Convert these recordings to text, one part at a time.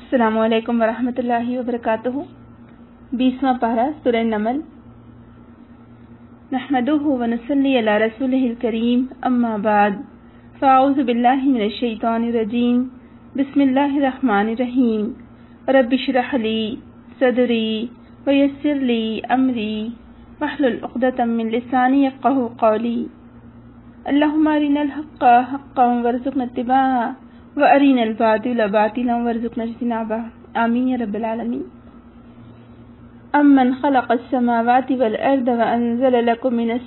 अस्सलामु अलैकुम वरहमतुल्लाहि वबरकातुहू। 20वां पारा सूरह नमल। नहमदुहु व नुसल्ली अला रसूलिहिल करीम, अम्मा बाद, फ़अऊज़ु बिल्लाहि मिनश शैतानिर रजीम, बिस्मिल्लाहिर रहमानिर रहीम। रब्बि इश्रह ली सदरी व यस्सिर ली अमरी वहलुल उक़दतम मिन लिसानी यफ़क़हू क़ौली। अल्लाहुम्मा अरिनल हक़्क़ हक़्क़न वरज़ुक़ना इत्तिबाअह व अरिनल बातिला बातिलन वरज़ुक़ना इज्तिनाबह। आमीन या रब्बल आलमीन। अम्मन ख़लक़स समावाति वल अर्द व अंज़ल लकुम मिनस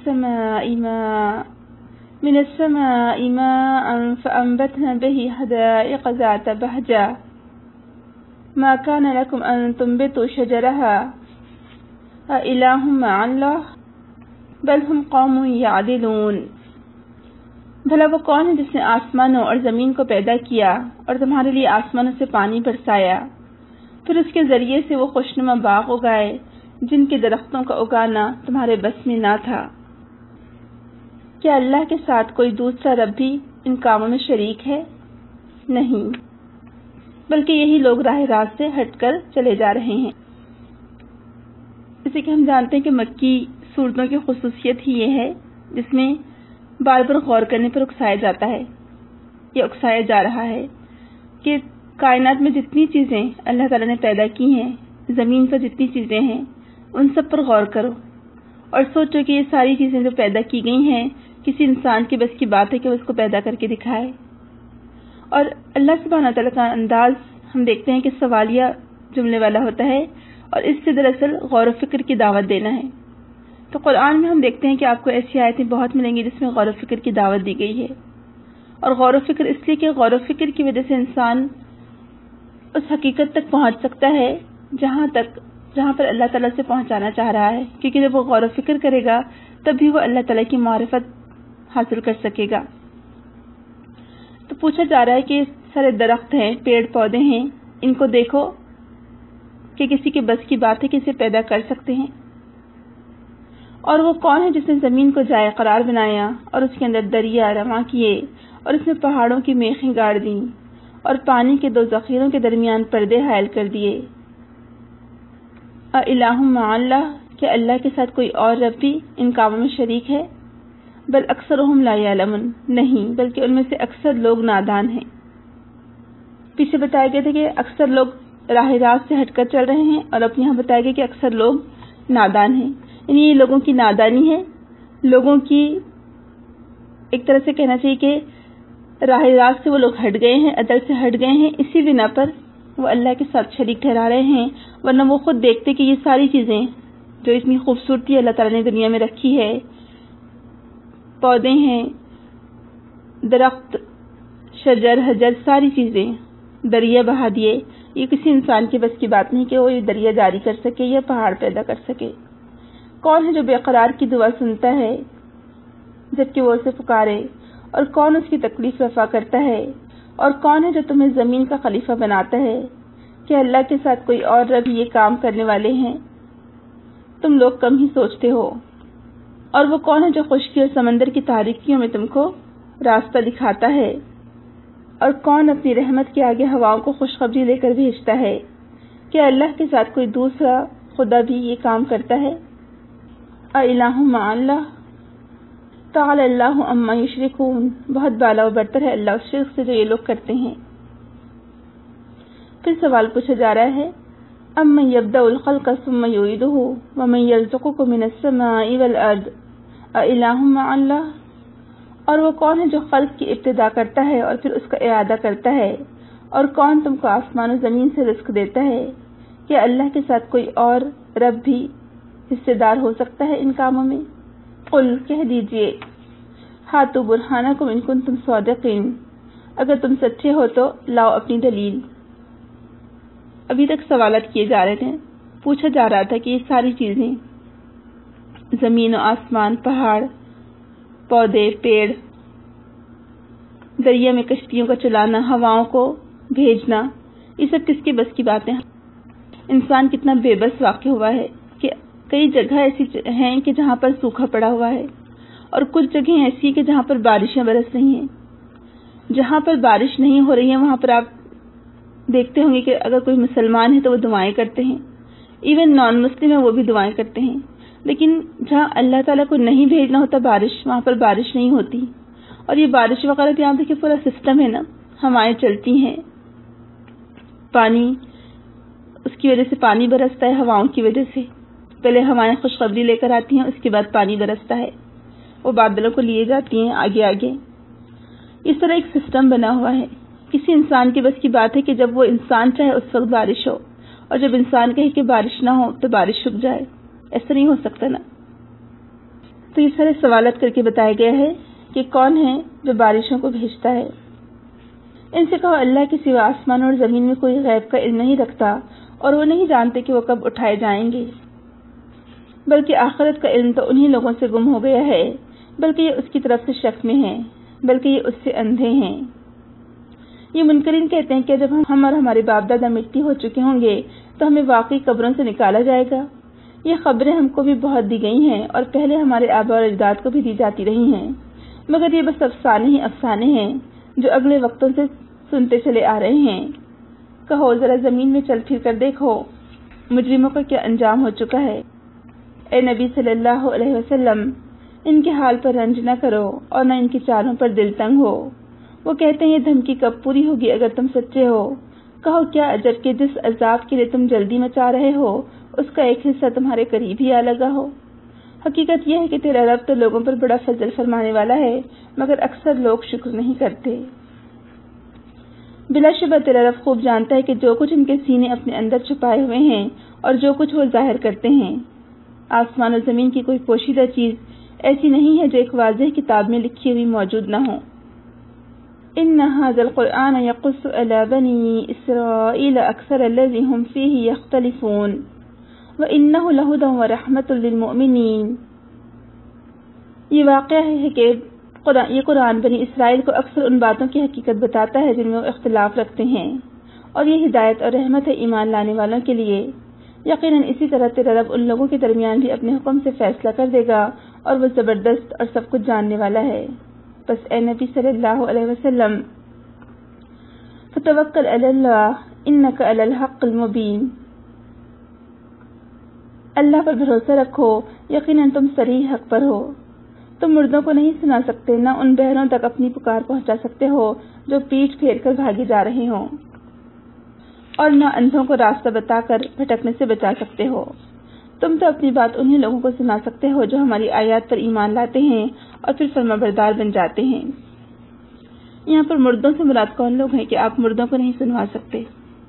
समाइ माअन फ़अंबतना बिही हदाइक़ ज़ात बहजा मा कान लकुम अन तुंबितू शजरहा अइलाहुम मअल्लाह बल हुम क़ौमुन यअदिलून। भला वो कौन है जिसने आसमानों और ज़मीन को पैदा किया और तुम्हारे लिए आसमानों से पानी बरसाया, फिर उसके ज़रिए से वो खुशनुमा बाग उगाए जिनके दरख्तों का उगाना तुम्हारे बस में ना था। क्या अल्लाह के साथ कोई दूसरा रब भी इन कामों में शरीक है? नहीं, बल्कि यही लोग राह रास्त से हटकर चले जा रहे हैं। जैसे कि हम जानते हैं कि मक्की सूरतों की खुसूसियत ही ये है जिसमें बार बार गौर करने पर उकसाया जाता है या उकसाया जा रहा है कि कायनात में जितनी चीज़ें अल्लाह ताला ने पैदा की हैं, ज़मीन पर जितनी चीज़ें हैं, उन सब पर गौर करो और सोचो कि ये सारी चीज़ें जो पैदा की गई हैं किसी इंसान के बस की बात है कि वो उसको पैदा करके दिखाए। और अल्लाह सुब्हानहू व तआला का अंदाज हम देखते हैं कि सवालिया जुमले वाला होता है और इससे दरअसल गौर व फिक्र की दावत देना है। तो कुरान में हम देखते हैं कि आपको ऐसी आयतें बहुत मिलेंगी जिसमें गौर व फिक्र की दावत दी गई है। और गौर व फिक्र इसलिए कि गौर व फिक्र की वजह से इंसान उस हकीकत तक पहुंच सकता है जहां पर अल्लाह ताला से पहुंचाना चाह रहा है, क्योंकि जब वो गौर व फिक्र करेगा तभी वो अल्लाह ताला की मारिफत हासिल कर सकेगा। तो पूछा जा रहा है कि सारे दरख्त हैं, पेड़ पौधे हैं, इनको देखो कि किसी के बस की बात है कि इसे पैदा कर सकते हैं। और वो कौन है जिसने ज़मीन को जाए करार बनाया और उसके अंदर दरिया रवां किए और उसमें पहाड़ों की मेखें गाड़ दी और पानी के दो ज़ख़ीरों के दरमियान पर्दे हायल कर दिए। अइलाहुम मअल्लाह, क्या अल्लाह के साथ कोई और रब भी इन कामों में शरीक है? बल अक्सरुहुम ला यअलमून, नहीं बल्कि उनमें से अक्सर लोग नादान हैं। पीछे बताया गया था कि अक्सर लोग राह रास्त से हटकर चल रहे हैं और अब यहाँ बताया गया कि अक्सर लोग नादान हैं। यानी ये लोगों की नादानी है, लोगों की एक तरह से कहना चाहिए कि राह रास्त से वो लोग हट गए हैं, अदल से हट गए हैं, इसी बिना पर वो अल्लाह के साथ शरीक ठहरा रहे हैं। वरना वो खुद देखते कि ये सारी चीज़ें जो इतनी खूबसूरती अल्लाह ताला ने दुनिया में रखी है, पौधे हैं, दरख्त, शजर हजर, सारी चीज़ें, दरिया बहा दिए, ये किसी इंसान के बस की बात नहीं कि वो ये दरिया जारी कर सके या पहाड़ पैदा कर सके। कौन है जो बेकरार की दुआ सुनता है जबकि वो उसे पुकारे, और कौन उसकी तकलीफ रफा करता है, और कौन है जो तुम्हें ज़मीन का खलीफा बनाता है? क्या अल्लाह के साथ कोई और रब ये काम करने वाले हैं? तुम लोग कम ही सोचते हो। और वो कौन है जो खुश्की और समंदर की तारीकियों में तुमको रास्ता दिखाता है? और कौन अपनी रहमत के आगे हवाओं को खुशखबरी लेकर भेजता है? क्या अल्लाह के साथ कोई दूसरा खुदा भी ये काम करता है? अइलाहुम मअल्लाह तआला अल्लाहु अम्मा युशरिकून, बहुत बाला व बरतर है अल्लाह उस शिर्क से जो ये लोग करते हैं। फिर सवाल पूछा जा रहा है, अम्मन यब्दउल खल्क़ सुम्मा युईदुहु व मन यर्ज़ुकुकुम मिनस समाइ वल अर्द अइलाहुम मअल्लाह, और वो कौन है जो खल्क़ की इब्तिदा करता है और फिर उसका इआदा करता है, और कौन तुमको आसमान और ज़मीन से रिज़्क़ देता है? क्या अल्लाह के साथ कोई और रब भी हिस्सेदार हो सकता है इन कामों में? कुल, कह दीजिए, हातु बुरहानकुम इन कुंतुम सादिक़ीन, अगर तुम सच्चे हो तो लाओ अपनी दलील। अभी तक सवालत किए जा रहे थे, पूछा जा रहा था कि ये सारी चीज़ें, ज़मीन और आसमान, पहाड़, पौधे, पेड़, दरिया में कश्तियों का चलाना, हवाओं को भेजना, ये सब किसके बस की बातें हैं? इंसान कितना बेबस वाक़ हुआ है कि कई जगह ऐसी हैं कि जहाँ पर सूखा पड़ा हुआ है और कुछ जगह ऐसी कि जहाँ पर बारिशें बरस रही हैं। जहाँ पर बारिश नहीं हो रही है वहाँ पर आप دیکھتے ہوں گے کہ اگر کوئی مسلمان ہے تو وہ دعائیں کرتے ہیں، ایون نان مسلم ہے وہ بھی دعائیں کرتے ہیں، لیکن جہاں اللہ تعالیٰ کو نہیں بھیجنا ہوتا بارش، وہاں پر بارش نہیں ہوتی. اور یہ بارش وغیرہ یہاں دیکھیں پورا سسٹم ہے نا، ہوائیں چلتی ہیں، پانی، اس کی وجہ سے پانی برستا ہے ہواؤں کی وجہ سے. پہلے ہوائیں خوشخبری لے کر آتی ہیں، اس کے بعد پانی برستا ہے، وہ بادلوں کو لیے جاتی ہیں آگے آگے. اس طرح ایک سسٹم بنا ہوا ہے. کسی انسان کی بس کی بات ہے کہ جب وہ انسان چاہے اس وقت بارش ہو، اور جب انسان کہے کہ بارش نہ ہو تو بارش رک جائے. ایسا نہیں ہو سکتا نا. تو یہ سارے سوالات کر کے بتایا گیا ہے کہ کون ہے جو بارشوں کو بھیجتا ہے. ان سے کہو اللہ کے سوا آسمان اور زمین میں کوئی غیب کا علم نہیں رکھتا، اور وہ نہیں جانتے کہ وہ کب اٹھائے جائیں گے، بلکہ آخرت کا علم تو انہی لوگوں سے گم ہو گیا ہے، بلکہ یہ اس کی طرف سے شک میں ہیں، بلکہ یہ اس سے اندھے ہیں. یہ منکرین کہتے ہیں کہ جب ہم اور ہمارے باپ دادا مٹی ہو چکے ہوں گے تو ہمیں واقعی قبروں سے نکالا جائے گا. یہ خبریں ہم کو بھی بہت دی گئی ہیں اور پہلے ہمارے آبا اور اجداد کو بھی دی جاتی رہی ہیں، مگر یہ بس افسانے ہی افسانے ہیں جو اگلے وقتوں سے سنتے چلے آ رہے ہیں. کہو ذرا زمین میں چل پھر کر دیکھو مجرموں کا کیا انجام ہو چکا ہے. اے نبی صلی اللہ علیہ وسلم، ان کے حال پر رنج نہ کرو اور نہ ان کی چالوں پر دل تنگ ہو. وہ کہتے ہیں یہ دھمکی کب پوری ہوگی اگر تم سچے ہو. کہو کیا عجب کہ جس عذاب کے لیے تم جلدی مچا رہے ہو اس کا ایک حصہ تمہارے قریب ہی آ لگا ہو. حقیقت یہ ہے کہ تیرا رب تو لوگوں پر بڑا فضل فرمانے والا ہے، مگر اکثر لوگ شکر نہیں کرتے. بلا شبہ تیرا رب خوب جانتا ہے کہ جو کچھ ان کے سینے اپنے اندر چھپائے ہوئے ہیں اور جو کچھ وہ ظاہر کرتے ہیں. آسمان و زمین کی کوئی پوشیدہ چیز ایسی نہیں ہے جو ایک واضح کتاب میں لکھی ہوئی موجود نہ ہو. ان هذا القرآن يقص على بني اسرائيل اكثر الذي هم فيه يختلفون وانه لهدى ورحمة للمؤمنين. یہ واقعہ ہے کہ یہ قرآن بنی اسرائیل کو اکثر ان باتوں کی حقیقت بتاتا ہے جن میں وہ اختلاف رکھتے ہیں، اور یہ ہدایت اور رحمت ہے ایمان لانے والوں کے لیے. یقیناً اسی طرح تیرا رب ان لوگوں کے درمیان بھی اپنے حکم سے فیصلہ کر دے گا، اور وہ زبردست اور سب کچھ جاننے والا ہے. بس اے نبی صلی اللہ علیہ وسلم، فتوکل علی اللہ انک علی الحق المبین. اللہ پر بھروسہ رکھو، یقیناً تم صریح حق پر ہو. تم مردوں کو نہیں سنا سکتے، نہ ان بہروں تک اپنی پکار پہنچا سکتے ہو جو پیٹ پھیر کر بھاگے جا رہے ہوں، اور نہ اندھوں کو راستہ بتا کر بھٹکنے سے بچا سکتے ہو. تم تو اپنی بات انہی لوگوں کو سنا سکتے ہو جو ہماری آیات پر ایمان لاتے ہیں اور پھر فرما بردار بن جاتے ہیں. یہاں پر مردوں سے مراد کون لوگ ہیں کہ آپ مردوں کو نہیں سنوا سکتے؟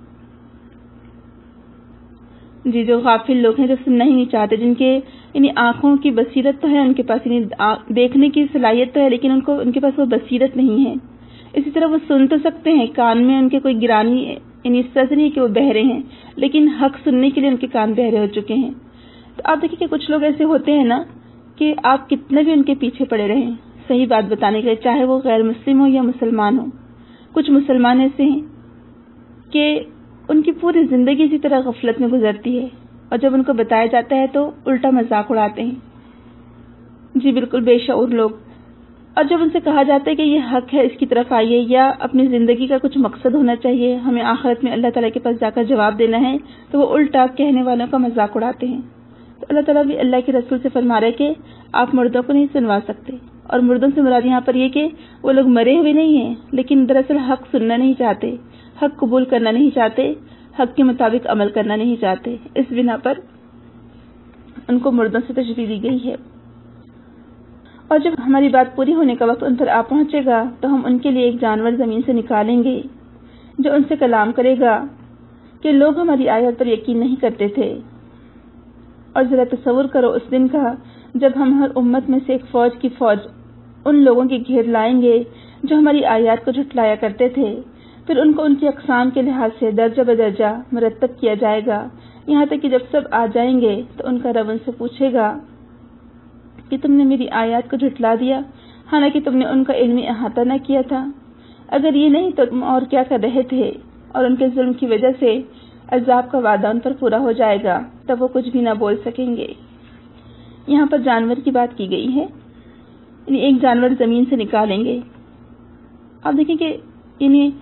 جی، جو غافل لوگ ہیں، جو سننا ہی نہیں چاہتے، جن کے یعنی آنکھوں کی بصیرت تو ہے ان کے پاس، یعنی دیکھنے کی صلاحیت تو ہے، لیکن ان کے پاس وہ بصیرت نہیں ہے. اسی طرح وہ سن تو سکتے ہیں، کان میں ان کے کوئی گرانی یعنی اس طرح سے نہیں کہ وہ بہرے ہیں، لیکن حق سننے کے لیے ان کے کان بہرے ہو چکے ہیں. تو آپ دیکھیں کہ کچھ لوگ ایسے ہوتے ہیں نا کہ آپ کتنے بھی ان کے پیچھے پڑے رہیں صحیح بات بتانے کے لیے، چاہے وہ غیر مسلم ہو یا مسلمان ہو. کچھ مسلمان ایسے ہیں کہ ان کی پوری زندگی اسی طرح غفلت میں گزرتی ہے، اور جب ان کو بتایا جاتا ہے تو الٹا مذاق اڑاتے ہیں. جی بالکل بے شعور لوگ. اور جب ان سے کہا جاتا ہے کہ یہ حق ہے، اس کی طرف آئیے، یا اپنی زندگی کا کچھ مقصد ہونا چاہیے، ہمیں آخرت میں اللہ تعالیٰ کے پاس جا کر جواب دینا ہے، تو وہ الٹا کہنے والوں کا مذاق اڑاتے ہیں. تو اللہ تعالیٰ بھی اللہ کے رسول سے فرما رہے کہ آپ مردوں کو نہیں سنوا سکتے. اور مردوں سے مراد یہاں پر یہ کہ وہ لوگ مرے ہوئے نہیں ہیں، لیکن دراصل حق سننا نہیں چاہتے، حق قبول کرنا نہیں چاہتے، حق کے مطابق عمل کرنا نہیں چاہتے. اس بنا پر ان کو مردوں سے تشبیہ دی گئی ہے. اور جب ہماری بات پوری ہونے کا وقت ان پر آ پہنچے گا تو ہم ان کے لیے ایک جانور زمین سے نکالیں گے جو ان سے کلام کرے گا کہ لوگ ہماری آیات پر یقین نہیں کرتے تھے. اور ذرا تصور کرو اس دن کا جب ہم ہر امت میں سے ایک فوج کی فوج ان لوگوں کے گھیر لائیں گے جو ہماری آیات کو جھٹلایا کرتے تھے. پھر ان کو ان کی اقسام کے لحاظ سے درجہ بدرجہ مرتب کیا جائے گا، یہاں تک کہ جب سب آ جائیں گے تو ان کا رب ان سے پوچھے گا کہ تم نے میری آیات کو جھٹلا دیا، حالانکہ تم نے ان کا علمی احاطہ نہ کیا تھا. اگر یہ نہیں تو تم اور کیا کر رہے تھے؟ اور ان کے ظلم کی وجہ سے عذاب کا وعدہ ان پر پورا ہو جائے گا، تب وہ کچھ بھی نہ بول سکیں گے. یہاں پر جانور کی بات کی گئی ہے، یعنی ایک جانور زمین سے نکالیں گے. آپ دیکھیں کہ یعنی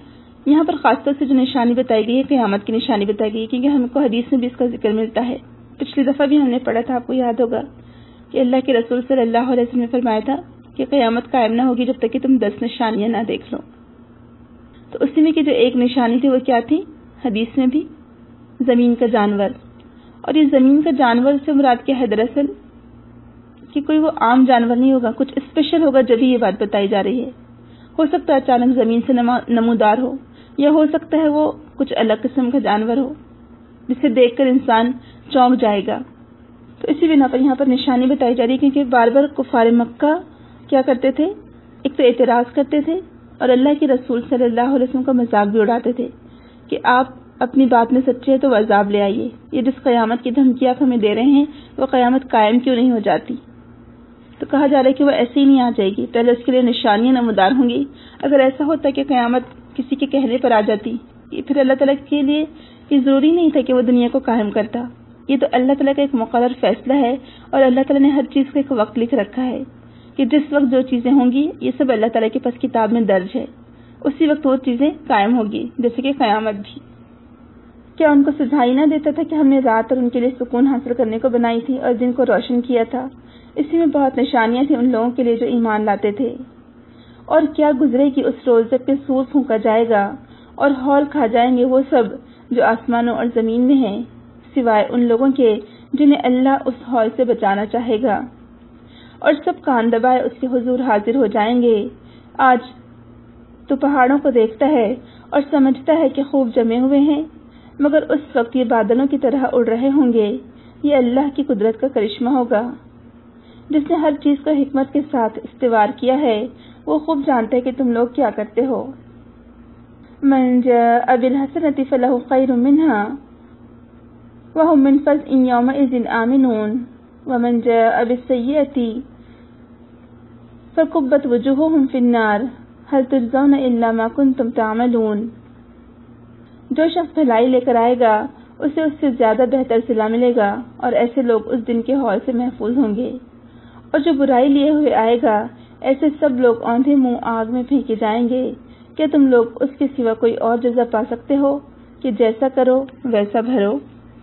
یہاں پر خاص طور سے جو نشانی بتائی گئی ہے قیامت کی نشانی بتائی گئی ہے، کیونکہ ہم کو حدیث میں بھی اس کا ذکر ملتا ہے. پچھلی دفعہ بھی ہم نے پڑھا تھا، آپ کو یاد ہوگا کہ اللہ کے رسول صلی اللہ علیہ وسلم نے فرمایا تھا کہ قیامت قائم نہ ہوگی جب تک کہ تم 10 نشانیاں نہ دیکھ لو. تو اسی میں کی جو ایک نشانی تھی وہ کیا تھی؟ حدیث میں بھی زمین کا جانور. اور یہ زمین کا جانور سے مراد کیا ہے؟ دراصل کہ کوئی وہ عام جانور نہیں ہوگا، کچھ اسپیشل ہوگا جبھی یہ بات بتائی جا رہی ہے. ہو سکتا ہے اچانک زمین سے نمودار ہو، یا ہو سکتا ہے وہ کچھ الگ قسم کا جانور ہو جسے دیکھ کر انسان چونک جائے گا. تو اسی بنا پر یہاں پر نشانی بتائی جا رہی ہے، کیونکہ بار بار کفار مکہ کیا کرتے تھے؟ ایک تو اعتراض کرتے تھے اور اللہ کے رسول صلی اللہ علیہ وسلم کا مذاق بھی اڑاتے تھے کہ آپ اپنی بات میں سچے ہیں تو وہ عذاب لے آئیے. یہ جس قیامت کی دھمکی آپ ہمیں دے رہے ہیں وہ قیامت قائم کیوں نہیں ہو جاتی؟ تو کہا جا رہا ہے کہ وہ ایسے ہی نہیں آ جائے گی، پہلے اس کے لیے نشانیاں نمودار ہوں گی. اگر ایسا ہوتا کہ قیامت کسی کے کہنے پر آ جاتی، پھر اللہ تعالیٰ کے لیے یہ ضروری نہیں تھا کہ وہ دنیا کو قائم کرتا. یہ تو اللہ تعالیٰ کا ایک مقرر فیصلہ ہے، اور اللہ تعالیٰ نے ہر چیز کا ایک وقت لکھ رکھا ہے کہ جس وقت جو چیزیں ہوں گی یہ سب اللہ تعالیٰ کے پاس کتاب میں درج ہے. اسی وقت وہ چیزیں قائم ہوگی، جیسے کہ قیامت بھی. کیا ان کو سجھائی نہ دیتا تھا کہ ہم نے رات اور ان کے لیے سکون حاصل کرنے کو بنائی تھی اور دن کو روشن کیا تھا؟ اسی میں بہت نشانیاں تھیں ان لوگوں کے لیے جو ایمان لاتے تھے. اور کیا گزرے گی اس روز جب کہ سور پھونکا جائے گا اور ہول کھا جائیں گے وہ سب جو آسمانوں اور زمین میں ہیں، سوائے ان لوگوں کے جنہیں اللہ اس ہول سے بچانا چاہے گا. اور سب کان دبائے اس کے حضور حاضر ہو جائیں گے. آج تو پہاڑوں کو دیکھتا ہے اور سمجھتا ہے کہ خوب جمے ہوئے ہیں، مگر اس وقت یہ بادلوں کی طرح اڑ رہے ہوں گے. یہ اللہ کی قدرت کا کرشمہ ہوگا. جس نے ہر چیز کو حکمت کے ساتھ استوار کیا ہے وہ خوب جانتا ہے کہ تم لوگ کیا کرتے ہو. من جاء بالحسنۃ فلہ خیر منہا وہم من فزع یومئذ آمنون ومن جاء بالسیئۃ فکبت وجوہہم فی النار هل تجزون الا ما کنتم تعملون. جو شخص بھلائی لے کر آئے گا اسے اس سے زیادہ بہتر صلہ ملے گا، اور ایسے لوگ اس دن کے ہول سے محفوظ ہوں گے. اور جو برائی لیے ہوئے آئے گا ایسے سب لوگ اوندھے منہ آگ میں پھینکے جائیں گے. کیا تم لوگ اس کے سوا کوئی اور جزا پا سکتے ہو کہ جیسا کرو ویسا بھرو؟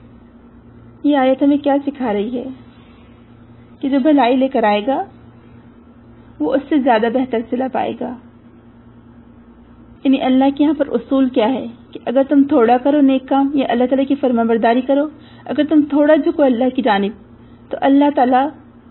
یہ آیت ہمیں کیا سکھا رہی ہے؟ کہ جو بھلائی لے کر آئے گا وہ اس سے زیادہ بہتر صلہ پائے گا. یعنی اللہ کے یہاں پر اصول کیا ہے کہ اگر تم تھوڑا کرو نیک کام یا اللہ تعالیٰ کی فرما برداری کرو، اگر تم تھوڑا جھکو اللہ کی جانب تو اللہ تعالیٰ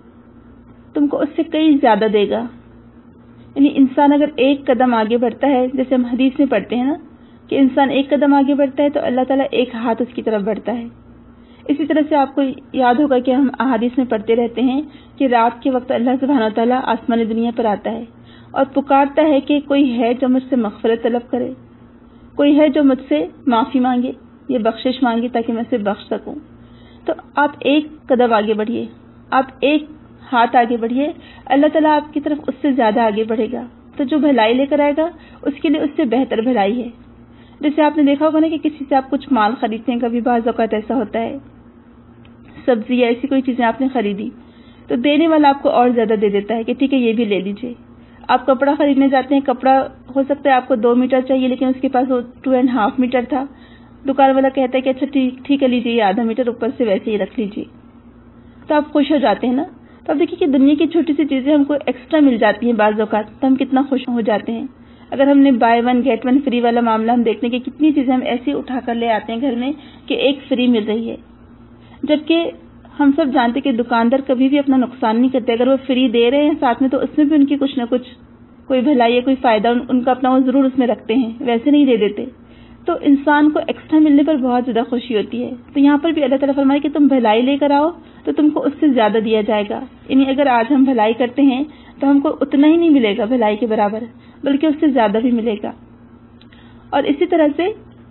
تم کو اس سے کئی زیادہ دے گا. یعنی انسان اگر ایک قدم آگے بڑھتا ہے، جیسے ہم حدیث میں پڑھتے ہیں نا کہ انسان ایک قدم آگے بڑھتا ہے تو اللہ تعالیٰ ایک ہاتھ اس کی طرف بڑھتا ہے. اسی طرح سے آپ کو یاد ہوگا کہ ہم احادیث میں پڑھتے رہتے ہیں کہ رات کے وقت اللہ سبحانہ تعالیٰ آسمان دنیا پر آتا ہے اور پکارتا ہے کہ کوئی ہے جو مجھ سے مغفرت طلب کرے، کوئی ہے جو مجھ سے معافی مانگے، یہ بخشش مانگے تاکہ میں اسے بخش سکوں. تو آپ ایک قدم آگے بڑھیے، آپ ایک ہاتھ آگے بڑھیے، اللہ تعالیٰ آپ کی طرف اس سے زیادہ آگے بڑھے گا. تو جو بھلائی لے کر آئے گا اس کے لیے اس سے بہتر بھلائی ہے. جیسے آپ نے دیکھا ہوگا نا کہ کسی سے آپ کچھ مال خریدتے ہیں، کبھی بعض اوقات ایسا ہوتا ہے سبزی یا ایسی کوئی چیزیں آپ نے خریدی تو دینے والا آپ کو اور زیادہ دے دیتا ہے کہ ٹھیک ہے یہ بھی لے لیجیے. آپ کپڑا خریدنے جاتے ہیں، کپڑا ہو سکتا ہے آپ کو 2 میٹر چاہیے لیکن اس کے پاس وہ 2.5 میٹر تھا. دکان والا کہتا ہے کہ اچھا ٹھیک ہے لیجیے، یہ آدھا میٹر اوپر سے ویسے ہی رکھ لیجیے. تو آپ خوش ہو جاتے ہیں نا. تو اب دیکھیے کہ دنیا کی چھوٹی سی چیزیں ہم کو ایکسٹرا مل جاتی ہیں بعض اوقات تو ہم کتنا خوش ہو جاتے ہیں. اگر ہم نے بائی 1 گیٹ 1 فری والا معاملہ ہم دیکھنے کہ کتنی چیزیں ہم ایسی اٹھا کر لے آتے ہیں گھر میں کہ ایک فری مل رہی ہے، جبکہ ہم سب جانتے کہ دکاندار کبھی بھی اپنا نقصان نہیں کرتے. اگر وہ فری دے رہے ہیں ساتھ میں تو اس میں بھی ان کی کچھ نہ کچھ کوئی بھلائی ہے، کوئی فائدہ ان کا اپنا وہ ضرور اس میں رکھتے ہیں، ویسے نہیں دے دیتے. تو انسان کو ایکسٹرا ملنے پر بہت زیادہ خوشی ہوتی ہے. تو یہاں پر بھی اللہ تعالیٰ فرمائے کہ تم بھلائی لے کر آؤ تو تم کو اس سے زیادہ دیا جائے گا. یعنی اگر آج ہم بھلائی کرتے ہیں تو ہم کو اتنا ہی نہیں ملے گا بھلائی کے برابر، بلکہ اس سے زیادہ بھی ملے گا. اور اسی طرح سے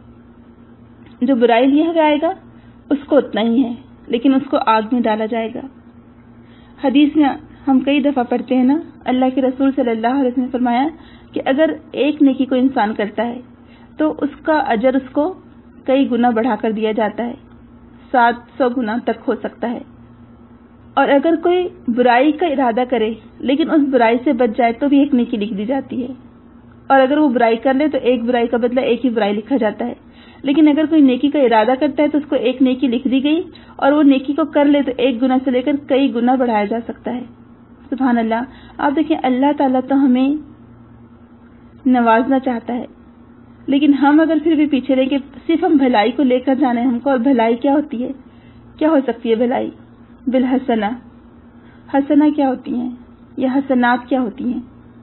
جو برائی لیا جائے گا اس کو اتنا ہی ہے، لیکن اس کو آگ میں ڈالا جائے گا. حدیث میں ہم کئی دفعہ پڑھتے ہیں نا، اللہ کے رسول صلی اللہ علیہ وسلم نے فرمایا کہ اگر ایک نیکی کو انسان کرتا ہے تو اس کا اجر اس کو کئی گنا بڑھا کر دیا جاتا ہے، 700 گنا تک ہو سکتا ہے. اور اگر کوئی برائی کا ارادہ کرے لیکن اس برائی سے بچ جائے تو بھی ایک نیکی لکھ دی جاتی ہے. اور اگر وہ برائی کر لے تو ایک برائی کا بدلہ ایک ہی برائی لکھا جاتا ہے. لیکن اگر کوئی نیکی کا ارادہ کرتا ہے تو اس کو ایک نیکی لکھ دی گئی, اور وہ نیکی کو کر لے تو ایک گنا سے لے کر کئی گنا بڑھایا جا سکتا ہے. سبحان اللہ. آپ دیکھیں, اللہ تعالیٰ تو ہمیں نوازنا چاہتا ہے, لیکن ہم اگر پھر بھی پیچھے رہیں کہ صرف ہم بھلائی کو لے کر جانے ہم کو, اور بھلائی کیا ہوتی ہے, کیا ہو سکتی ہے بھلائی؟ بالحسنہ. حسنہ کیا ہوتی ہیں یا حسنات کیا ہوتی ہیں؟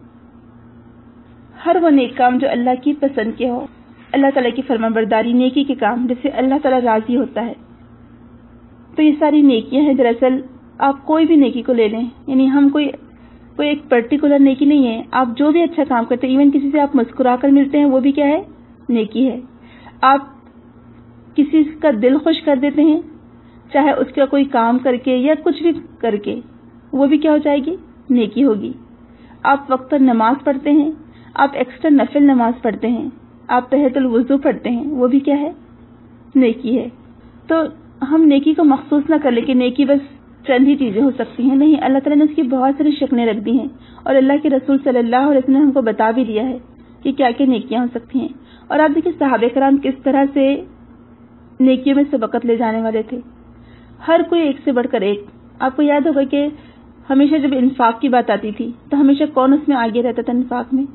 ہر وہ نیک کام جو اللہ کی پسند کے ہو, اللہ تعالیٰ کی فرما برداری, نیکی کے کام جس سے اللہ تعالیٰ راضی ہوتا ہے. تو یہ ساری نیکیاں ہیں. دراصل آپ کوئی بھی نیکی کو لے لیں, یعنی ہم کوئی ایک پرٹیکولر نیکی نہیں ہے. آپ جو بھی اچھا کام کرتے ہیں, ایون کسی سے آپ مسکرا کر ملتے ہیں, وہ بھی کیا ہے؟ نیکی ہے. آپ کسی کا دل خوش کر دیتے ہیں, چاہے اس کا کوئی کام کر کے یا کچھ بھی کر کے, وہ بھی کیا ہو جائے گی؟ نیکی ہوگی. آپ وقت پر نماز پڑھتے ہیں, آپ ایکسٹرا نفل نماز پڑھتے ہیں, آپ تحیۃ الوضو پڑھتے ہیں, وہ بھی کیا ہے؟ نیکی ہے. تو ہم نیکی کو مخصوص نہ کر لیں کہ نیکی بس چند ہی چیزیں ہو سکتی ہیں. نہیں, اللہ تعالیٰ نے اس کی بہت ساری شکلیں رکھ دی ہیں, اور اللہ کے رسول صلی اللہ علیہ وسلم نے ہم کو بتا بھی دیا ہے کہ کیا کیا نیکیاں ہو سکتی ہیں. اور آپ دیکھیں صحابہ کرام کس طرح سے نیکیوں میں سبقت لے جانے والے تھے. ہر کوئی ایک سے بڑھ کر ایک. آپ کو یاد ہوگا کہ ہمیشہ جب انفاق کی بات آتی تھی تو ہمیشہ کون اس میں آگے رہتا تھا انفاق میں؟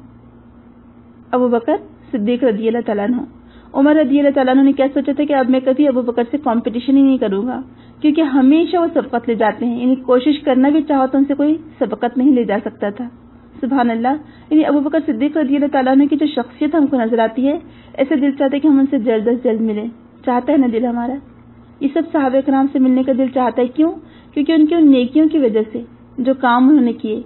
ابو بکر صدیق رضی اللہ تعالیٰ عنہ. عمر رضی اللہ تعالیٰ عنہ نے کیا سوچا تھا کہ اب میں کبھی ابو بکر سے کمپٹیشن ہی نہیں کروں گا, کیونکہ ہمیشہ وہ سبقت لے جاتے ہیں, یعنی کوشش کرنا بھی چاہو تو ان سے کوئی سبقت نہیں لے جا سکتا تھا. سبحان اللہ. یعنی ابو بکر صدیق رضی اللہ تعالیٰ عنہ کی جو شخصیت ہم کو نظر آتی ہے, ایسے دل چاہتے کہ ہم ان سے جلد از جلد ملیں. چاہتا ہے نا دل ہمارا؟ یہ سب صحابہ کرام سے ملنے کا دل چاہتا ہے. کیوں؟ کیونکہ ان کی ان نیکیوں کی وجہ سے, جو کام انہوں نے کیے,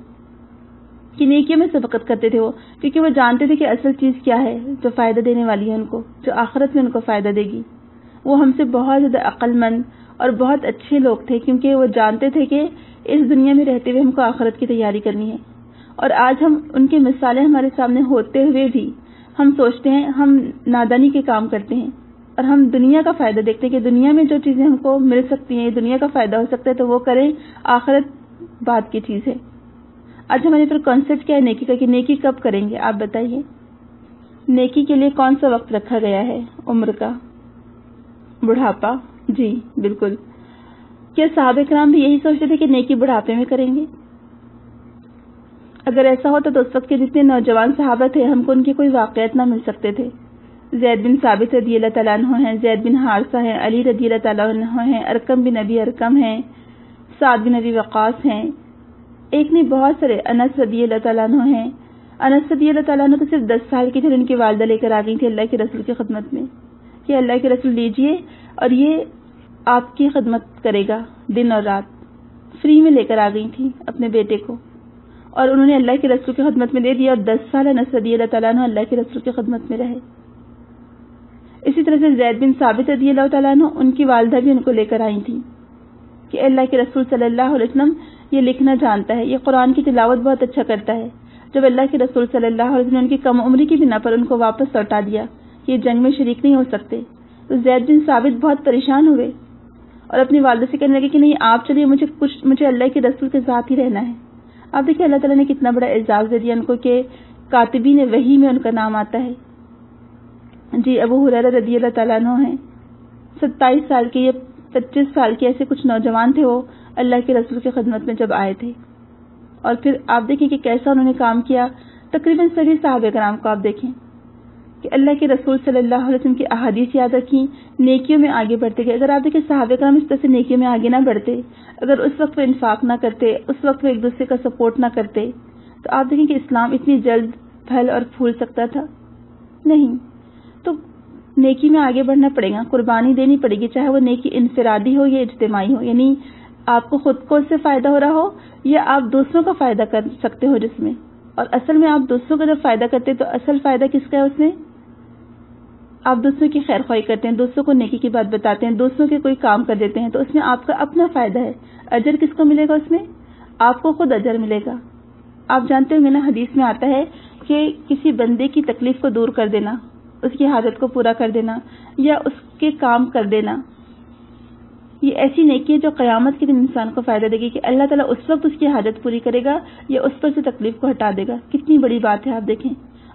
کہ نیکیوں میں سبقت کرتے تھے وہ, کیونکہ وہ جانتے تھے کہ اصل چیز کیا ہے جو فائدہ دینے والی ہے ان کو, جو آخرت میں ان کو فائدہ دے گی. وہ ہم سے بہت زیادہ عقل مند اور بہت اچھے لوگ تھے, کیونکہ وہ جانتے تھے کہ اس دنیا میں رہتے ہوئے ہم کو آخرت کی تیاری کرنی ہے. اور آج ہم ان کی مثالیں ہمارے سامنے ہوتے ہوئے بھی ہم سوچتے ہیں, ہم نادانی کے کام کرتے ہیں, اور ہم دنیا کا فائدہ دیکھتے ہیں کہ دنیا میں جو چیزیں ہم کو مل سکتی ہیں, دنیا کا فائدہ ہو سکتا ہے, تو وہ کریں. آخرت بات کی چیز ہے. آج ہمارے پر کانسیپٹ کیا ہے نیکی کا, کہ نیکی کب کریں گے؟ آپ بتائیے. نیکی کے لیے کون سا وقت رکھا گیا ہے؟ عمر کا, بڑھاپا. جی بالکل. کیا صحابہ کرام بھی یہی سوچتے تھے کہ نیکی بڑھاپے میں کریں گے؟ اگر ایسا ہوتا تو اس وقت کے جتنے نوجوان صحابہ تھے ہم کو ان کے کوئی واقعات نہ مل سکتے تھے. زید بن ثابت رضی اللہ تعالیٰ عنہ ہیں, زید بن حارثہ ہیں, علی رضی اللہ تعالیٰ عنہ ہیں, ارقم بن ابی ارقم ہیں, سعد بن ابی وقاص ہیں, ایک نہیں بہت سارے, انس رضی اللہ تعالیٰ عنہ ہیں. انس رضی اللہ تعالیٰ عنہ تو صرف 10 سال کی تھے, ان کی والدہ لے کر آ گئی تھی اللہ کے رسول کی خدمت میں کہ اللہ کے رسول لیجئے, اور یہ آپ کی خدمت کرے گا دن اور رات. فری میں لے کر آ گئی تھی اپنے بیٹے کو, اور انہوں نے اللہ کے رسول کی خدمت میں دے دیا, اور 10 سال انس رضی اللہ تعالیٰ عنہ اللہ کے رسول کی خدمت میں رہے. اسی طرح سے زید بن ثابت رضی اللہ تعالیٰ عنہ, ان کی والدہ بھی ان کو لے کر آئی تھی کہ اللہ کے رسول صلی اللہ علیہ وسلم یہ لکھنا جانتا ہے, یہ قرآن کی تلاوت بہت اچھا کرتا ہے. جب اللہ کے رسول صلی اللہ علیہ وسلم نے ان کی کم عمری کی بنا پر ان کو واپس لوٹا دیا کہ یہ جنگ میں شریک نہیں ہو سکتے, تو زید بن ثابت بہت پریشان ہوئے اور اپنی والدہ سے کہنے لگے کہ نہیں آپ چلیے, مجھے اللہ کے رسول کے ساتھ ہی رہنا ہے. آپ دیکھیں اللہ تعالیٰ نے کتنا بڑا اعزاز دے دیا ان کو کہ کاتبین وحی میں ان کا نام آتا ہے. جی ابو ہریرہ رضی اللہ تعالیٰ عنہ ہیں, 27 سال کے یا 25 سال کے ایسے کچھ نوجوان تھے, وہ اللہ کے رسول کی خدمت میں جب آئے تھے. اور پھر آپ دیکھیں کہ کیسا انہوں نے کام کیا. تقریباً سبھی صحابہ کرام کو آپ دیکھیں کہ اللہ کے رسول صلی اللہ علیہ وسلم کی احادیث یاد رکھیں, نیکیوں میں آگے بڑھتے گئے. اگر آپ دیکھیں صحابہ کرام اس طرح سے نیکیوں میں آگے نہ بڑھتے, اگر اس وقت وہ انفاق نہ کرتے, اس وقت وہ ایک دوسرے کا سپورٹ نہ کرتے, تو آپ دیکھیں کہ اسلام اتنی جلد پھل اور پھول سکتا تھا نہیں. تو نیکی میں آگے بڑھنا پڑے گا, قربانی دینی پڑے گی, چاہے وہ نیکی انفرادی ہو یا اجتماعی ہو, یعنی آپ کو خود کو اس سے فائدہ ہو رہا ہو یا آپ دوسروں کا فائدہ کر سکتے ہو جس میں. اور اصل میں آپ دوسروں کا جب فائدہ کرتے تو اصل فائدہ کس کا ہے اس میں؟ آپ دوسروں کی خیر خواہی کرتے ہیں, دوسروں کو نیکی کی بات بتاتے ہیں, دوسروں کے کوئی کام کر دیتے ہیں, تو اس میں آپ کا اپنا فائدہ ہے. اجر کس کو ملے گا اس میں؟ آپ کو خود اجر ملے گا. آپ جانتے ہوں گے نا, حدیث میں آتا ہے کہ کسی بندے کی تکلیف کو دور کر دینا, اس کی حاجت کو پورا کر دینا یا اس کے کام کر دینا, یہ ایسی نیکی ہے جو قیامت کے دن انسان کو فائدہ دے گی کہ اللہ تعالیٰ اس وقت اس کی حاجت پوری کرے گا یا اس پر سے تکلیف کو ہٹا دے گا. کتنی بڑی بات ہے آپ دیکھیں.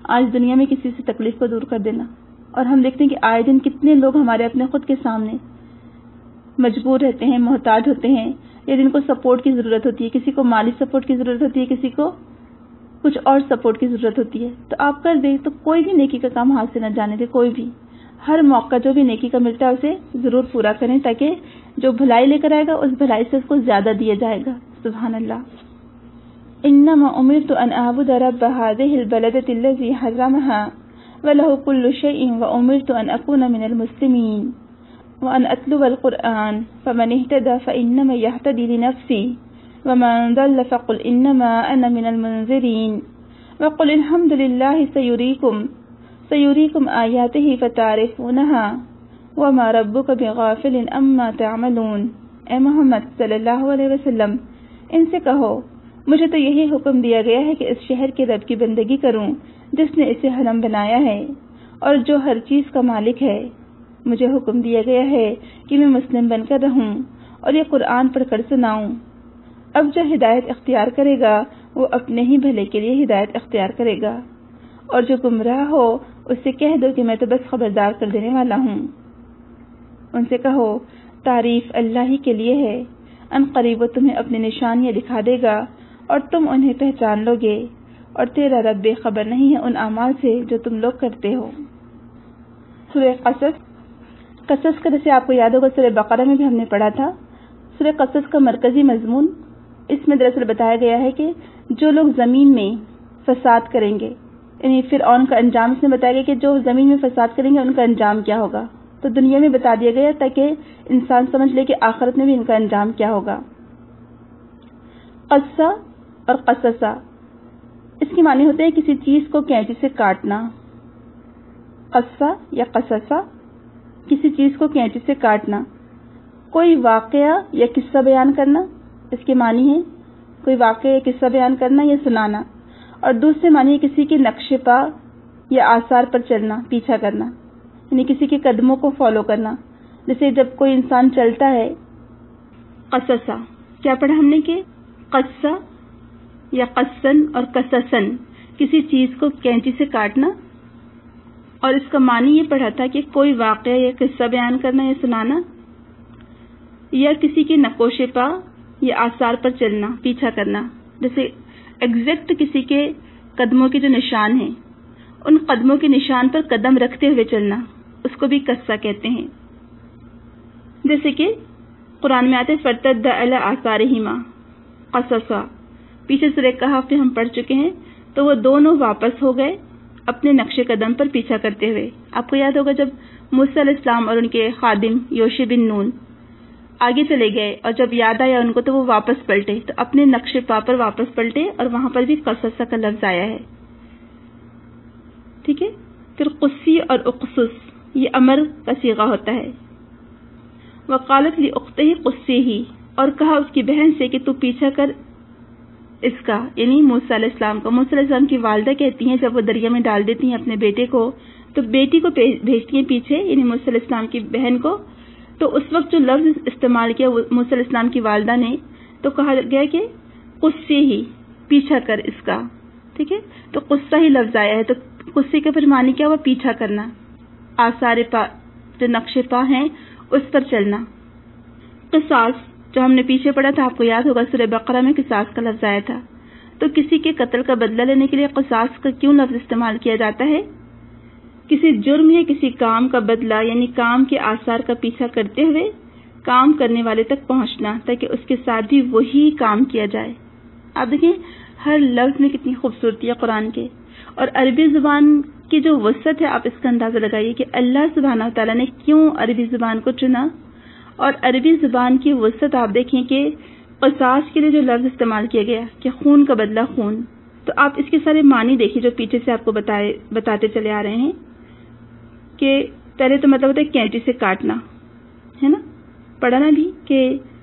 آج دنیا میں کسی سے تکلیف کو دور کر دینا. اور ہم دیکھتے ہیں کہ آئے دن کتنے لوگ ہمارے اپنے خود کے سامنے مجبور رہتے ہیں, محتاج ہوتے ہیں, یا جن کو سپورٹ کی ضرورت ہوتی ہے. کسی کو مالی سپورٹ کی ضرورت ہوتی ہے, کسی کو کچھ اور سپورٹ کی ضرورت ہوتی ہے. تو آپ کر دیں, تو کوئی بھی نیکی کا کام ہاتھ سے نہ جانے دے. کوئی بھی ہر موقع جو بھی نیکی کا ملتا ہے اسے ضرور پورا کریں, تاکہ جو بھلائی لے کر آئے گا اس بھلائی سے اس کو زیادہ دیا جائے گا. سبحان اللہ. انما امرت ان اعبد رب هذه البلدة الذي حرمها وله كل شيء وامرت ان اكون من المسلمين وان اتلو القرآن فمن اهتدى فانما يهتدي لنفسه ومن ضل فقل انما انا من المنذرين وقل الحمد لله سيريكم آياته فتعرفونها وما ربك بغافل اما تعملون. اے محمد صلی اللہ علیہ وسلم, ان سے کہو مجھے تو یہی حکم دیا گیا ہے کہ اس شہر کے رب کی بندگی کروں جس نے اسے حرم بنایا ہے اور جو ہر چیز کا مالک ہے. مجھے حکم دیا گیا ہے کہ میں مسلم بن کر رہوں اور یہ قرآن پڑھ کر سناؤں. اب جو ہدایت اختیار کرے گا وہ اپنے ہی بھلے کے لیے ہدایت اختیار کرے گا, اور جو گمراہ ہو اس سے کہہ دو کہ میں تو بس خبردار کر دینے والا ہوں. ان سے کہو تعریف اللہ ہی کے لیے ہے, ان قریب وہ تمہیں اپنی نشانیاں دکھا دے گا اور تم انہیں پہچان لو گے, اور تیرا رب بے خبر نہیں ہے ان اعمال سے جو تم لوگ کرتے ہو. سورہ قصص کا جیسے آپ کو یاد ہوگا سورہ بقرہ میں بھی ہم نے پڑھا تھا. سورہ قصص کا مرکزی مضمون اس میں دراصل بتایا گیا ہے کہ جو لوگ زمین میں فساد کریں گے, یعنی فرعون کا انجام اس نے بتایا گیا کہ جو زمین میں فساد کریں گے ان کا انجام کیا ہوگا. تو دنیا میں بتا دیا گیا تاکہ انسان سمجھ لے کہ آخرت میں بھی ان کا انجام کیا ہوگا. قصہ اور قصصہ اس کے معنی ہوتے ہیں کسی چیز کو کینچی سے کاٹنا. قصہ یا قصصہ کسی چیز کو کینچی سے کاٹنا. کوئی واقعہ یا قصہ بیان کرنا, اس کے معنی ہے کوئی واقعہ یا قصہ بیان کرنا یا سنانا. اور دوسرے معنی ہے کسی کے نقش پا یا آثار پر چلنا, پیچھا کرنا, یعنی کسی کے قدموں کو فالو کرنا. جیسے جب کوئی انسان چلتا ہے. قصصہ کیا پڑھا ہم نے کہ قصہ یا قصن اور قصصن کسی چیز کو کینچی سے کاٹنا, اور اس کا معنی یہ پڑھا تھا کہ کوئی واقعہ یا قصہ بیان کرنا یا سنانا, یا کسی کے نقوش پا یا آثار پر چلنا, پیچھا کرنا. جیسے ایگزیکٹ کسی کے قدموں کے جو نشان ہیں ان قدموں کے نشان پر قدم رکھتے ہوئے چلنا, اس کو بھی قصہ کہتے ہیں. جیسے کہ قرآن میں آتے فرتد علی آثارہما قصصا, پیچھے سورہ کہف پہ ہم پڑھ چکے ہیں. تو وہ دونوں واپس ہو گئے اپنے نقش قدم پر پیچھا کرتے ہوئے. آپ کو یاد ہوگا جب موسیٰ علیہ السلام اور ان کے خادم یوشع بن نون آگے چلے گئے اور جب یاد آیا ان کو تو وہ واپس پلٹے, تو اپنے نقش پا پر واپس پلٹے, اور وہاں پر بھی قصص کا لفظ آیا ہے. ٹھیک ہے. پھر قصی اور اقصص یہ امر کا صیغہ ہوتا ہے. وقالت لاختہ قصیہ, اور کہا اس کی بہن سے کہ تو پیچھا کر اس کا, یعنی موسیٰ علیہ السلام کا. موسیٰ علیہ السلام کی والدہ کہتی ہیں جب وہ دریا میں ڈال دیتی ہیں اپنے بیٹے کو تو بیٹی کو بھیجتی ہیں پیچھے, یعنی موسیٰ علیہ السلام کی بہن کو. تو اس وقت جو لفظ استعمال کیا موسیٰ علیہ السلام کی والدہ نے, تو کہا گیا کہ قصے ہی, پیچھا کر اس کا. ٹھیک ہے. تو قصہ ہی لفظ آیا ہے. تو قصے کا پھر معنی کیا ہوا, پیچھا کرنا, آثار پا جو نقش پا ہیں اس پر چلنا. قصاص جو ہم نے پیچھے پڑھا تھا آپ کو یاد ہوگا سورہ بقرہ میں قصاص کا لفظ آیا تھا. تو کسی کے قتل کا بدلہ لینے کے لیے قصاص کا کیوں لفظ استعمال کیا جاتا ہے؟ کسی جرم یا کسی کام کا بدلہ, یعنی کام کے آثار کا پیچھا کرتے ہوئے کام کرنے والے تک پہنچنا تاکہ اس کے ساتھ بھی وہی کام کیا جائے. آپ دیکھیں ہر لفظ میں کتنی خوبصورتی ہے قرآن کے. اور عربی زبان کی جو وسعت ہے آپ اس کا اندازہ لگائیے کہ اللہ سبحانہ وتعالیٰ نے کیوں عربی زبان کو چنا. اور عربی زبان کی وسعت آپ دیکھیں کہ قصاص کے لیے جو لفظ استعمال کیا گیا کہ خون کا بدلہ خون, تو آپ اس کے سارے معنی دیکھیے جو پیچھے سے آپ کو بتاتے چلے آ رہے ہیں. کہ پہلے تو مطلب ہوتا ہے کینچی سے کاٹنا, ہے نا, پڑھا نا بھی کہ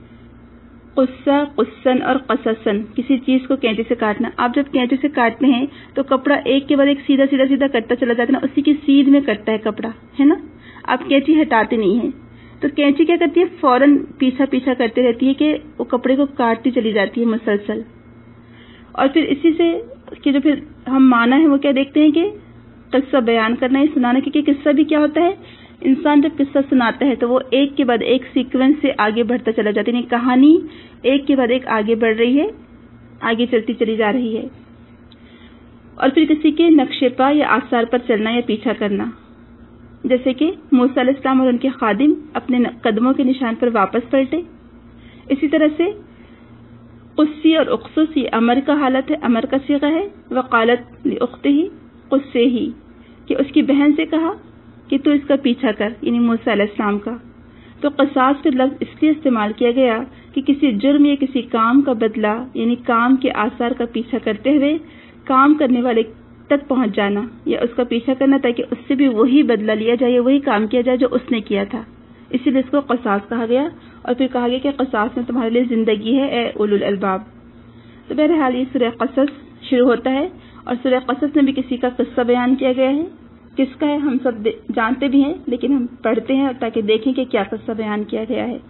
قصہ قصن اور قصصن کسی چیز کو کینچی سے کاٹنا. آپ جب کینچی سے کاٹتے ہیں تو کپڑا ایک کے بعد ایک سیدھا سیدھا سیدھا کٹتا چلا جاتا ہے نا, اسی کی سیدھ میں کٹتا ہے کپڑا, ہے نا. آپ کینچی ہٹاتے نہیں ہیں تو کینچی کیا کرتی ہے, فوراً پیچھا کرتے رہتی ہے کہ وہ کپڑے کو کاٹتی چلی جاتی ہے مسلسل. اور پھر اسی سے کہ جو پھر ہم معنی ہے وہ کیا دیکھتے ہیں کہ قصہ بیان کرنا، یہ سنانا، کیونکہ قصہ بھی کیا ہوتا ہے، انسان جب قصہ سناتا ہے تو وہ ایک کے بعد ایک سیکوینس سے آگے بڑھتا چلا جاتا ہے، یعنی کہانی ایک کے بعد ایک آگے بڑھ رہی ہے، آگے چلتی چلی جا رہی ہے۔ اور پھر کسی کے نقش پا یا آثار پر چلنا یا پیچھا کرنا، جیسے کہ موسیٰ علیہ السلام اور ان کے خادم اپنے قدموں کے نشان پر واپس پلٹے۔ اسی طرح سے قصی اور اقصص یہ امر کا حالت ہے، امر کا صیغہ ہے، وقالت لأختہ قصیہ، کہ اس کی بہن سے کہا کہ تو اس کا پیچھا کر، یعنی موسیٰ علیہ السلام کا۔ تو قصاص کا لفظ اس لیے استعمال کیا گیا کہ کسی جرم یا کسی کام کا بدلہ، یعنی کام کے آثار کا پیچھا کرتے ہوئے کام کرنے والے تک پہنچ جانا، یا اس کا پیچھا کرنا تاکہ اس سے بھی وہی بدلہ لیا جائے، وہی کام کیا جائے جو اس نے کیا تھا، اسی لیے اس کو قصاص کہا گیا۔ اور پھر کہا گیا کہ قصاص میں تمہارے لیے زندگی ہے اے اولو الالباب۔ تو بہرحال یہ سورہ قصص شروع ہوتا ہے، اور سورہ قصص میں بھی کسی کا قصہ بیان کیا گیا ہے۔ کس کا ہے ہم سب جانتے بھی ہیں، لیکن ہم پڑھتے ہیں تاکہ دیکھیں کہ کیا قصہ بیان کیا گیا ہے۔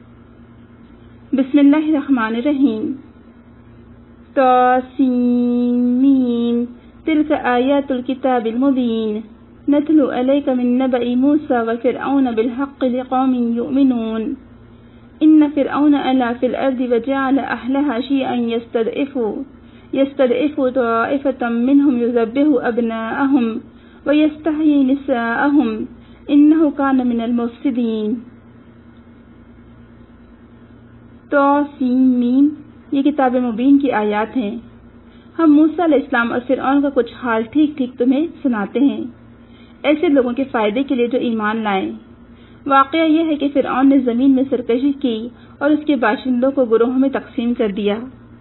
بسم اللہ الرحمن الرحیم۔ طاسین تلک آیات الکتاب المبین نتلو علیک من نبأ موسیٰ وفرعون بالحق لقوم یؤمنون ان فرعون علا فی الارض وجعل اہلها شیئا یستضعف طائفة منهم یذبح ابناءهم وَيَسْتَحْيِي نِسَاءَهُمْ إِنَّهُ كَانَ مِنَ الْمُفْسِدِينَ۔ طاسین، یہ کتاب مبین کی آیات ہیں۔ ہم موسیٰ علیہ السلام اور فرعون کا کچھ حال ٹھیک ٹھیک تمہیں سناتے ہیں، ایسے لوگوں کے فائدے کے لیے جو ایمان لائیں۔ واقعہ یہ ہے کہ فرعون نے زمین میں سرکشی کی اور اس کے باشندوں کو گروہوں میں تقسیم کر دیا۔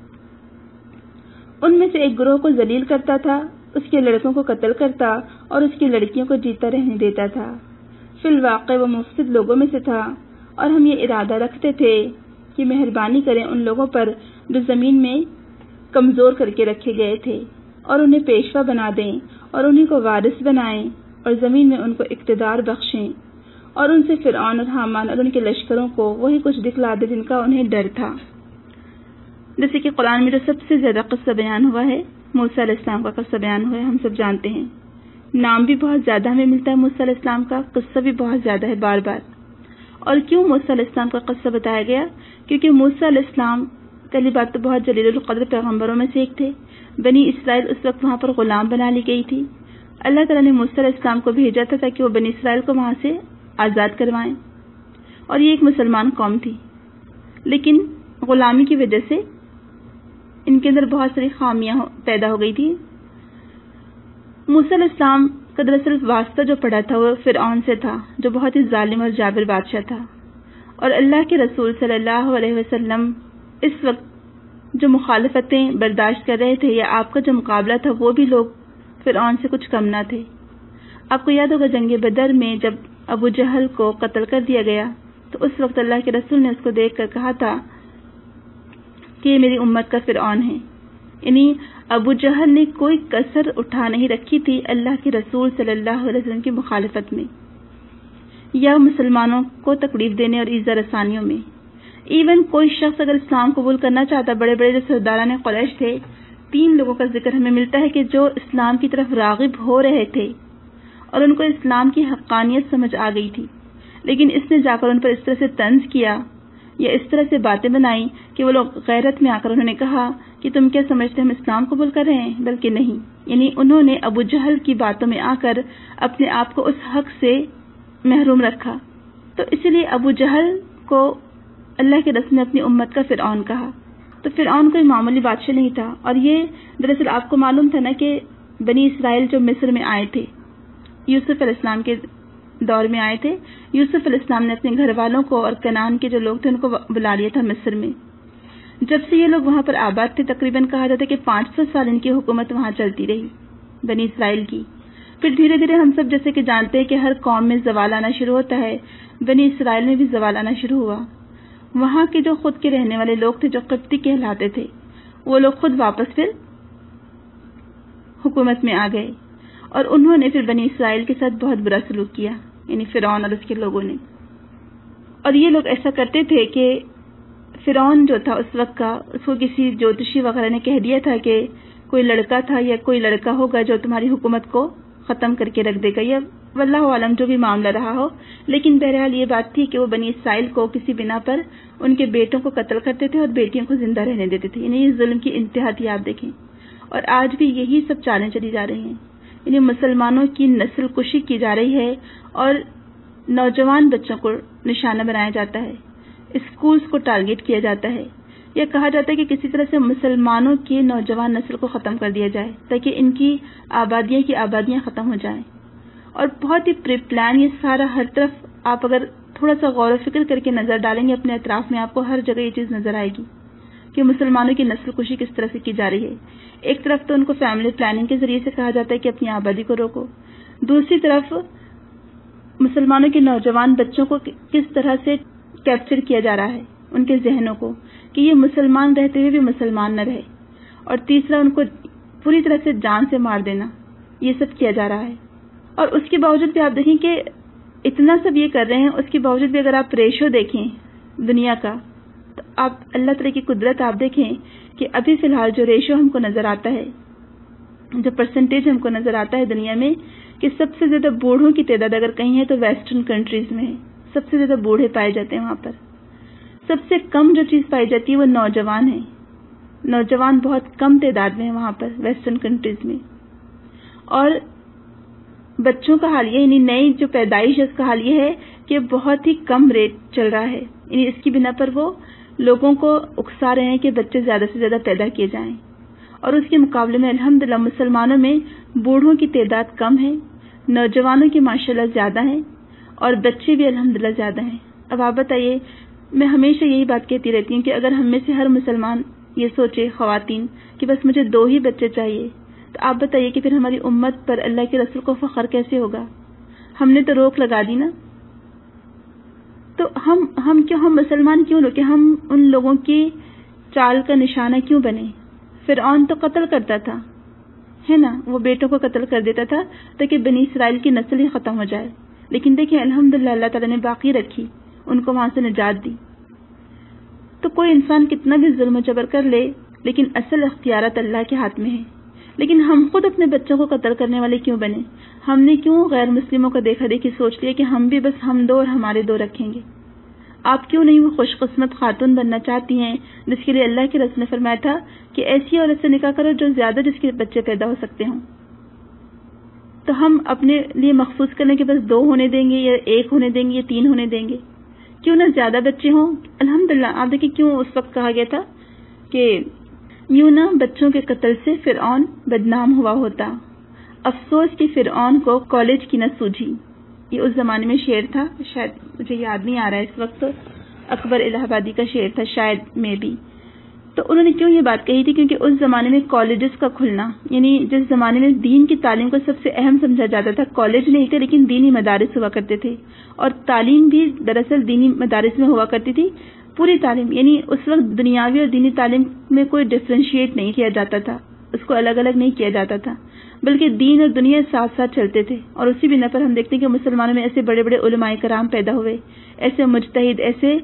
ان میں سے ایک گروہ کو ذلیل کرتا تھا، اس کے لڑکوں کو قتل کرتا اور اس کی لڑکیوں کو جیتا رہنے دیتا تھا۔ فی الواقع وہ مفسد لوگوں میں سے تھا، اور ہم یہ ارادہ رکھتے تھے کہ مہربانی کریں ان لوگوں پر جو زمین میں کمزور کر کے رکھے گئے تھے، اور انہیں پیشوا بنا دیں اور انہیں کو وارث بنائیں اور زمین میں ان کو اقتدار بخشیں، اور ان سے فرعون اور حامان اور ان کے لشکروں کو وہی کچھ دکھلا دے جن کا انہیں ڈر تھا۔ جیسے کہ قرآن میں جو سب سے زیادہ قصہ بیان ہوا ہے، موسیٰ علیہ السلام کا قصہ بیان ہوا ہے، ہم سب جانتے ہیں۔ نام بھی بہت زیادہ ہمیں ملتا ہے موسیٰ علیہ السلام کا، قصہ بھی بہت زیادہ ہے بار بار۔ اور کیوں موسیٰ علیہ السلام کا قصہ بتایا گیا؟ کیونکہ موسیٰ علیہ السلام پہلی بات تو بہت جلیل القدر پیغمبروں میں سے ایک تھے۔ بنی اسرائیل اس وقت وہاں پر غلام بنا لی گئی تھی۔ اللہ تعالیٰ نے موسیٰ علیہ السلام کو بھیجا تھا تاکہ وہ بنی اسرائیل کو وہاں سے آزاد کروائیں، اور یہ ایک مسلمان قوم تھی، لیکن غلامی کی وجہ سے ان کے اندر بہت ساری خامیاں پیدا ہو گئی تھی۔ موسیٰ علیہ السلام کا دراصل واسطہ جو پڑا تھا وہ فرعون سے تھا، جو بہت ہی ظالم اور جابر بادشاہ تھا، اور اللہ کے رسول صلی اللہ علیہ وسلم اس وقت جو مخالفتیں برداشت کر رہے تھے یا آپ کا جو مقابلہ تھا وہ بھی لوگ فرعون سے کچھ کم نہ تھے۔ آپ کو یاد ہوگا جنگ بدر میں جب ابو جہل کو قتل کر دیا گیا تو اس وقت اللہ کے رسول نے اس کو دیکھ کر کہا تھا کہ یہ میری امت کا فرعون ہے، یعنی ابو جہل نے کوئی کسر اٹھا نہیں رکھی تھی اللہ کے رسول صلی اللہ علیہ وسلم کی مخالفت میں یا مسلمانوں کو تکلیف دینے اور ایذا رسانیوں میں۔ ایون کوئی شخص اگر اسلام قبول کرنا چاہتا، بڑے بڑے جو سرداران قریش تھے، 3 لوگوں کا ذکر ہمیں ملتا ہے کہ جو اسلام کی طرف راغب ہو رہے تھے اور ان کو اسلام کی حقانیت سمجھ آ گئی تھی، لیکن اس نے جا کر ان پر اس طرح سے طنز کیا یا اس طرح سے باتیں بنائی کہ وہ لوگ غیرت میں آ کر انہوں نے کہا کہ تم کیا سمجھتے ہم اسلام قبول کر رہے ہیں؟ بلکہ نہیں، یعنی انہوں نے ابو جہل کی باتوں میں آ کر اپنے آپ کو اس حق سے محروم رکھا۔ تو اسی لیے ابو جہل کو اللہ کے رسول نے اپنی امت کا فرعون کہا۔ تو فرعون کوئی معمولی بادشاہ نہیں تھا، اور یہ دراصل آپ کو معلوم تھا نا کہ بنی اسرائیل جو مصر میں آئے تھے، یوسف علیہ السلام کے دور میں آئے تھے، یوسف علیہ السلام نے اپنے گھر والوں کو اور کنعان کے جو لوگ تھے ان کو بلا لیا تھا مصر میں۔ جب سے یہ لوگ وہاں پر آباد تھے تقریباً کہا جاتا ہے کہ 500 سال ان کی حکومت وہاں چلتی رہی بنی اسرائیل کی۔ پھر دھیرے دھیرے ہم سب جیسے کہ جانتے ہیں کہ ہر قوم میں زوال آنا شروع ہوتا ہے، بنی اسرائیل میں بھی زوال آنا شروع ہوا۔ وہاں کے جو خود کے رہنے والے لوگ تھے جو قبطی کہلاتے تھے، وہ لوگ خود واپس پھر حکومت میں آ گئے، اور انہوں نے پھر بنی اسرائیل کے ساتھ بہت برا سلوک کیا، یعنی فرعون اور اس کے لوگوں نے۔ اور یہ لوگ ایسا کرتے تھے کہ فرعون جو تھا اس وقت کا، اس کو کسی جوتشی وغیرہ نے کہہ دیا تھا کہ کوئی لڑکا تھا یا کوئی لڑکا ہوگا جو تمہاری حکومت کو ختم کر کے رکھ دے گا، یا واللہ عالم جو بھی معاملہ رہا ہو. لیکن بہرحال یہ بات تھی کہ وہ بنی اسرائیل کو کسی بنا پر ان کے بیٹوں کو قتل کرتے تھے اور بیٹیوں کو زندہ رہنے دیتے تھے. یعنی یہ ظلم کی انتہا تھی. آپ دیکھیں، اور آج بھی یہی سب چالیں چلی جا رہی ہیں. یعنی مسلمانوں کی نسل کشی کی جا رہی ہے اور نوجوان بچوں کو نشانہ بنایا جاتا ہے، اسکولز کو ٹارگٹ کیا جاتا ہے، یا کہا جاتا ہے کہ کسی طرح سے مسلمانوں کی نوجوان نسل کو ختم کر دیا جائے تاکہ ان کی آبادیاں ختم ہو جائیں. اور بہت ہی پری پلان یہ سارا، ہر طرف آپ اگر تھوڑا سا غور و فکر کر کے نظر ڈالیں گے اپنے اطراف میں، آپ کو ہر جگہ یہ چیز نظر آئے گی کہ مسلمانوں کی نسل کشی کس طرح سے کی جا رہی ہے. ایک طرف تو ان کو فیملی پلاننگ کے ذریعے سے کہا جاتا ہے کہ اپنی آبادی کو روکو، دوسری طرف مسلمانوں کے نوجوان بچوں کو کس طرح سے کیپچر کیا جا رہا ہے، ان کے ذہنوں کو، کہ یہ مسلمان رہتے ہوئے بھی مسلمان نہ رہے، اور تیسرا ان کو پوری طرح سے جان سے مار دینا. یہ سب کیا جا رہا ہے. اور اس کے باوجود بھی آپ دیکھیں کہ اتنا سب یہ کر رہے ہیں، اس کے باوجود بھی اگر آپ ریشو دیکھیں دنیا کا، تو آپ اللہ تعالیٰ کی قدرت آپ دیکھیں کہ ابھی فی الحال جو ریشو ہم کو نظر آتا ہے، جو پرسنٹیج ہم کو نظر آتا ہے دنیا میں، کہ سب سے زیادہ بوڑھوں کی تعداد اگر کہیں ہے تو ویسٹرن کنٹریز میں ہے. سب سے زیادہ بوڑھے پائے جاتے ہیں وہاں پر. سب سے کم جو چیز پائی جاتی ہے وہ نوجوان ہیں. نوجوان بہت کم تعداد میں ہیں وہاں پر ویسٹرن کنٹریز میں. اور بچوں کا حال یہ، یعنی نئی جو پیدائش ہے اس کا حال یہ ہے کہ بہت ہی کم ریٹ چل رہا ہے. یعنی اس کی بنا پر وہ لوگوں کو اکسا رہے ہیں کہ بچے زیادہ سے زیادہ پیدا کیے جائیں. اور اس کے مقابلے میں الحمدللہ مسلمانوں میں بوڑھوں کی تعداد کم ہے، نوجوانوں کی ماشاءاللہ زیادہ ہیں، اور بچے بھی الحمدللہ زیادہ ہیں. اب آپ بتائیے، میں ہمیشہ یہی بات کہتی رہتی ہوں کہ اگر ہم میں سے ہر مسلمان یہ سوچے، خواتین، کہ بس مجھے 2 ہی بچے چاہیے، تو آپ بتائیے کہ پھر ہماری امت پر اللہ کے رسول کو فخر کیسے ہوگا؟ ہم نے تو روک لگا دی نا. تو ہم مسلمان کیوں روکے؟ ہم ان لوگوں کی چال کا نشانہ کیوں بنے؟ فرعون تو قتل کرتا تھا، ہے نا، وہ بیٹوں کو قتل کر دیتا تھا تاکہ بنی اسرائیل کی نسل ہی ختم ہو جائے. لیکن دیکھیں الحمدللہ اللہ تعالیٰ نے باقی رکھی، ان کو وہاں سے نجات دی. تو کوئی انسان کتنا بھی ظلم و جبر کر لے، لیکن اصل اختیارات اللہ کے ہاتھ میں ہے. لیکن ہم خود اپنے بچوں کو قتل کرنے والے کیوں بنے؟ ہم نے کیوں غیر مسلموں کو دیکھا دیکھی سوچ لیا کہ ہم بھی بس ہم 2 اور ہمارے 2 رکھیں گے؟ آپ کیوں نہیں وہ خوش قسمت خاتون بننا چاہتی ہیں جس کے لیے اللہ کے رسول نے فرمایا تھا کہ ایسی عورت سے نکاح کرو جو زیادہ جس کے بچے پیدا ہو سکتے ہوں؟ تو ہم اپنے لیے مخصوص کرنے کے بس 2 ہونے دیں گے، یا 1 ہونے دیں گے، یا 3 ہونے دیں گے؟ کیوں نہ زیادہ بچے ہوں؟ الحمدللہ آپ دیکھیں کیوں اس وقت کہا گیا تھا کہ یوں نہ بچوں کے قتل سے فرعون بدنام ہوا ہوتا، افسوس کہ فرعون کو کالج کی نہ سوجھی. یہ اس زمانے میں شعر تھا، شاید مجھے یاد نہیں آ رہا ہے اس وقت، اکبر الہ آبادی کا شعر تھا شاید میں بھی. تو انہوں نے کیوں یہ بات کہی تھی؟ کیونکہ اس زمانے میں کالجز کا کھلنا، یعنی جس زمانے میں دین کی تعلیم کو سب سے اہم سمجھا جاتا تھا، کالج نہیں تھے لیکن دینی مدارس ہوا کرتے تھے، اور تعلیم بھی دراصل دینی مدارس میں ہوا کرتی تھی. پوری تعلیم، یعنی اس وقت دنیاوی اور دینی تعلیم میں کوئی ڈفرینشیٹ نہیں کیا جاتا تھا، اس کو الگ الگ نہیں کیا جاتا تھا، بلکہ دین اور دنیا ساتھ ساتھ چلتے تھے. اور اسی بنا پر ہم دیکھتے ہیں کہ مسلمانوں میں ایسے بڑے بڑے علماء کرام پیدا ہوئے، ایسے مجتہد، ایسے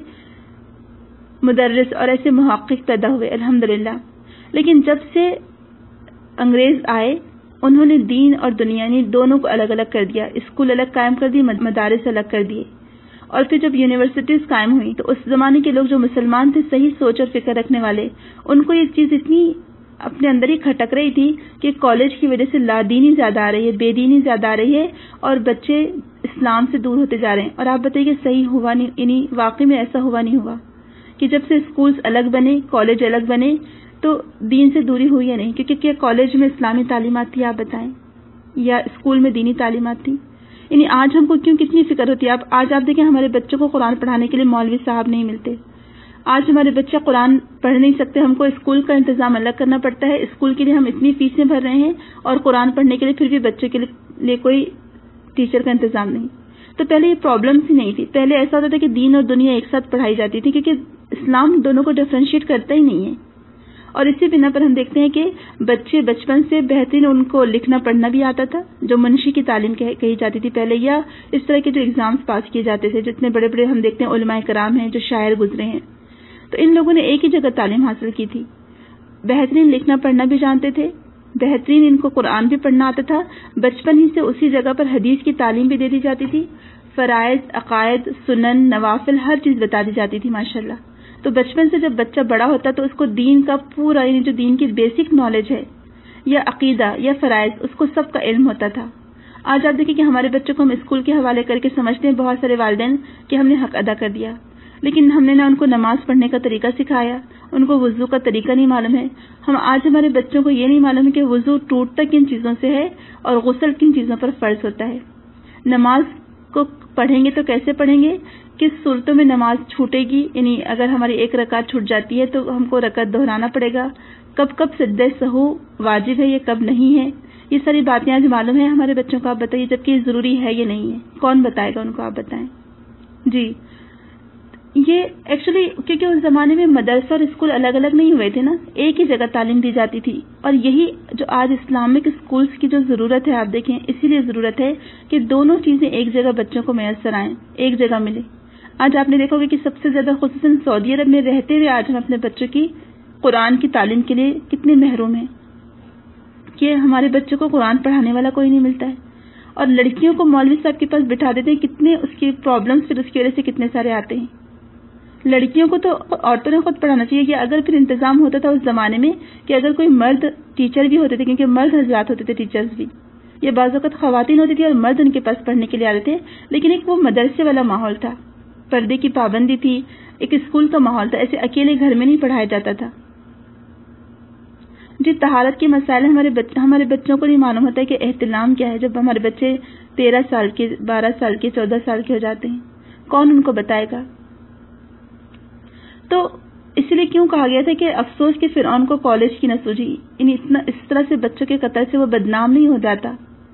مدرس اور ایسے محقق پیدا ہوئے الحمدللہ. لیکن جب سے انگریز آئے انہوں نے دین اور دنیا نے دونوں کو الگ الگ کر دیا، اسکول الگ قائم کر دی، مدارس الگ کر دیے. اور پھر جب یونیورسٹیز قائم ہوئی تو اس زمانے کے لوگ جو مسلمان تھے، صحیح سوچ اور فکر رکھنے والے، ان کو یہ چیز اتنی اپنے اندر ہی کھٹک رہی تھی کہ کالج کی وجہ سے لادینی زیادہ آ رہی ہے، بے دینی زیادہ آ رہی ہے، اور بچے اسلام سے دور ہوتے جا رہے ہیں. اور آپ بتائیے کہ صحیح ہوا نہیں؟ یعنی واقعی میں ایسا ہوا نہیں ہوا کہ جب سے اسکولز الگ بنے، کالج الگ بنے، تو دین سے دوری ہوئی یا نہیں؟ کیونکہ کیا کالج میں اسلامی تعلیمات تھی آپ بتائیں، یا اسکول میں دینی تعلیمات تھی؟ یعنی آج ہم کو کیوں کتنی فکر ہوتی ہے؟ آج آپ دیکھیں ہمارے بچوں کو قرآن پڑھانے کے لیے مولوی صاحب نہیں ملتے. آج ہمارے بچے قرآن پڑھ نہیں سکتے، ہم کو اسکول کا انتظام الگ کرنا پڑتا ہے. اسکول کے لیے ہم اتنی فیسیں بھر رہے ہیں اور قرآن پڑھنے کے لیے پھر بھی بچے کے لیے کوئی ٹیچر کا انتظام نہیں. تو پہلے یہ پرابلمس ہی نہیں تھی. پہلے ایسا ہوتا تھا کہ دین اور دنیا ایک ساتھ پڑھائی جاتی تھی، کیونکہ اسلام دونوں کو ڈفرینشیٹ کرتا ہی نہیں ہے. اور اسی بنا پر ہم دیکھتے ہیں کہ بچے بچپن سے بہترین ان کو لکھنا پڑھنا بھی آتا تھا، جو منشی کی تعلیم کہی جاتی تھی پہلے، یا اس طرح کے جو ایگزامز پاس کیے جاتے تھے. جتنے بڑے بڑے ہم دیکھتے ہیں علماء کرام ہیں جو شاعر گزرے ہیں، تو ان لوگوں نے ایک ہی جگہ تعلیم حاصل کی تھی. بہترین لکھنا پڑھنا بھی جانتے تھے بہترین ان کو قرآن بھی پڑھنا آتا تھا، بچپن ہی سے اسی جگہ پر حدیث کی تعلیم بھی دے دی جاتی تھی، فرائض، عقائد، سنن، نوافل ہر چیز بتا دی جاتی تھی ماشاءاللہ۔ تو بچپن سے جب بچہ بڑا ہوتا تو اس کو دین کا پورا، یعنی جو دین کی بیسک نالج ہے یا عقیدہ یا فرائض، اس کو سب کا علم ہوتا تھا۔ آج آپ دیکھیں کہ ہمارے بچوں کو ہم اسکول کے حوالے کر کے سمجھتے ہیں بہت سارے والدین کہ ہم نے حق ادا کر دیا، لیکن ہم نے نہ ان کو نماز پڑھنے کا طریقہ سکھایا، ان کو وضو کا طریقہ نہیں معلوم ہے۔ آج ہمارے بچوں کو یہ نہیں معلوم ہے کہ وضو ٹوٹتا کن چیزوں سے ہے اور غسل کن چیزوں پر فرض ہوتا ہے۔ نماز کو پڑھیں گے تو کیسے پڑھیں گے، کس صورتوں میں نماز چھوٹے گی، یعنی اگر ہماری ایک رکعت چھوٹ جاتی ہے تو ہم کو رکعت دہرانا پڑے گا، کب کب سجدہ سہو واجب ہے، یہ کب نہیں ہے، یہ ساری باتیں آج معلوم ہے ہمارے بچوں کو۔ آپ بتائیے جبکہ یہ ضروری ہے یہ نہیں ہے، کون بتائے گا ان کو، آپ بتائیں۔ جی یہ ایکچولی کیونکہ اس زمانے میں مدرسہ اور اسکول الگ الگ نہیں ہوئے تھے نا، ایک ہی جگہ تعلیم دی جاتی تھی، اور یہی جو آج اسلامک اسکولس کی جو ضرورت ہے، آپ دیکھیں اسی لیے ضرورت ہے کہ دونوں چیزیں ایک جگہ بچوں کو میسر آئیں، ایک جگہ ملے۔ آج آپ نے دیکھا ہوگا کہ سب سے زیادہ خصوصاً سعودی عرب میں رہتے ہوئے آج ہم اپنے بچوں کی قرآن کی تعلیم کے لیے کتنے محروم ہیں کہ ہمارے بچوں کو قرآن پڑھانے والا کوئی نہیں ملتا ہے، اور لڑکیوں کو مولوی صاحب کے پاس بٹھا دیتے ہیں، کتنے اس کی پرابلمس پھر اس کی وجہ سے کتنے سارے آتے ہیں۔ لڑکیوں کو تو عورتوں نے خود پڑھانا چاہیے، یا اگر پھر انتظام ہوتا تھا اس زمانے میں کہ اگر کوئی مرد ٹیچر بھی ہوتے تھے، کیونکہ مرد حضرات ہوتے تھے ٹیچرز بھی، یا بعض اوقات خواتین ہوتی تھی اور مرد ان کے پاس پڑھنے کے لیے آتے تھے، لیکن ایک وہ مدرسے والا ماحول تھا، پردے کی پابندی تھی، ایک اسکول کا ماحول تھا، ایسے اکیلے گھر میں نہیں پڑھایا جاتا تھا۔ جی طہارت کے مسائل ہمارے بچوں کو نہیں معلوم ہوتا ہے کہ احتلام کیا ہے، جب ہمارے بچے 13 سال کے، 12 سال کے، 14 سال کے ہو جاتے ہیں، کون ان کو بتائے گا؟ تو اس لیے کیوں کہا گیا تھا کہ افسوس کہ فرعون کو کالج کی نہ سوجی، یعنی اس طرح سے بچوں کے قتل سے وہ بدنام نہیں ہو جاتا۔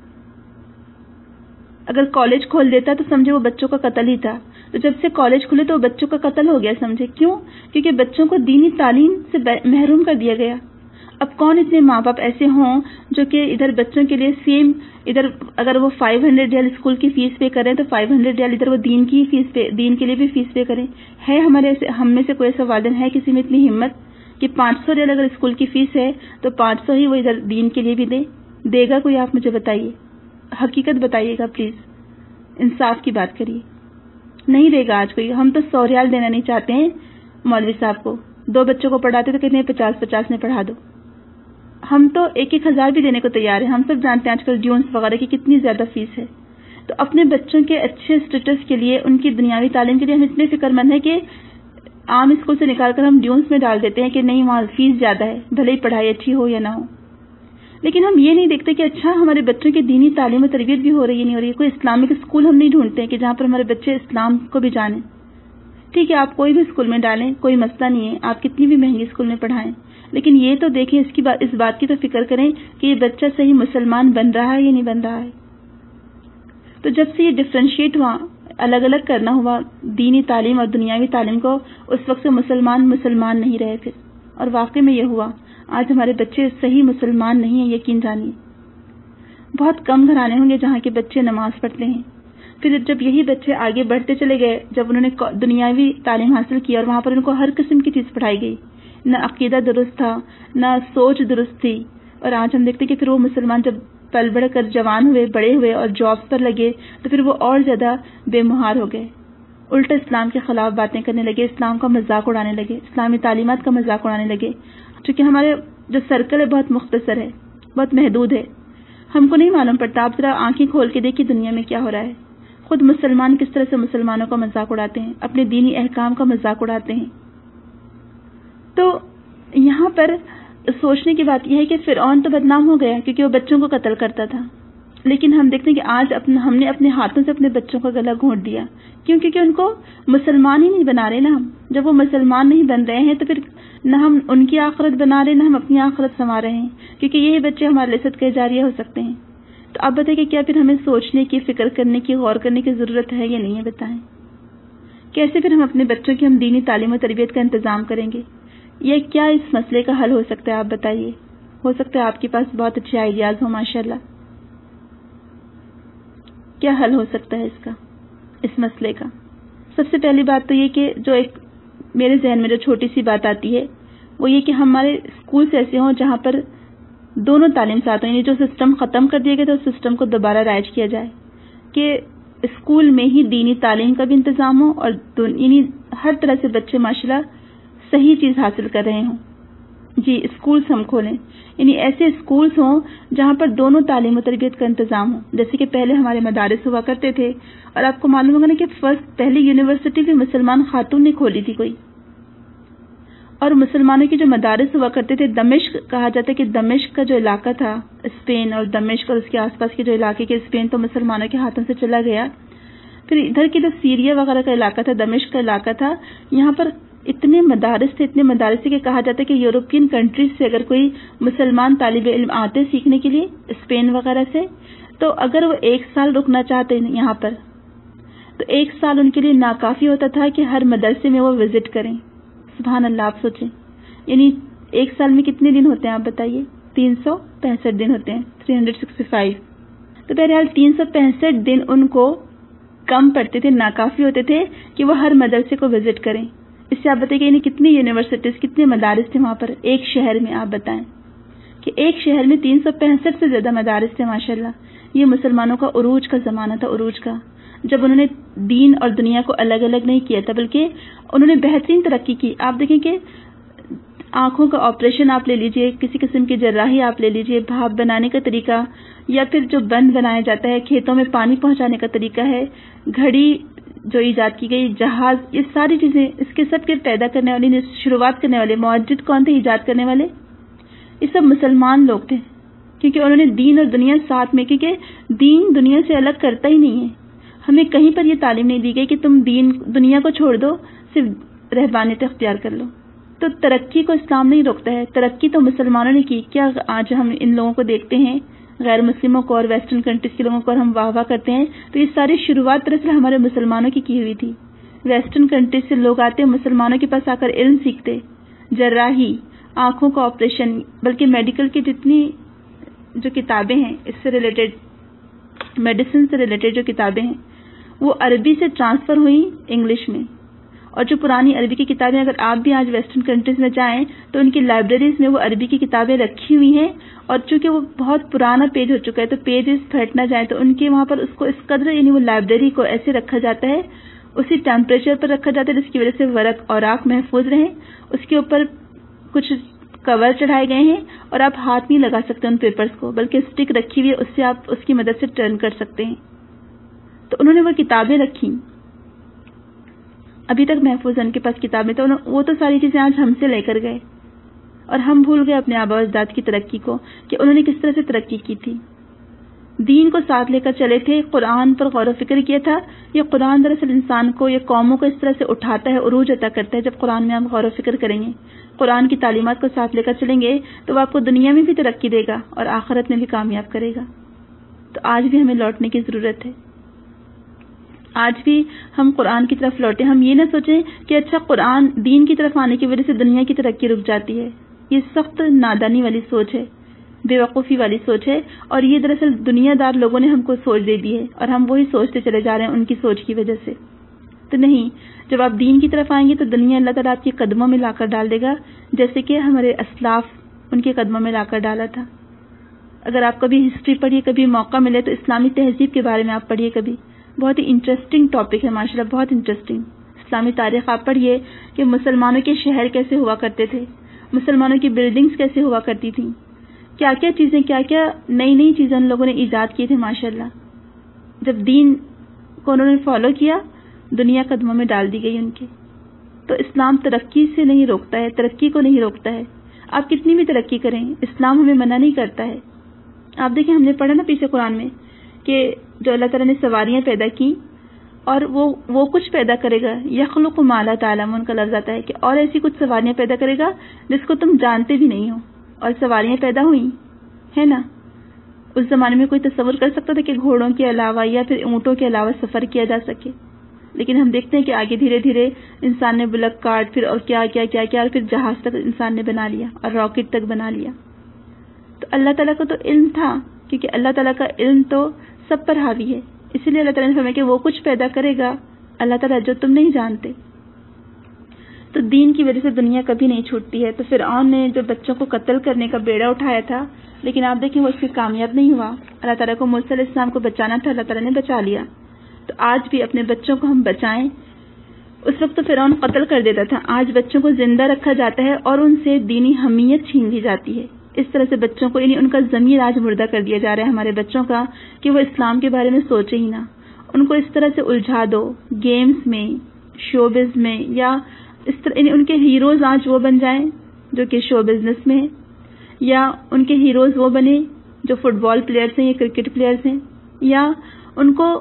اگر کالج کھول دیتا تو سمجھے وہ بچوں کا قتل ہی تھا، تو جب سے کالج کھلے تو وہ بچوں کا قتل ہو گیا، سمجھے کیوں؟ کیونکہ بچوں کو دینی تعلیم سے محروم کر دیا گیا۔ اب کون اتنے ماں باپ ایسے ہوں جو کہ ادھر بچوں کے لیے سیم، ادھر اگر وہ 500 ریال اسکول کی فیس پے کریں تو 500 ریال ادھر وہ دین کی فیس پے، دین کے لیے بھی فیس پے کریں؟ ہے ہم میں سے کوئی ایسا والدین ہے کسی میں اتنی ہمت کہ 500 ریال اگر اسکول کی فیس ہے تو 500 ہی وہ ادھر دین کے لیے بھی دے گا؟ کوئی آپ مجھے بتائیے، حقیقت بتائیے گا پلیز، انصاف کی بات کریے۔ نہیں دے گا آج کوئی۔ ہم تو 100 ریال دینا نہیں چاہتے ہیں مولوی صاحب کو، 2 بچوں کو پڑھاتے تو کہتے ہیں 50 میں پڑھا دو۔ ہم تو 1,000 بھی دینے کو تیار ہیں۔ ہم سب جانتے ہیں آج کل ڈیونس وغیرہ کی کتنی زیادہ فیس ہے۔ تو اپنے بچوں کے اچھے اسٹیٹس کے لیے، ان کی دنیاوی تعلیم کے لیے ہم اتنے فکر مند ہیں کہ عام اسکول سے نکال کر ہم ڈیونس میں ڈال دیتے ہیں کہ نہیں وہاں فیس زیادہ ہے، بھلے ہی پڑھائی اچھی ہو یا نہ ہو۔ لیکن ہم یہ نہیں دیکھتے کہ اچھا ہمارے بچوں کی دینی تعلیم و تربیت بھی ہو رہی ہے نہیں ہو رہی ہے۔ کوئی اسلامک اسکول ہم نہیں ڈھونڈتے ہیں کہ جہاں پر ہمارے بچے اسلام کو بھی جانیں۔ ٹھیک ہے آپ کوئی بھی اسکول میں ڈالیں، کوئی مسئلہ نہیں ہے، آپ کتنی بھی مہنگی اسکول میں پڑھائیں، لیکن یہ تو دیکھیں، اس بات کی تو فکر کریں کہ یہ بچہ صحیح مسلمان بن رہا ہے یا نہیں بن رہا ہے۔ تو جب سے یہ ڈفرینشیٹ ہوا، الگ الگ کرنا ہوا دینی تعلیم اور دنیاوی تعلیم کو، اس وقت سے مسلمان نہیں رہے پھر، اور واقعی میں یہ ہوا۔ آج ہمارے بچے صحیح مسلمان نہیں ہیں، یقین جانیے۔ بہت کم گھرانے ہوں گے جہاں کے بچے نماز پڑھتے ہیں۔ پھر جب یہی بچے آگے بڑھتے چلے گئے، جب انہوں نے دنیاوی تعلیم حاصل کی اور وہاں پر ان کو ہر قسم کی چیز پڑھائی گئی، نہ عقیدہ درست تھا، نہ سوچ درست تھی، اور آج ہم دیکھتے کہ پھر وہ مسلمان جب پل بڑھ کر جوان ہوئے، بڑے ہوئے اور جابس پر لگے تو پھر وہ اور زیادہ بے مہار ہو گئے، الٹا اسلام کے خلاف باتیں کرنے لگے، اسلام کا مذاق اڑانے لگے، اسلامی تعلیمات کا مذاق اڑانے لگے۔ چونکہ ہمارے جو سرکل ہے بہت مختصر ہے، بہت محدود ہے، ہم کو نہیں معلوم پڑتا۔ آپ ذرا آنکھیں کھول کے دیکھیے دنیا میں کیا ہو رہا ہے، خود مسلمان کس طرح سے مسلمانوں کا مذاق اڑاتے ہیں، اپنے دینی احکام کا مذاق اڑاتے ہیں۔ تو یہاں پر سوچنے کی بات یہ ہے کہ فرعون تو بدنام ہو گیا کیونکہ وہ بچوں کو قتل کرتا تھا، لیکن ہم دیکھتے ہیں کہ آج ہم نے اپنے ہاتھوں سے اپنے بچوں کا گلا گھونٹ دیا۔ کیوں؟ کیونکہ ان کو مسلمان ہی نہیں بنا رہے نا ہم۔ جب وہ مسلمان نہیں بن رہے ہیں تو پھر نہ ہم ان کی آخرت بنا رہے، نہ ہم اپنی آخرت سنوار رہے ہیں، کیونکہ یہی بچے ہمارے لیے صدقہ جاریہ ہو سکتے ہیں۔ تو آپ بتائیں کہ کیا پھر ہمیں سوچنے کی، فکر کرنے کی، غور کرنے کی ضرورت ہے یا نہیں ہے؟ بتائیں کیسے پھر ہم اپنے بچوں کی دینی تعلیم و تربیت کا انتظام کریں گے؟ یہ کیا اس مسئلے کا حل ہو سکتا ہے؟ آپ بتائیے۔ ہو سکتا ہے آپ کے پاس بہت اچھے آئیڈیاز ہوں ماشاءاللہ۔ کیا حل ہو سکتا ہے اس مسئلے کا؟ سب سے پہلی بات تو یہ کہ جو ایک میرے ذہن میں جو چھوٹی سی بات آتی ہے وہ یہ کہ ہمارے اسکولس ایسے ہوں جہاں پر دونوں تعلیم ساتھ ہوں، یعنی جو سسٹم ختم کر دیا گیا تھا اس سسٹم کو دوبارہ رائج کیا جائے کہ اسکول میں ہی دینی تعلیم کا بھی انتظام ہو اور یعنی ہر طرح سے بچے ماشاءاللہ صحیح چیز حاصل کر رہے ہوں. جی اسکولس ہم کھولیں، یعنی ایسے اسکولس ہوں جہاں پر دونوں تعلیم و تربیت کا انتظام ہو. جیسے کہ پہلے ہمارے مدارس ہوا کرتے تھے، اور آپ کو معلوم ہوگا نا کہ پہلی یونیورسٹی بھی مسلمان خاتون نے کھولی تھی کوئی. اور مسلمانوں کے جو مدارس ہوا کرتے تھے، دمشق کہا جاتا ہے کہ دمشق کا جو علاقہ تھا اسپین اور دمشق اور اس کے آس پاس کے جو علاقے کے اسپین تو مسلمانوں کے ہاتھوں سے چلا گیا. پھر ادھر کی جو سیریا وغیرہ کا علاقہ تھا، دمشق کا علاقہ تھا، یہاں پر اتنے مدارس تھے کہ کہا جاتا ہے کہ یورپین کنٹریز سے اگر کوئی مسلمان طالب علم آتے سیکھنے کے لیے اسپین وغیرہ سے، تو اگر وہ 1 سال رکنا چاہتے یہاں پر تو 1 سال ان کے لیے ناکافی ہوتا تھا کہ ہر مدرسے میں وہ وزٹ کریں. سبحان اللہ، آپ سوچیں یعنی 1 سال میں کتنے دن ہوتے ہیں آپ بتائیے؟ 365 دن ہوتے ہیں، 365. تو بہرحال 365 دن ان کو کم پڑتے تھے، ناکافی ہوتے تھے کہ وہ ہر مدرسے کو وزٹ کریں. اس سے آپ بتائیں کہ یعنی کتنی یونیورسٹیز، کتنے مدارس تھے وہاں پر ایک شہر میں. آپ بتائیں کہ ایک شہر میں 365 سے زیادہ مدارس تھے ماشاءاللہ. یہ مسلمانوں کا عروج کا زمانہ تھا، عروج کا، جب انہوں نے دین اور دنیا کو الگ الگ نہیں کیا تھا بلکہ انہوں نے بہترین ترقی کی. آپ دیکھیں کہ آنکھوں کا آپریشن آپ لے لیجئے، کسی قسم کی جراحی آپ لے لیجئے، بھاپ بنانے کا طریقہ، یا پھر جو بند بنایا جاتا ہے، کھیتوں میں پانی پہنچانے کا طریقہ ہے، گھڑی جو ایجاد کی گئی، جہاز، یہ ساری چیزیں اس کے سب کے پیدا کرنے والے، شروعات کرنے والے موجد کون تھے؟ ایجاد کرنے والے یہ سب مسلمان لوگ تھے، کیونکہ انہوں نے دین اور دنیا ساتھ میں، کیونکہ دین دنیا سے الگ کرتا ہی نہیں ہے. ہمیں کہیں پر یہ تعلیم نہیں دی گئی کہ تم دنیا کو چھوڑ دو، صرف رہبانیت اختیار کر لو. تو ترقی کو اسلام نہیں روکتا ہے، ترقی تو مسلمانوں نے کی. کیا آج ہم ان لوگوں کو دیکھتے ہیں، غیر مسلموں کو اور ویسٹرن کنٹریز کے لوگوں کو، اور ہم واہ واہ کرتے ہیں، تو یہ ساری شروعات دراصل ہمارے مسلمانوں کی ہوئی تھی. ویسٹرن کنٹریز سے لوگ آتے، مسلمانوں کے پاس آ کر علم سیکھتے، جراحی، آنکھوں کا آپریشن، بلکہ میڈیکل کی جتنی جو کتابیں ہیں اس سے ریلیٹڈ، میڈیسن سے ریلیٹڈ جو کتابیں ہیں وہ عربی سے ٹرانسفر ہوئی انگلش میں. اور جو پرانی عربی کی کتابیں اگر آپ بھی آج ویسٹرن کنٹریز میں جائیں تو ان کی لائبریریز میں وہ عربی کی کتابیں رکھی ہوئی ہیں، اور چونکہ وہ بہت پرانا پیج ہو چکا ہے تو پیجز پھٹ نہ جائیں، تو ان کے وہاں پر اس کو اس قدر، یعنی وہ لائبریری کو ایسے رکھا جاتا ہے، اسی ٹیمپریچر پر رکھا جاتا ہے جس کی وجہ سے ورق اور آنکھ محفوظ رہیں. اس کے اوپر کچھ کور چڑھائے گئے ہیں اور آپ ہاتھ نہیں لگا سکتے ان پیپرز کو، بلکہ اسٹک رکھی ہوئی ہے، اس سے آپ اس کی مدد سے ٹرن کر سکتے ہیں. تو انہوں نے وہ کتابیں رکھی، ابھی تک محفوظ ان کے پاس کتابیں. تو وہ تو ساری چیزیں آج ہم سے لے کر گئے، اور ہم بھول گئے اپنے آباء و اجداد کی ترقی کو کہ انہوں نے کس طرح سے ترقی کی تھی. دین کو ساتھ لے کر چلے تھے، قرآن پر غور و فکر کیا تھا. یہ قرآن دراصل انسان کو، یہ قوموں کو اس طرح سے اٹھاتا ہے، عروج عطا کرتا ہے. جب قرآن میں آپ غور و فکر کریں گے، قرآن کی تعلیمات کو ساتھ لے کر چلیں گے، تو وہ آپ کو دنیا میں بھی ترقی دے گا اور آخرت میں بھی کامیاب کرے گا. تو آج بھی ہمیں لوٹنے کی ضرورت ہے. آج بھی ہم قرآن کی طرف لوٹیں. ہم یہ نہ سوچیں کہ اچھا قرآن دین کی طرف آنے کی وجہ سے دنیا کی ترقی رک جاتی ہے. یہ سخت نادانی والی سوچ ہے، بے وقوفی والی سوچ ہے، اور یہ دراصل دنیا دار لوگوں نے ہم کو سوچ دے دی ہے، اور ہم وہی سوچتے چلے جا رہے ہیں ان کی سوچ کی وجہ سے. تو نہیں، جب آپ دین کی طرف آئیں گے تو دنیا اللہ تعالیٰ آپ کے قدموں میں لا کر ڈال دے گا، جیسے کہ ہمارے اسلاف ان کے قدموں میں لا کر ڈالا تھا. اگر آپ کبھی ہسٹری پڑھیے، کبھی موقع ملے تو اسلامی تہذیب کے بارے میں آپ پڑھیے کبھی. بہت ہی انٹرسٹنگ ٹاپک ہے ماشاءاللہ، بہت انٹرسٹنگ. اسلامی تاریخ آپ پڑھیے کہ مسلمانوں کے شہر کیسے ہوا کرتے تھے، مسلمانوں کی بلڈنگز کیسے ہوا کرتی تھیں، کیا کیا چیزیں، کیا کیا نئی نئی چیزیں ان لوگوں نے ایجاد کی تھی ماشاءاللہ. جب دین کو انہوں نے فالو کیا، دنیا قدموں میں ڈال دی گئی ان کے. تو اسلام ترقی سے نہیں روکتا ہے، ترقی کو نہیں روکتا ہے. آپ کتنی بھی ترقی کریں، اسلام ہمیں منع نہیں کرتا ہے. آپ دیکھیں، ہم نے پڑھا نا پیچھے قرآن میں کہ جو اللہ تعالیٰ نے سواریاں پیدا کی، اور وہ کچھ پیدا کرے گا، یخلق ما لا تعلمون کا لفظ آتا ہے کہ اور ایسی کچھ سواریاں پیدا کرے گا جس کو تم جانتے بھی نہیں ہو. اور سواریاں پیدا ہوئی ہے نا. اس زمانے میں کوئی تصور کر سکتا تھا کہ گھوڑوں کے علاوہ یا پھر اونٹوں کے علاوہ سفر کیا جا سکے؟ لیکن ہم دیکھتے ہیں کہ آگے دھیرے دھیرے انسان نے بلک کارٹ، پھر اور کیا کیا کیا کیا، اور پھر جہاز تک انسان نے بنا لیا، اور راکٹ تک بنا لیا. تو اللہ تعالیٰ کو تو علم تھا، کیونکہ اللہ تعالیٰ کا علم تو سب پر حاوی ہے. اسی لیے اللہ تعالیٰ نے فرمایا کہ وہ کچھ پیدا کرے گا اللہ تعالیٰ جو تم نہیں جانتے. تو دین کی وجہ سے دنیا کبھی نہیں چھوٹتی ہے. تو فرعون نے جو بچوں کو قتل کرنے کا بیڑا اٹھایا تھا، لیکن آپ دیکھیں وہ اس میں کامیاب نہیں ہوا. اللہ تعالیٰ کو موسیٰ علیہ السلام کو بچانا تھا، اللہ تعالیٰ نے بچا لیا. تو آج بھی اپنے بچوں کو ہم بچائیں. اس وقت تو فرعون قتل کر دیتا تھا، آج بچوں کو زندہ رکھا جاتا ہے اور ان سے دینی حمیت چھین لی جاتی ہے. اس طرح سے بچوں کو، یعنی ان کا ضمیر آج مردہ کر دیا جا رہا ہے ہمارے بچوں کا، کہ وہ اسلام کے بارے میں سوچے ہی نہ. ان کو اس طرح سے الجھا دو گیمز میں، شوبز میں، یا اس طرح یعنی ان کے ہیروز آج وہ بن جائیں جو کہ شو بزنس میں ہیں، یا ان کے ہیروز وہ بنے جو فٹ بال پلیئرز ہیں یا کرکٹ پلیئرز ہیں، یا ان کو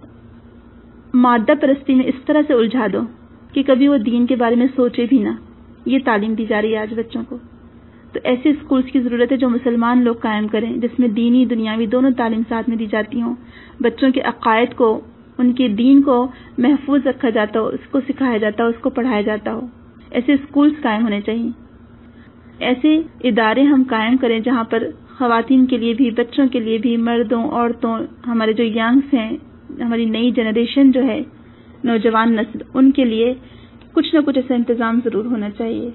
مادہ پرستی میں اس طرح سے الجھا دو کہ کبھی وہ دین کے بارے میں سوچے بھی نہ. یہ تعلیم دی جا رہی ہے آج بچوں کو. تو ایسے اسکولز کی ضرورت ہے جو مسلمان لوگ قائم کریں، جس میں دینی دنیاوی دونوں تعلیم ساتھ میں دی جاتی ہوں. بچوں کے عقائد کو، ان کے دین کو محفوظ رکھا جاتا ہو، اس کو سکھایا جاتا ہو، اس کو پڑھایا جاتا ہو. ایسے اسکولز قائم ہونے چاہیے. ایسے ادارے ہم قائم کریں جہاں پر خواتین کے لیے بھی، بچوں کے لیے بھی، مردوں، عورتوں، ہمارے جو ینگس ہیں، ہماری نئی جنریشن جو ہے، نوجوان نسل، ان کے لیے کچھ نہ کچھ ایسا انتظام ضرور ہونا چاہیے.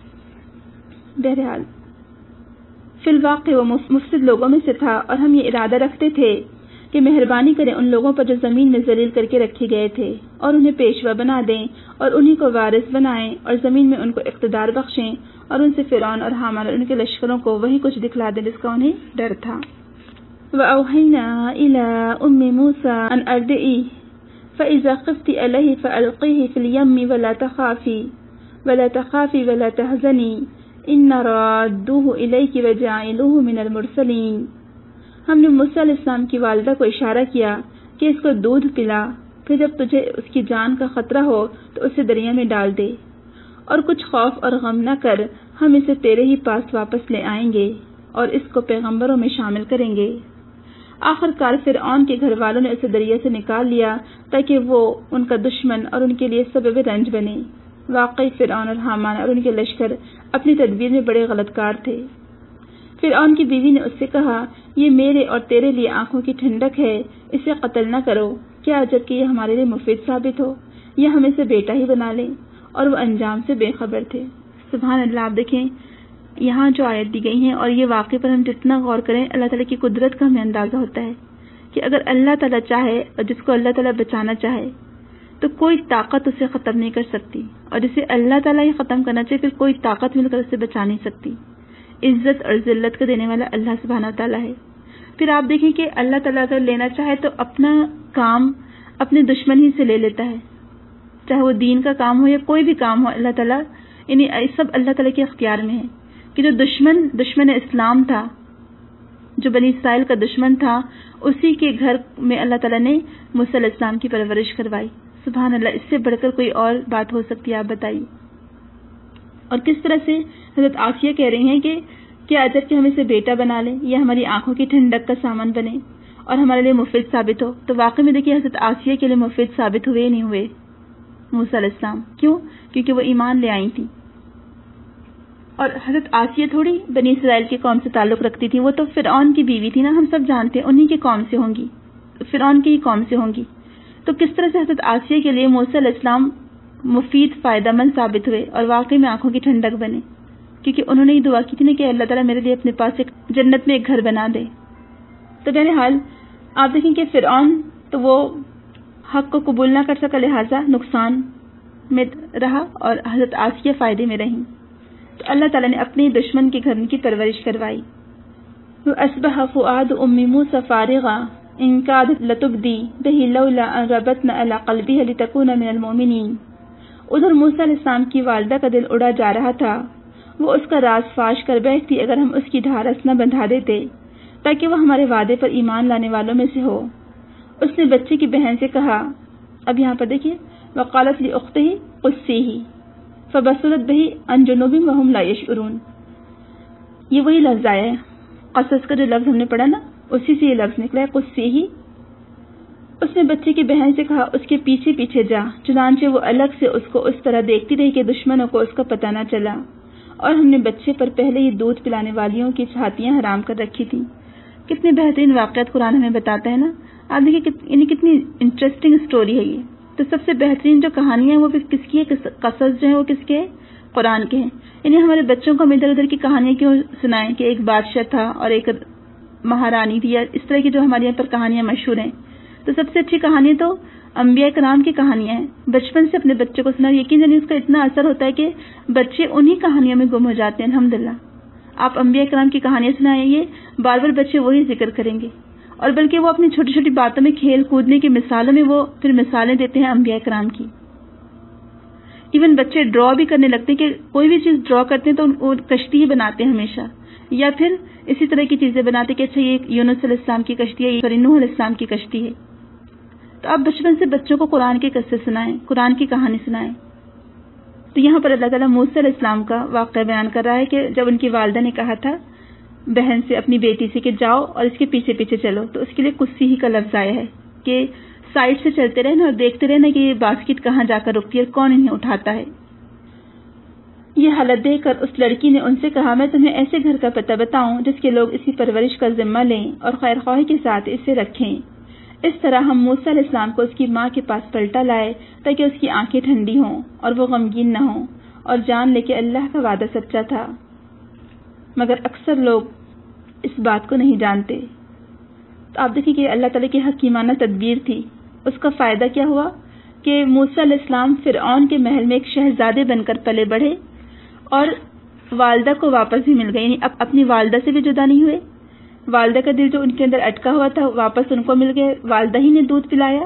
بہرحال فی الواقع وہ مفسد لوگوں میں سے تھا، اور ہم یہ ارادہ رکھتے تھے کہ مہربانی کریں ان لوگوں پر جو زمین میں ذلیل کر کے رکھے گئے تھے، اور انہیں پیشوا بنا دیں اور انہی کو وارث بنائیں، اور زمین میں ان کو اقتدار بخشیں، اور ان سے فرعون اور حامان اور ان کے لشکروں کو وہی کچھ دکھلا دیں جس کا انہیں ڈر تھا. وَأَوْحَيْنَا إِلَىٰ أُمِّ مُوسَىٰ أَنْ أَرْضِعِيهِ فَإِذَا خِفْتِ عَلَيْهِ فَأَلْقِيهِ فِي الْيَمِّ وَلَا تَخَافِي وَلَا تَحْزَنِي إِنَّ رَادُّوهُ إِلَيْكِ وَجَاعِلُوهُ مِنَ الْمُرْسَلِينَ. ہم نے موسیٰ علیہ السلام کی والدہ کو اشارہ کیا کہ اس کو دودھ پلا، پھر جب تجھے اس کی جان کا خطرہ ہو تو اسے دریا میں ڈال دے، اور کچھ خوف اور غم نہ کر، ہم اسے تیرے ہی پاس واپس لے آئیں گے اور اس کو پیغمبروں میں شامل کریں گے. آخر کار فرعون کے گھر والوں نے اسے دریا سے نکال لیا تاکہ وہ ان کا دشمن اور ان کے لیے سبب رنج بنے. واقعی فرعون اور حامان اور ان کے لشکر اپنی تدبیر میں بڑے غلط کار تھے. فرعون کی بیوی نے اس سے کہا، یہ میرے اور تیرے لیے آنکھوں کی ٹھنڈک ہے، اسے قتل نہ کرو، کیا عجب کہ یہ ہمارے لیے مفید ثابت ہو، یا ہم اسے بیٹا ہی بنا لیں. اور وہ انجام سے بے خبر تھے. سبحان اللہ. آپ دیکھیں یہاں جو آیت دی گئی ہیں اور یہ واقعے پر ہم جتنا غور کریں، اللہ تعالیٰ کی قدرت کا ہمیں اندازہ ہوتا ہے کہ اگر اللہ تعالیٰ چاہے اور جس کو اللہ تعالیٰ بچانا چاہے تو کوئی طاقت اسے ختم نہیں کر سکتی، اور جسے اللہ تعالیٰ ہی ختم کرنا چاہے پھر کوئی طاقت مل کر اسے بچا نہیں سکتی. عزت اور ذلت کو دینے والا اللہ سبحانہ و تعالیٰ ہے. پھر آپ دیکھیں کہ اللہ تعالیٰ اگر لینا چاہے تو اپنا کام اپنے دشمن ہی سے لے لیتا ہے، چاہے وہ دین کا کام ہو یا کوئی بھی کام ہو. اللہ تعالیٰ یعنی سب اللہ تعالیٰ کے اختیار میں ہے کہ جو دشمن اسلام تھا، جو بنی اسرائیل کا دشمن تھا، اسی کے گھر میں اللہ تعالیٰ نے موسیٰ علیہ السلام کی پرورش کروائی. سبحان اللہ. اس سے بڑھ کر کوئی اور بات ہو سکتی ہے؟ آپ بتائیے. اور کس طرح سے حضرت آسیہ کہہ رہی ہیں کہ کیا عجب کہ ہم اسے بیٹا بنا لیں، یہ ہماری آنکھوں کی ٹھنڈک کا سامان بنے اور ہمارے لیے مفید ثابت ہو. تو واقعی میں دیکھیے حضرت آسیہ کے لیے مفید ثابت ہوئے نہیں ہوئے موسیٰ علیہ السلام. کیوں؟ کیونکہ وہ ایمان لے آئی تھی. اور حضرت آسیہ تھوڑی بنی اسرائیل کی قوم سے تعلق رکھتی تھی، وہ تو فرعون کی بیوی تھی نا. ہم سب جانتے ہیں انہی کی قوم سے ہوں گی، فرعون کی ہی قوم سے ہوں گی. تو کس طرح سے حضرت آسیہ کے لیے موسیٰ علیہ السلام مفید فائدہ مند ثابت ہوئے اور واقعی میں آنکھوں کی ٹھنڈک بنے؟ کیونکہ انہوں نے ہی دعا کی تھی نا کہ اللہ تعالیٰ میرے لیے اپنے پاس ایک جنت میں ایک گھر بنا دے. تو بہرحال آپ دیکھیں کہ فرعون تو وہ حق کو قبول نہ کر سکا، لہٰذا نقصان میں رہا، اور حضرت آسیہ فائدے میں رہیں. تو اللہ تعالیٰ نے اپنے دشمن کے گھر کی پرورش کروائی. وَأَصْبَحَ فُؤَادُ أُمِّ مُوسَىٰ فَارِغًا إِن كَادَتْ لَتُبْدِي بِهِ لَوْلَا أَن رَبَطْنَا عَلَىٰ قَلْبِهَا لِتَكُونَ مِنَ الْمُؤْمِنِينَ. ادھر موسیٰ علیہ السلام کی والدہ کا دل اڑا جا رہا تھا. وہ اس کا راز فاش کر بیٹھتی اگر ہم اس کی ڈھارس نہ بندھا دیتے تاکہ وہ ہمارے وعدے پر ایمان لانے والوں میں سے ہو. اس نے بچے کی بہن سے کہا، اب یہاں پر دیکھیے، وقالت لأختہ قصیہ فبصرت بہ عن جنوب وہم لا یشعرون. یہ وہی لفظ آیا ہے، قصص کا جو لفظ ہم نے پڑھا نا، اسی سے یہ لفظ نکلا ہے، قصیہ. اس نے بچے کی بہن سے کہا اس کے پیچھے پیچھے جا. چنانچہ وہ الگ سے اس کو اس طرح دیکھتی رہی کہ دشمنوں کو اس کا پتہ نہ چلا. اور ہم نے بچے پر پہلے ہی دودھ پلانے والیوں کی چھاتیاں حرام کر رکھی تھیں. کتنے بہترین واقعات قرآن ہمیں بتاتا ہے نا. آپ دیکھیے یعنی کتنی انٹرسٹنگ اسٹوری ہے یہ. تو سب سے بہترین جو کہانیاں ہیں وہ بھی کس کی ہے؟ قصص جو ہیں وہ کس کے ہیں؟ قرآن کے ہیں. یعنی ہمارے بچوں کو ہم ادھر ادھر کی کہانیاں کیوں سنائیں کہ ایک بادشاہ تھا اور ایک مہارانی تھی، یا اس طرح کی جو ہمارے یہاں پر کہانیاں مشہور ہیں. تو سب سے اچھی کہانی تو انبیاء کرام کی کہانیاں ہیں. بچپن سے اپنے بچے کو سنا، یقیناً اس کا اتنا اثر ہوتا ہے کہ بچے انہی کہانیوں میں گم ہو جاتے ہیں. الحمدللہ آپ انبیاء کرام کی کہانیاں سنائیں، بار بار بچے وہی ذکر کریں گے، اور بلکہ وہ اپنی چھوٹی چھوٹی باتوں میں کھیل کودنے کی مثالوں میں وہ پھر مثالیں دیتے ہیں انبیاء کرام کی. ایون بچے ڈرا بھی کرنے لگتے ہیں کہ کوئی بھی چیز ڈرا کرتے ہیں تو وہ کشتی ہی بناتے ہیں ہمیشہ، یا پھر اسی طرح کی چیزیں بناتے کہ اچھا یہ یونس علیہ السلام کی کشتی ہے، یہ نوح علیہ السلام کی کشتی ہے. تو آپ بچپن سے بچوں کو قرآن کے قصے سنائیں، قرآن کی کہانی سنائیں. تو یہاں پر اللہ تعالیٰ موسیٰ علیہ السلام کا واقعہ بیان کر رہا ہے کہ جب ان کی والدہ نے کہا تھا بہن سے، اپنی بیٹی سے کہ جاؤ اور اس کے پیچھے پیچھے چلو، تو اس کے لیے قصی ہی کا لفظ آیا ہے کہ سائڈ سے چلتے رہنا اور دیکھتے رہنا کہ یہ باسکٹ کہاں جا کر رکتی ہے اور کون انہیں اٹھاتا ہے. یہ حالت دیکھ کر اس لڑکی نے ان سے کہا میں تمہیں ایسے گھر کا پتہ بتاؤں جس کے لوگ اس کی پرورش کا ذمہ لیں اور خیر خواہی کے ساتھ اسے رکھیں. اس طرح ہم موسیٰ علیہ السلام کو اس کی ماں کے پاس پلٹا لائے تاکہ اس کی آنکھیں ٹھنڈی ہوں اور وہ غمگین نہ ہوں اور جان لے کہ اللہ کا وعدہ سچا تھا. مگر اکثر لوگ اس بات کو نہیں جانتے. تو آپ دیکھیں کہ اللہ تعالیٰ کی حکیمانہ تدبیر تھی. اس کا فائدہ کیا ہوا کہ موسیٰ علیہ السلام فرعون کے محل میں ایک شہزادے بن کر پلے بڑھے اور والدہ کو واپس بھی مل گئے. یعنی اپنی والدہ سے بھی جدا نہیں ہوئے. والدہ کا دل جو ان کے اندر اٹکا ہوا تھا واپس ان کو مل گئے. والدہ ہی نے دودھ پلایا.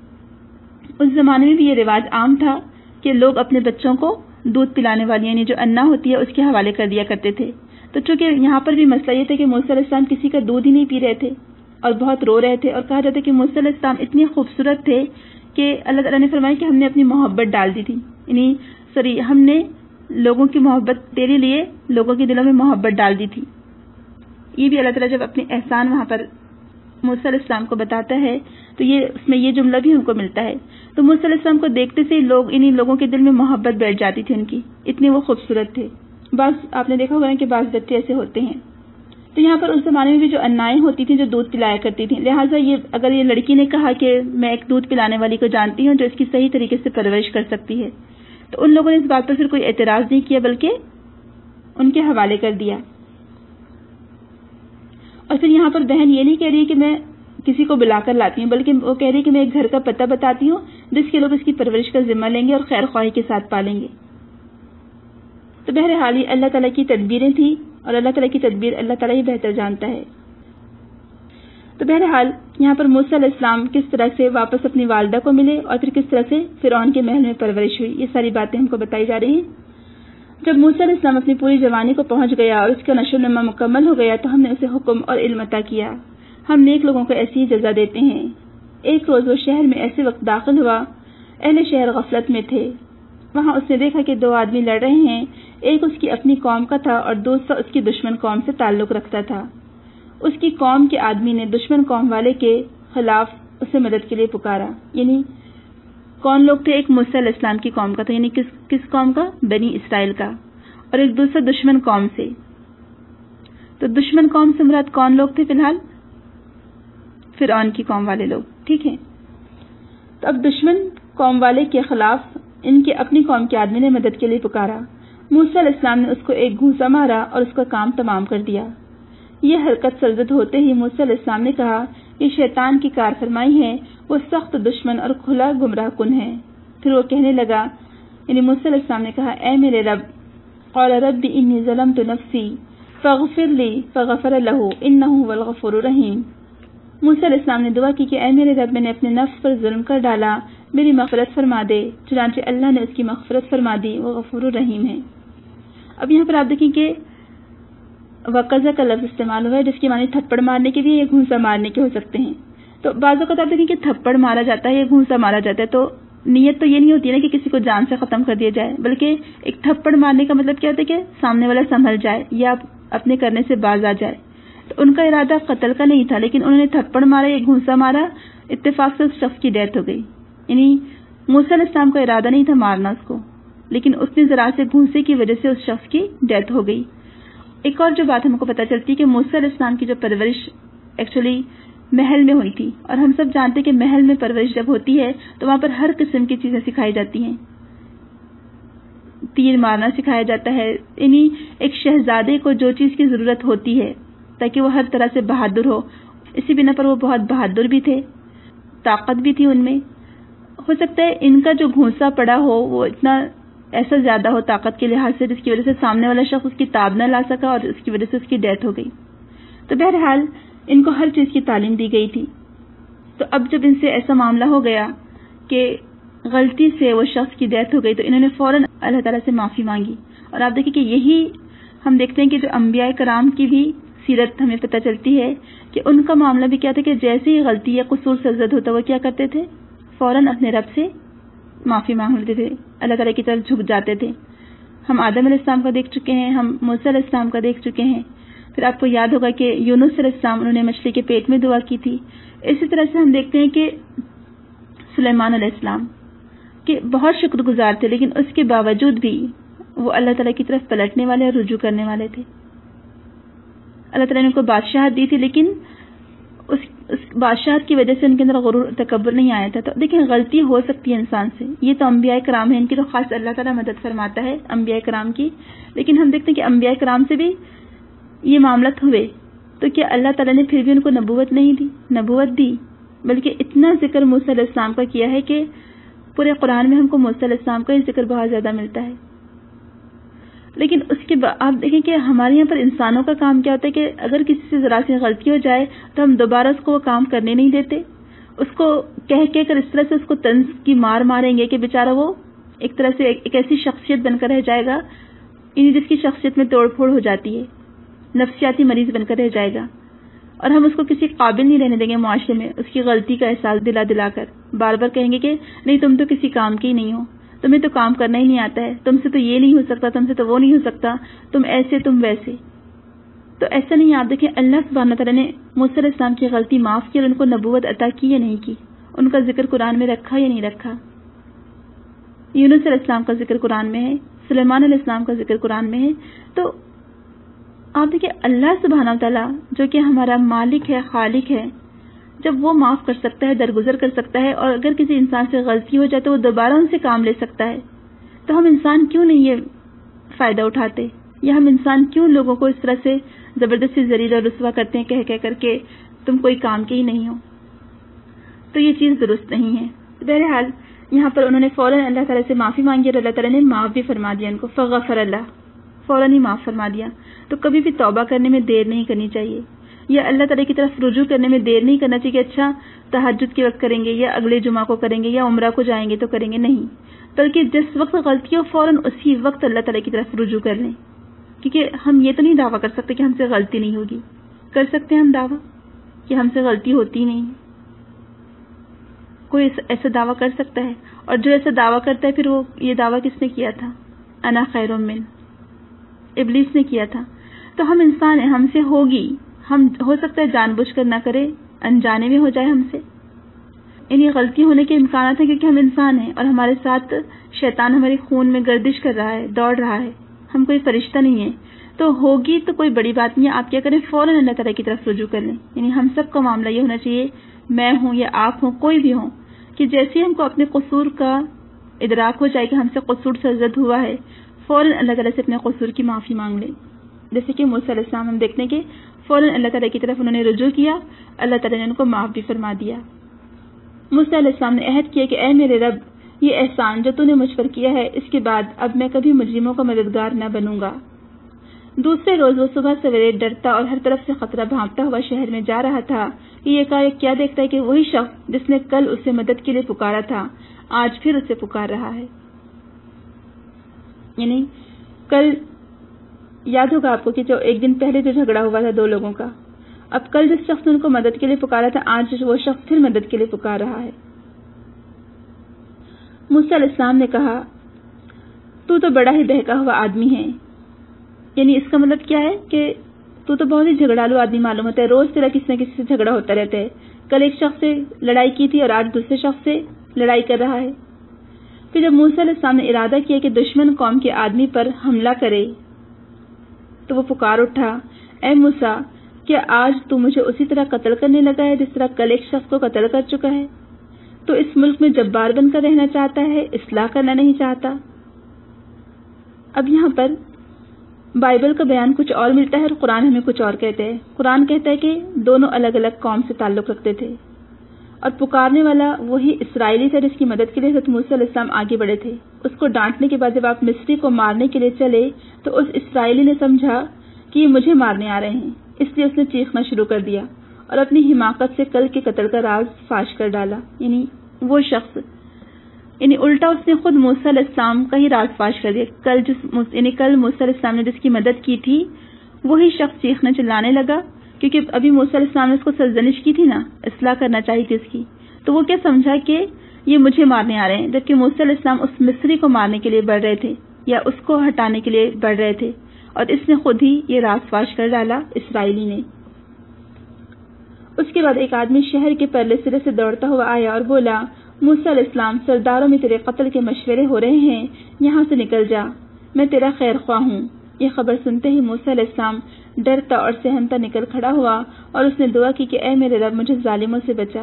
اس زمانے میں بھی یہ رواج عام تھا کہ لوگ اپنے بچوں کو دودھ پلانے والی یعنی جو انا ہوتی ہے اس کے حوالے کر دیا کرتے تھے. تو چونکہ یہاں پر بھی مسئلہ یہ تھا کہ موسیٰ علیہ السلام کسی کا دودھ ہی نہیں پی رہے تھے اور بہت رو رہے تھے، اور کہا جاتا ہے کہ موسیٰ علیہ السلام اتنی خوبصورت تھے کہ اللہ تعالیٰ نے فرمایا کہ ہم نے اپنی محبت ڈال دی تھی. یعنی ہم نے لوگوں کی محبت تیرے لیے لوگوں کے دلوں میں محبت ڈال دی تھی. یہ بھی اللہ تعالیٰ جب اپنے احسان وہاں پر موسیٰ علیہ السلام کو بتاتا ہے تو اس میں یہ جملہ بھی ہم کو ملتا ہے. تو موسیٰ علیہ السلام کو دیکھتے سے انہیں لوگوں کے دل میں محبت بیٹھ جاتی تھی ان کی، اتنے وہ خوبصورت تھے. بعض آپ نے دیکھا ہوگا کہ بعض بچے ایسے ہوتے ہیں. تو یہاں پر اس زمانے میں بھی جو انائیں ہوتی تھیں جو دودھ پلایا کرتی تھیں، لہٰذا اگر یہ لڑکی نے کہا کہ میں ایک دودھ پلانے والی کو جانتی ہوں جو اس کی صحیح طریقے سے پرورش کر سکتی ہے، تو ان لوگوں نے اس بات پر پھر کوئی اعتراض نہیں کیا بلکہ ان کے حوالے کر دیا. اور پھر یہاں پر بہن یہ نہیں کہہ رہی کہ میں کسی کو بلا کر لاتی ہوں، بلکہ وہ کہہ رہی کہ میں ایک گھر کا پتہ بتاتی ہوں جس کے لوگ اس کی پرورش کا ذمہ لیں گے اور خیر خواہی کے ساتھ پالیں گے. تو بہرحال یہ اللہ تعالیٰ کی تدبیریں تھیں اور اللہ تعالیٰ کی تدبیر اللہ تعالیٰ ہی بہتر جانتا ہے. تو بہرحال یہاں پر موسیٰ علیہ السلام کس طرح سے واپس اپنی والدہ کو ملے اور پھر کس طرح سے فرعون کے محل میں پرورش ہوئی، یہ ساری باتیں ہم کو بتائی جا رہی ہیں. جب موسیٰ علیہ السلام اپنی پوری جوانی کو پہنچ گیا اور اس کا نشو و نما مکمل ہو گیا تو ہم نے اسے حکم اور علم عطا کیا. ہم نیک لوگوں کو ایسی ہی جزا دیتے ہیں. ایک روز وہ شہر میں ایسے وقت داخل ہوا، اہل شہر غفلت میں تھے. وہاں اس نے دیکھا کہ دو آدمی لڑ رہے ہیں، ایک اس کی اپنی قوم کا تھا اور دوسرا اس کی دشمن قوم سے تعلق رکھتا تھا. اس کی قوم کے آدمی نے دشمن قوم والے کے خلاف اسے مدد کے لیے پکارا. یعنی کون لوگ تھے؟ ایک موسیٰ علیہ السلام کی قوم کا تھا، یعنی کس قوم کا؟ بنی اسرائیل کا. اور ایک دوسرا دشمن قوم سے. تو دشمن قوم سے مراد کون لوگ تھے؟ فی الحال فرعون کی قوم والے لوگ. ٹھیک ہے. تو اب دشمن قوم والے کے خلاف ان کے اپنی قوم کے آدمی نے مدد کے لیے پکارا. موسیٰ علیہ السلام نے اس کو ایک گھونسا مارا اور اس کا کام تمام کر دیا. یہ حرکت سرزد ہوتے ہی موسیٰ علیہ السلام نے کہا یہ شیطان کی کار فرمائی ہے، وہ سخت دشمن اور کھلا گمراہ کن ہے. پھر وہ کہنے لگا، یعنی موسیٰ علیہ السلام نے کہا اے میرے رب، قال رب انی ظلمت نفسی فاغفر لی فغفر له انہ هو الغفور الرحیم. موسیٰ علیہ السلام نے دعا کی کہ اے میرے رب میں نے اپنے نفس پر ظلم کر ڈالا، میری مغفرت فرما دے. چنانچہ اللہ نے اس کی مغفرت فرما دی، وہ غفور الرحیم ہے. اب یہاں پر آپ دیکھیں کہ وقزہ کا لفظ استعمال ہوا ہے جس کی معنی تھپڑ مارنے کے بھی یا گھونسا مارنے کے ہو سکتے ہیں. تو بعض اوقات آپ دیکھیں کہ تھپڑ مارا جاتا ہے یا گھونسا مارا جاتا ہے تو نیت تو یہ نہیں ہوتی ہے نا کہ کسی کو جان سے ختم کر دیا جائے، بلکہ ایک تھپڑ مارنے کا مطلب کیا ہوتا ہے کہ سامنے والا سنبھل جائے یا اپنے کرنے سے باز آ جائے. تو ان کا ارادہ قتل کا نہیں تھا، لیکن انہوں نے تھپڑ مارا یا گھونسا مارا، اتفاق سے اس شخص کی ڈیتھ ہو گئی. یعنی موسیٰ علیہ السلام کا ارادہ نہیں تھا مارنا اس کو، لیکن اتنی ذرا سے گھونسے کی وجہ سے اس شخص کی ڈیتھ ہو گئی. ایک اور جو بات ہم کو پتہ چلتی ہے کہ موسیٰ علیہ السلام کی جو پرورش ایکچولی محل میں ہوئی تھی، اور ہم سب جانتے کہ محل میں پرورش جب ہوتی ہے تو وہاں پر ہر قسم کی چیزیں سکھائی جاتی ہیں، تیر مارنا سکھایا جاتا ہے، یعنی ایک شہزادے کو جو چیز کی ضرورت ہوتی ہے تاکہ وہ ہر طرح سے بہادر ہو، اسی بنا پر وہ بہت بہادر بھی تھے، طاقت بھی تھی ان میں. ہو سکتا ہے ان کا جو گھونسا پڑا ہو وہ اتنا ایسا زیادہ ہو طاقت کے لحاظ سے، جس کی وجہ سے سامنے والا شخص اس کی تاب نہ لا سکا اور اس کی وجہ سے اس کی ڈیتھ ہو گئی. تو بہرحال ان کو ہر چیز کی تعلیم دی گئی تھی. تو اب جب ان سے ایسا معاملہ ہو گیا کہ غلطی سے وہ شخص کی ڈیتھ ہو گئی تو انہوں نے فوراً اللہ تعالیٰ سے معافی مانگی. اور آپ دیکھیں کہ یہی ہم دیکھتے ہیں کہ جو انبیاء کرام کی بھی سیرت ہمیں پتہ چلتی ہے کہ ان کا معاملہ بھی کیا تھا کہ جیسے ہی غلطی یا قصور سرزد ہوتا وہ کیا کرتے تھے، فوراً اپنے رب سے معافی مانگ لیتے تھے، اللہ تعالیٰ کی طرف جھک جاتے تھے. ہم آدم علیہ السلام کا دیکھ چکے ہیں، ہم موسیٰ علیہ السلام کا دیکھ چکے ہیں. پھر آپ کو یاد ہوگا کہ یونس علیہ السلام انہوں نے مچھلی کے پیٹ میں دعا کی تھی. اسی طرح سے ہم دیکھتے ہیں کہ سلیمان علیہ السلام کہ بہت شکر گزار تھے، لیکن اس کے باوجود بھی وہ اللہ تعالیٰ کی طرف پلٹنے والے اور رجوع کرنے والے تھے. اللہ تعالیٰ نے ان کو بادشاہت دی تھی، لیکن اس بادشاہت کی وجہ سے ان کے اندر غرور تکبر نہیں آیا تھا. تو دیکھیں غلطی ہو سکتی ہے انسان سے، یہ تو انبیاء کرام ہیں، ان کی تو خاص اللہ تعالیٰ مدد فرماتا ہے انبیاء کرام کی. لیکن ہم دیکھتے ہیں کہ انبیاء کرام سے بھی یہ معاملات ہوئے تو کیا اللہ تعالیٰ نے پھر بھی ان کو نبوت نہیں دی؟ نبوت دی، بلکہ اتنا ذکر موسیٰ علیہ السلام کا کیا ہے کہ پورے قرآن میں ہم کو موسیٰ علیہ السلام کا یہ ذکر بہت زیادہ ملتا ہے. لیکن اس کے بعد آپ دیکھیں کہ ہمارے یہاں پر انسانوں کا کام کیا ہوتا ہے کہ اگر کسی سے ذرا سی غلطی ہو جائے تو ہم دوبارہ اس کو وہ کام کرنے نہیں دیتے، اس کو کہہ کر اس طرح سے اس کو طنز کی مار ماریں گے کہ بیچارہ وہ ایک طرح سے ایک ایسی شخصیت بن کر رہ جائے گا جس کی شخصیت میں توڑ پھوڑ ہو جاتی ہے، نفسیاتی مریض بن کر رہ جائے گا. اور ہم اس کو کسی قابل نہیں رہنے دیں گے معاشرے میں، اس کی غلطی کا احساس دلا دلا کر بار بار کہیں گے کہ نہیں تم تو کسی کام کے ہی نہیں ہو، تمہیں تو کام کرنا ہی نہیں آتا ہے، تم سے تو یہ نہیں ہو سکتا، تم سے تو وہ نہیں ہو سکتا، تم ایسے تم ویسے. تو ایسا نہیں. آپ دیکھیں اللہ سبحانہ تعالیٰ نے موسیٰ علیہ السلام کی غلطی معاف کی اور ان کو نبوت عطا کی یا نہیں کی، ان کا ذکر قرآن میں رکھا یا نہیں رکھا. یونس علیہ السلام کا ذکر قرآن میں ہے، سلیمان علیہ السلام کا ذکر قرآن میں ہے. تو آپ دیکھیں اللہ سبحانہ تعالیٰ جو کہ ہمارا مالک ہے، خالق ہے، جب وہ معاف کر سکتا ہے، درگزر کر سکتا ہے، اور اگر کسی انسان سے غلطی ہو جائے تو وہ دوبارہ ان سے کام لے سکتا ہے، تو ہم انسان کیوں نہیں یہ فائدہ اٹھاتے، یا ہم انسان کیوں لوگوں کو اس طرح سے زبردستی ذلیل اور رسوا کرتے ہیں کہہ کر کے تم کوئی کام کے ہی نہیں ہو. تو یہ چیز درست نہیں ہے. بہرحال یہاں پر انہوں نے فوراً اللہ تعالیٰ سے معافی مانگی اور اللہ تعالیٰ نے معاف بھی فرما دیا ان کو. فغفر اللہ، فوراً ہی معاف فرما دیا. تو کبھی بھی توبہ کرنے میں دیر نہیں کرنی چاہیے، یا اللہ تعالیٰ کی طرف رجوع کرنے میں دیر نہیں کرنا چاہیے کہ اچھا تہجد کے وقت کریں گے یا اگلے جمعہ کو کریں گے یا عمرہ کو جائیں گے تو کریں گے. نہیں، بلکہ جس وقت غلطی ہو فوراً اسی وقت اللہ تعالیٰ کی طرف رجوع کر لیں. کیونکہ ہم یہ تو نہیں دعویٰ کر سکتے کہ ہم سے غلطی نہیں ہوگی. کر سکتے ہیں ہم دعویٰ کہ ہم سے غلطی ہوتی نہیں؟ کوئی ایسا دعویٰ کر سکتا ہے؟ اور جو ایسا دعویٰ کرتا ہے پھر وہ یہ دعویٰ کس نے کیا تھا؟ انا خیر من، ابلیس نے کیا تھا. تو ہم انسان ہیں، ہم سے ہوگی. ہم ہو سکتا ہے جان بوجھ کر نہ کرے، انجانے میں ہو جائے ہم سے، یعنی غلطی ہونے کے امکانات ہیں، کیونکہ ہم انسان ہیں اور ہمارے ساتھ شیطان ہمارے خون میں گردش کر رہا ہے، دوڑ رہا ہے. ہم کوئی فرشتہ نہیں ہے. تو ہوگی تو کوئی بڑی بات نہیں ہے. آپ کیا کریں، فوراً اللہ تعالیٰ کی طرف رجوع کر لیں. یعنی ہم سب کا معاملہ یہ ہونا چاہیے، میں ہوں یا آپ ہوں، کوئی بھی ہوں، کہ جیسے ہم کو اپنے قصور کا ادراک ہو جائے کہ ہم سے قصور سرزد ہوا ہے، فوراً اللہ تعالیٰ سے اپنے قصور کی معافی مانگ لیں. جیسے کہ موسیٰ علیہ السلام ہم دیکھتے ہیں کہ فوراً اللہ تعالیٰ کی طرف انہوں نے رجوع کیا، اللہ تعالیٰ نے ان کو معاف بھی فرما دیا. موسیٰ علیہ السلام نے عہد کیا کہ اے میرے رب، یہ احسان جو تو نے مجھ پر کیا ہے، اس کے بعد اب میں کبھی مجرموں کا مددگار نہ بنوں گا. دوسرے روز وہ صبح سویرے ڈرتا اور ہر طرف سے خطرہ بھانپتا ہوا شہر میں جا رہا تھا کہ یہ کیا دیکھتا ہے کہ وہی شخص جس نے کل اسے مدد کے لیے پکارا تھا آج پھر اسے پکار رہا ہے. یعنی کل یاد ہوگا آپ کو کہ جو ایک دن پہلے جو جھگڑا ہوا تھا دو لوگوں کا، اب کل جس شخص نے ان کو مدد کے لیے پکارا تھا آج وہ شخص پھر مدد کے لیے پکار رہا ہے. موسیٰ علیہ السلام نے کہا تو بڑا ہی بہکا ہوا آدمی ہے. یعنی اس کا مطلب کیا ہے کہ تو بہت ہی جھگڑالو آدمی معلوم ہوتا ہے، روز تیرا کسی نہ کسی سے جھگڑا ہوتا رہتا ہے. کل ایک شخص سے لڑائی کی تھی اور آج دوسرے شخص سے لڑائی کر رہا ہے. پھر جب موسیٰ علیہ السلام نے ارادہ کیا کہ دشمن قوم کے آدمی پر حملہ کرے تو وہ پکار اٹھا، اے موسیٰ، کیا آج تو مجھے اسی طرح قتل کرنے لگا ہے جس طرح کل ایک شخص کو قتل کر چکا ہے؟ تو اس ملک میں جبار بن کر رہنا چاہتا ہے، اصلاح کرنا نہیں چاہتا۔ اب یہاں پر بائبل کا بیان کچھ اور ملتا ہے اور قرآن ہمیں کچھ اور کہتے ہیں۔ قرآن کہتا ہے کہ دونوں الگ الگ قوم سے تعلق رکھتے تھے اور پکارنے والا وہی اسرائیلی تھا جس کی مدد کے لیے حضرت موسیٰ علیہ السلام آگے بڑھے تھے۔ اس کو ڈانٹنے کے بعد جب آپ مصری کو مارنے کے لیے چلے تو اس اسرائیلی نے سمجھا کہ یہ مجھے مارنے آ رہے ہیں، اس لیے اس نے چیخنا شروع کر دیا اور اپنی حماقت سے کل کے قتل کا راز فاش کر ڈالا۔ یعنی وہ شخص، یعنی الٹا اس نے خود موسیٰ علیہ السلام کا ہی راز فاش کر دیا۔ کل موسیٰ علیہ السلام نے جس کی مدد کی تھی وہی شخص چیخنے چلانے لگا، کیونکہ ابھی موسیٰ علیہ السلام نے اس کو سرزنش کی تھی نا، اصلاح کرنا چاہیے تھی اس کی، تو وہ کیا سمجھا کہ یہ مجھے مارنے آ رہے ہیں، جبکہ موسیٰ علیہ السلام اس مصری کو مارنے کے لیے بڑھ رہے تھے یا اس کو ہٹانے کے لیے بڑھ رہے تھے، اور اس نے خود ہی یہ راز فاش کر ڈالا اسرائیلی نے۔ اس کے بعد ایک آدمی شہر کے پرلے سرے سے دوڑتا ہوا آیا اور بولا، موسیٰ علیہ السلام، سرداروں میں تیرے قتل کے مشورے ہو رہے ہیں، یہاں سے نکل جا، میں تیرا خیر خواہ ہوں۔ یہ خبر سنتے ہی موسیٰ علیہ السلام ڈرتا اور سہمتا نکل کھڑا ہوا اور اس نے دعا کی کہ اے میرے رب، مجھے ظالموں سے بچا۔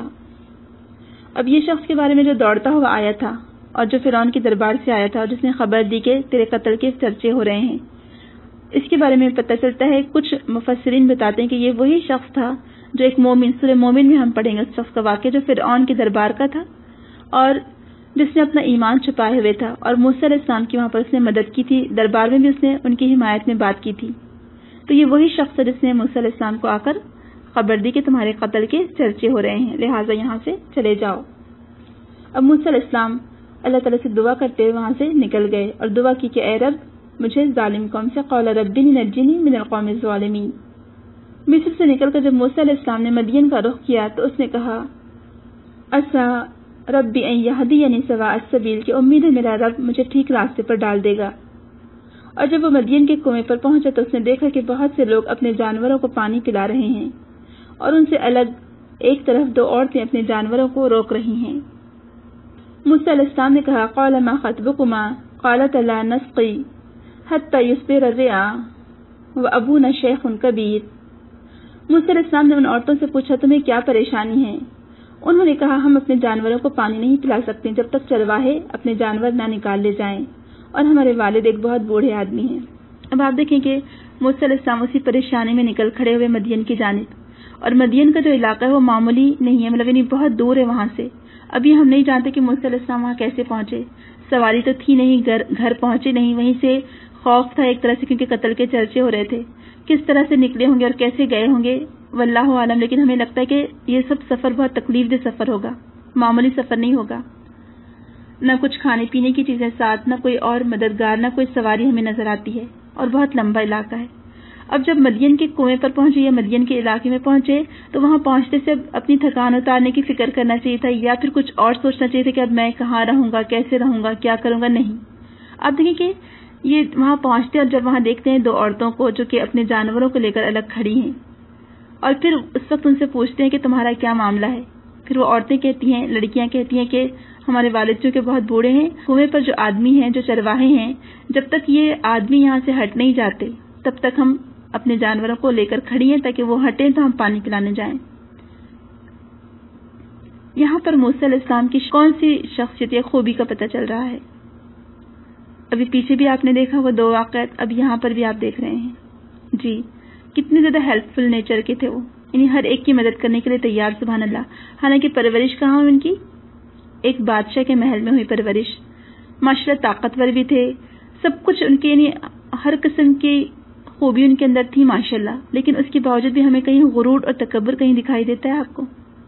اب یہ شخص کے بارے میں جو دوڑتا ہوا آیا تھا اور جو فرعون کے دربار سے آیا تھا اور جس نے خبر دی کہ تیرے قتل کے چرچے ہو رہے ہیں، اس کے بارے میں پتہ چلتا ہے، کچھ مفسرین بتاتے ہیں کہ یہ وہی شخص تھا جو ایک مومن، سورہ مومن میں ہم پڑھیں گے اس شخص کا واقعہ، جو فرعون کے دربار کا تھا اور جس نے اپنا ایمان چھپائے ہوئے تھا، اور موسیٰ علیہ السلام کی وہاں پر اس نے مدد کی تھی، دربار میں بھی اس نے ان کی حمایت میں بات کی تھی۔ تو یہ وہی شخص ہے جس نے موسیٰ علیہ السلام کو آ کر خبر دی کہ تمہارے قتل کے چرچے ہو رہے ہیں، لہٰذا یہاں سے چلے جاؤ۔ اب موسیٰ علیہ السلام اللہ تعالیٰ سے دعا کرتے ہوئے وہاں سے نکل گئے اور دعا کی کہ اے رب، مجھے ظالم قوم سے، قال رب نجنی من القوم الظالمین۔ مصر سے نکل کر جب موسیٰ علیہ السلام نے مدین کا رخ کیا تو اس نے کہا، عسیٰ ربی ان یہدینی سواء السبیل، کہ امید ہے میرا رب مجھے ٹھیک راستے پر ڈال دے گا۔ اور جب وہ مدین کے کنویں پر پہنچا تو اس نے دیکھا کہ بہت سے لوگ اپنے جانوروں کو پانی پلا رہے ہیں اور ان سے الگ ایک طرف دو عورتیں اپنے جانوروں کو روک رہی ہیں۔ موسیٰ علیہ السلام نے کہا، قال ما خطبکما قالتا لا نسقی حتی یصدر الرعاء وابونا شیخ کبیر۔ موسیٰ علیہ السلام نے ان عورتوں سے پوچھا، تمہیں کیا پریشانی ہے؟ انہوں نے کہا، ہم اپنے جانوروں کو پانی نہیں پلا سکتے جب تک چرواہے اپنے جانور نہ نکال لے جائیں، اور ہمارے والد ایک بہت بوڑھے آدمی ہیں۔ اب آپ دیکھیں کہ موسیٰ علیہ السلام اسی پریشانی میں نکل کھڑے ہوئے مدین کی جانب، اور مدین کا جو علاقہ ہے وہ معمولی نہیں ہے، مطلب یعنی بہت دور ہے وہاں سے۔ ابھی ہم نہیں جانتے کہ موسیٰ علیہ السلام وہاں کیسے پہنچے، سواری تو تھی نہیں، گھر پہنچے نہیں، وہیں سے خوف تھا ایک طرح سے کیونکہ قتل کے چرچے ہو رہے تھے، کس طرح سے نکلے ہوں گے اور کیسے گئے ہوں گے واللہ عالم، لیکن ہمیں لگتا ہے کہ یہ سب سفر بہت تکلیف دہ سفر ہوگا، معمولی سفر نہیں ہوگا، نہ کچھ کھانے پینے کی چیزیں ساتھ، نہ کوئی اور مددگار، نہ کوئی سواری ہمیں نظر آتی ہے، اور بہت لمبا علاقہ ہے۔ اب جب مدین کے کنویں پر پہنچے یا مدین کے علاقے میں پہنچے تو وہاں پہنچتے سے اب اپنی تھکان اتارنے کی فکر کرنا چاہیے تھا یا پھر کچھ اور سوچنا چاہیے تھا کہ اب میں کہاں رہوں گا، کیسے رہوں گا، کیا کروں گا، نہیں۔ آپ دیکھیں کہ یہ وہاں پہنچتے اور جب وہاں دیکھتے ہیں دو عورتوں کو جو کہ اپنے جانوروں کو لے کر الگ کھڑی ہیں، اور پھر اس وقت ان سے پوچھتے ہیں کہ تمہارا کیا معاملہ ہے۔ پھر وہ عورتیں کہتی ہیں، لڑکیاں کہتی ہیں کہ ہمارے والد جو کہ بہت بوڑھے ہیں، کنویں پر جو آدمی ہیں، جو چرواہے ہیں، جب تک یہ آدمی یہاں سے ہٹ نہیں جاتے تب تک ہم اپنے جانوروں کو لے کر کھڑی ہیں تاکہ وہ ہٹیں تو ہم پانی پلانے جائیں۔ یہاں پر موسیٰ علیہ السلام کی کون سی شخصیت یا خوبی کا پتہ چل رہا ہے؟ ابھی پیچھے بھی آپ نے دیکھا وہ دو واقعات، اب یہاں پر بھی آپ دیکھ رہے ہیں جی کتنے زیادہ ہیلپ فل نیچر کے تھے وہ، یعنی ہر ایک کی مدد کرنے کے لیے تیار، سبحان اللہ۔ حالانکہ پرورش کہاں ہوئی ان کی؟ ایک بادشاہ کے محل میں ہوئی پرورش، ماشاءاللہ طاقتور بھی تھے، سب کچھ ان کے، یعنی ہر قسم کی خوبی ان کے اندر تھی ماشاءاللہ، لیکن اس کے باوجود بھی ہمیں کہیں غرور اور تکبر کہیں دکھائی دیتا ہے آپ کو؟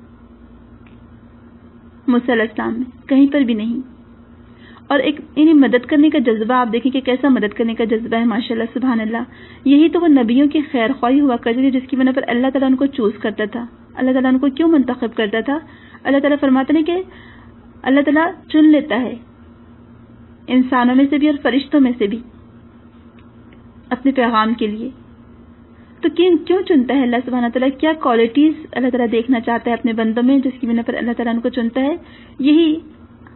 موسیٰ علیہ السلام میں کہیں پر بھی نہیں۔ اور ایک یعنی مدد کرنے کا جذبہ، آپ دیکھیں کہ کیسا مدد کرنے کا جذبہ ہے ماشاءاللہ، سبحان اللہ۔ یہی تو وہ نبیوں کی خیر خواہی ہوا کرتی تھی جس کی بنا پر اللہ تعالیٰ ان کو چوز کرتا تھا، اللہ تعالیٰ ان کو کیوں منتخب کرتا تھا؟ اللہ تعالیٰ فرماتے ہیں کہ اللہ تعالیٰ چن لیتا ہے انسانوں میں سے بھی اور فرشتوں میں سے بھی اپنے پیغام کے لیے، تو کیوں چنتا ہے اللہ سبحانہ تعالیٰ؟ کیا کوالٹیز اللہ تعالیٰ دیکھنا چاہتا ہے اپنے بندوں میں جس کی بنا پر اللہ تعالیٰ ان کو چنتا ہے؟ یہی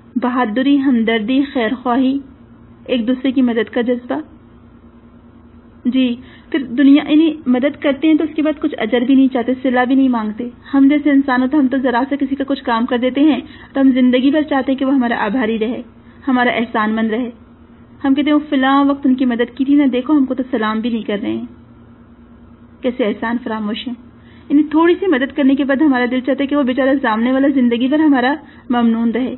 بہادری، ہمدردی، خیر خواہی، ایک دوسرے کی مدد کا جذبہ۔ جی پھر دنیا یعنی مدد کرتے ہیں تو اس کے بعد کچھ اجر بھی نہیں چاہتے, صلہ بھی نہیں مانگتے. ہم جیسے انسان ہوتے ہم تو ذرا سے کسی کا کچھ کام کر دیتے ہیں تو ہم زندگی بھر چاہتے ہیں کہ وہ ہمارا آبھاری رہے, ہمارا احسان مند رہے. ہم کہتے ہیں وہ فلاں وقت ان کی مدد کی تھی نا, دیکھو ہم کو تو سلام بھی نہیں کر رہے ہیں, کیسے احسان فراموش ہیں. یعنی تھوڑی سی مدد کرنے کے بعد ہمارا دل چاہتا ہے کہ وہ بیچارہ سامنے والا زندگی بھر ہمارا ممنون رہے.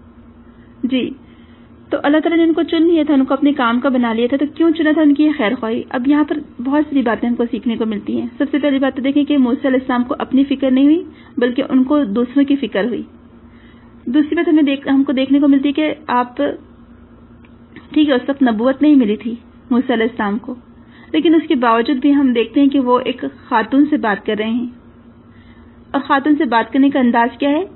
جی تو اللہ تعالیٰ نے ان کو چن لیا تھا, ان کو اپنے کام کا بنا لیا تھا, تو کیوں چنا تھا؟ ان کی یہ خیر خواہی. اب یہاں پر بہت ساری باتیں ہم کو سیکھنے کو ملتی ہیں. سب سے پہلی بات تو دیکھیں کہ موسیٰ علیہ السلام کو اپنی فکر نہیں ہوئی بلکہ ان کو دوسروں کی فکر ہوئی. دوسری بات ہم کو دیکھنے کو ملتی ہے کہ آپ ٹھیک ہے اس وقت نبوت نہیں ملی تھی موسیٰ علیہ السلام کو, لیکن اس کے باوجود بھی ہم دیکھتے ہیں کہ وہ ایک خاتون سے بات کر رہے ہیں. اور خاتون سے بات کرنے کا انداز کیا ہے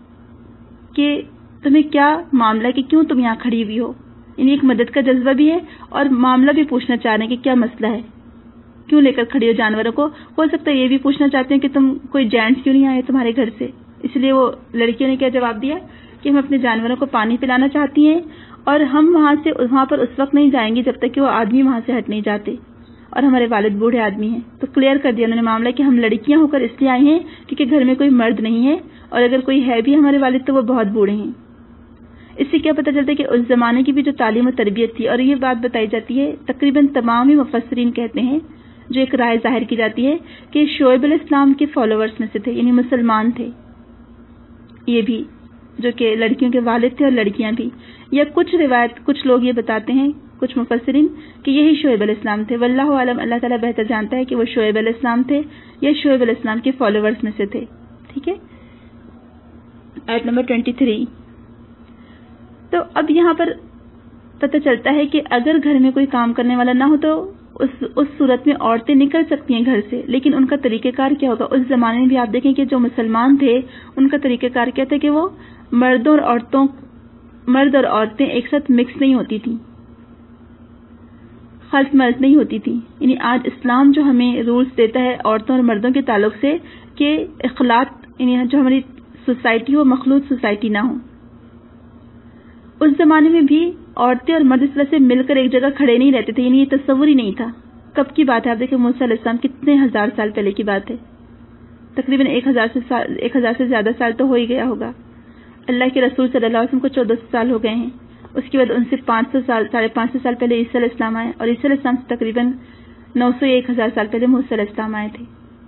کہ تمہیں کیا معاملہ ہے کہ کیوں تم یہاں کھڑی ہوئی ہو. یعنی ایک مدد کا جذبہ بھی ہے اور معاملہ بھی پوچھنا چاہ رہے ہیں کہ کیا مسئلہ ہے, کیوں لے کر کھڑی ہو جانوروں کو. ہو سکتا ہے یہ بھی پوچھنا چاہتے ہیں کہ تم کوئی جینٹس کیوں نہیں آئے تمہارے گھر سے. اس لیے وہ لڑکیوں نے کیا جواب دیا کہ ہم اپنے جانوروں کو پانی پلانا چاہتی ہیں اور ہم وہاں پر اس وقت نہیں جائیں گے جب تک کہ وہ آدمی وہاں سے ہٹ نہیں جاتے, اور ہمارے والد بوڑھے آدمی ہیں. تو کلیئر کر دیا انہوں نے معاملہ کہ ہم لڑکیاں ہو کر اس لیے آئی ہیں کیونکہ گھر میں کوئی مرد نہیں ہے, اور اگر کوئی ہے بھی ہمارے والد تو وہ بہت بوڑھے ہیں. اس سے کیا پتہ چلتا ہے کہ اس زمانے کی بھی جو تعلیم و تربیت تھی. اور یہ بات بتائی جاتی ہے, تقریباً تمام ہی مفسرین کہتے ہیں, جو ایک رائے ظاہر کی جاتی ہے کہ شعیب علیہ السلام کے فالوورز میں سے تھے, یعنی مسلمان تھے یہ بھی, جو کہ لڑکیوں کے والد تھے اور لڑکیاں بھی. یا کچھ لوگ یہ بتاتے ہیں, کچھ مفسرین, کہ یہی شعیب علیہ السلام تھے. واللہ عالم, اللہ تعالیٰ بہتر جانتا ہے کہ وہ شعیب علیہ السلام تھے یا شعیب علیہ السلام کے فالوورز میں سے تھے. ٹھیک ہے, آیت نمبر 23. تو اب یہاں پر پتہ چلتا ہے کہ اگر گھر میں کوئی کام کرنے والا نہ ہو تو اس صورت میں عورتیں نکل سکتی ہیں گھر سے, لیکن ان کا طریقہ کار کیا ہوگا؟ اس زمانے میں بھی آپ دیکھیں کہ جو مسلمان تھے ان کا طریقہ کار کیا تھا کہ وہ مرد اور عورتیں ایک ساتھ مکس نہیں ہوتی تھیں, خلط مرد نہیں ہوتی تھی. یعنی آج اسلام جو ہمیں رولز دیتا ہے عورتوں اور مردوں کے تعلق سے کہ اخلاق, یعنی جو ہماری سوسائٹی ہو مخلوط سوسائٹی نہ ہو, اس زمانے میں بھی عورتیں اور مرد اس طرح سے مل کر ایک جگہ کھڑے نہیں رہتے تھے. یعنی یہ تصور ہی نہیں تھا. کب کی بات ہے؟ آپ دیکھیں موسیٰ علیہ السلام کتنے ہزار سال پہلے کی بات ہے, تقریباً 1000 سے زیادہ سال تو ہو ہی گیا ہوگا. اللہ کے رسول صلی اللہ علیہ وسلم کو 1400 سال ہو گئے ہیں. اس کے بعد ان سے 500 سال پہلے عیسیٰ علیہ السلام آئے, اور عیسیٰ علیہ السلام سے تقریباً 900 یا 1000 سال پہلے موسیٰ علیہ السلام آئے تھے.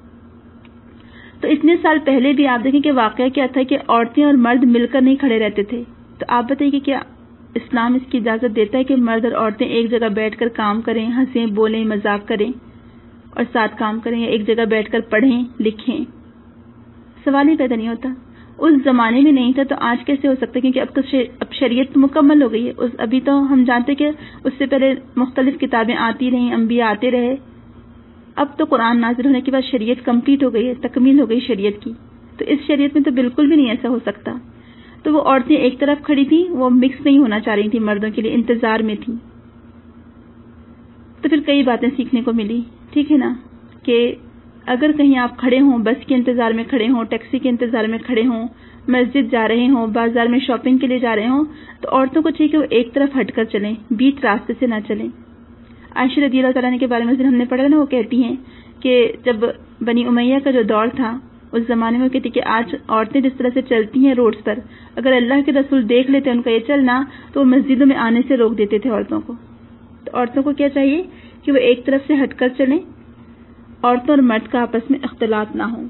تو اتنے سال پہلے بھی آپ دیکھیں کہ واقعہ کیا تھا کہ عورتیں اور مرد مل کر نہیں کھڑے رہتے تھے. تو آپ بتائیے کہ کیا اسلام اس کی اجازت دیتا ہے کہ مرد اور عورتیں ایک جگہ بیٹھ کر کام کریں, ہنسیں, بولیں, مذاق کریں اور ساتھ کام کریں, یا ایک جگہ بیٹھ کر پڑھیں, لکھیں؟ سوال ہی پیدا نہیں ہوتا. اس زمانے میں نہیں تھا تو آج کیسے ہو سکتا ہے؟ کیونکہ اب شریعت مکمل ہو گئی ہے. ابھی تو ہم جانتے کہ اس سے پہلے مختلف کتابیں آتی رہیں, انبیاء آتے رہے. اب تو قرآن نازل ہونے کے بعد شریعت کمپلیٹ ہو گئی ہے, تکمیل ہو گئی شریعت کی. تو اس شریعت میں تو بالکل بھی نہیں ایسا ہو سکتا. تو وہ عورتیں ایک طرف کھڑی تھیں, وہ مکس نہیں ہونا چاہ رہی تھیں, مردوں کے لیے انتظار میں تھیں. تو پھر کئی باتیں سیکھنے کو ملی. ٹھیک ہے نا, کہ اگر کہیں آپ کھڑے ہوں, بس کے انتظار میں کھڑے ہوں, ٹیکسی کے انتظار میں کھڑے ہوں, مسجد جا رہے ہوں, بازار میں شاپنگ کے لیے جا رہے ہوں, تو عورتوں کو چاہیے کہ وہ ایک طرف ہٹ کر چلیں, بیچ راستے سے نہ چلیں. عائشہ رضی اللہ تعالیٰ کے بارے میں ہم نے پڑھا نا, وہ کہتی ہیں کہ جب بنی امیہ کا جو دور تھا اس زمانے میں کہتی کہ آج عورتیں جس طرح سے چلتی ہیں روڈز پر, اگر اللہ کے رسول دیکھ لیتے ان کا یہ چلنا تو وہ مسجدوں میں آنے سے روک دیتے تھے عورتوں کو. تو عورتوں کو کیا چاہیے کہ وہ ایک طرف سے ہٹ کر چلیں, عورتوں اور مرد کا آپس میں اختلاط نہ ہو.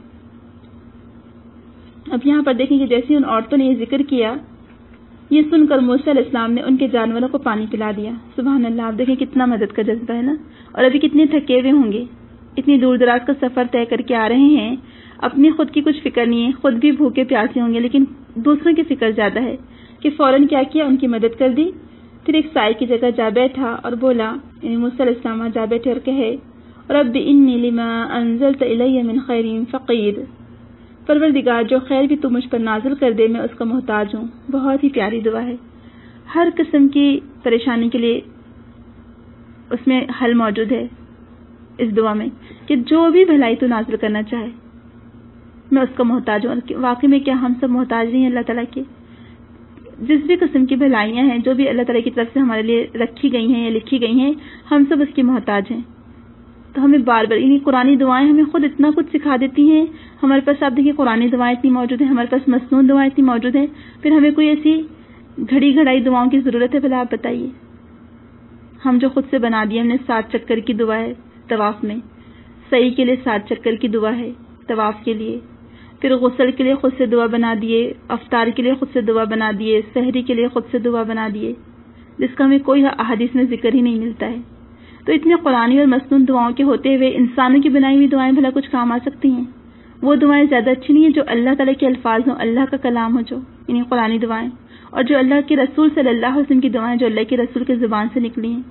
اب یہاں پر دیکھیں کہ جیسے ان عورتوں نے یہ ذکر کیا, یہ سن کر موسیٰ علیہ السلام نے ان کے جانوروں کو پانی پلا دیا. سبحان اللہ, آپ دیکھیں کتنا مدد کا جذبہ ہے نا. اور ابھی کتنے تھکے ہوئے ہوں گے, اتنی دور دراز کا سفر طے کر کے آ رہے ہیں, اپنی خود کی کچھ فکر نہیں ہے, خود بھی بھوکے پیاسے ہوں گے, لیکن دوسروں کی فکر زیادہ ہے کہ فوراً کیا ان کی مدد کر دی. پھر ایک سائے کی جگہ جا بیٹھا اور بولا, یعنی موسیٰ علیہ السلام جا بیٹھے اور کہے, رب انی لما انزلت الی من خیر فقیر, پروردگار جو خیر بھی تو مجھ پر نازل کر دے میں اس کا محتاج ہوں. بہت ہی پیاری دعا ہے. ہر قسم کی پریشانی کے لیے اس میں حل موجود ہے اس دعا میں, کہ جو بھی بھلائی تو نازل کرنا چاہے میں اس کا محتاج ہوں. واقعی میں کیا ہم سب محتاج نہیں ہیں اللہ تعالیٰ کے؟ جس بھی قسم کی بھلائیاں ہیں جو بھی اللہ تعالیٰ کی طرف سے ہمارے لیے رکھی گئی ہیں یا لکھی گئی ہیں, ہم سب اس کی محتاج ہیں. تو ہمیں بار بار یعنی قرآنی دعائیں ہمیں خود اتنا کچھ سکھا دیتی ہیں. ہمارے پاس آپ دیکھیں قرآنی دعائیں اتنی موجود ہیں, ہمارے پاس مسنون دعائیں اتنی موجود ہیں, پھر ہمیں کوئی ایسی گھڑی گھڑائی دعاؤں کی ضرورت ہے؟ بھلا آپ بتائیے. ہم جو خود سے بنا دیے, ہم نے 7 چکر کی دعا ہے طواف میں, سعی کے لیے 7 چکر کی دعا ہے طواف کے لیے, پھر غسل کے لیے خود سے دعا بنا دیے, افطار کے لیے خود سے دعا بنا دیے, سحری کے لیے خود سے دعا بنا دیے, جس کا ہمیں کوئی احادیث میں ذکر ہی نہیں ملتا ہے. تو اتنے قرآنی اور مسنون دعاؤں کے ہوتے ہوئے انسانوں کی بنائی ہوئی دعائیں بھلا کچھ کام آ سکتی ہیں؟ وہ دعائیں زیادہ اچھی نہیں ہیں جو اللہ تعالیٰ کے الفاظ ہوں, اللہ کا کلام ہو, جو یعنی قرآنی دعائیں, اور جو اللہ کے رسول صلی اللہ علیہ وسلم کی دعائیں جو اللہ کے رسول کی زبان سے نکلی ہیں.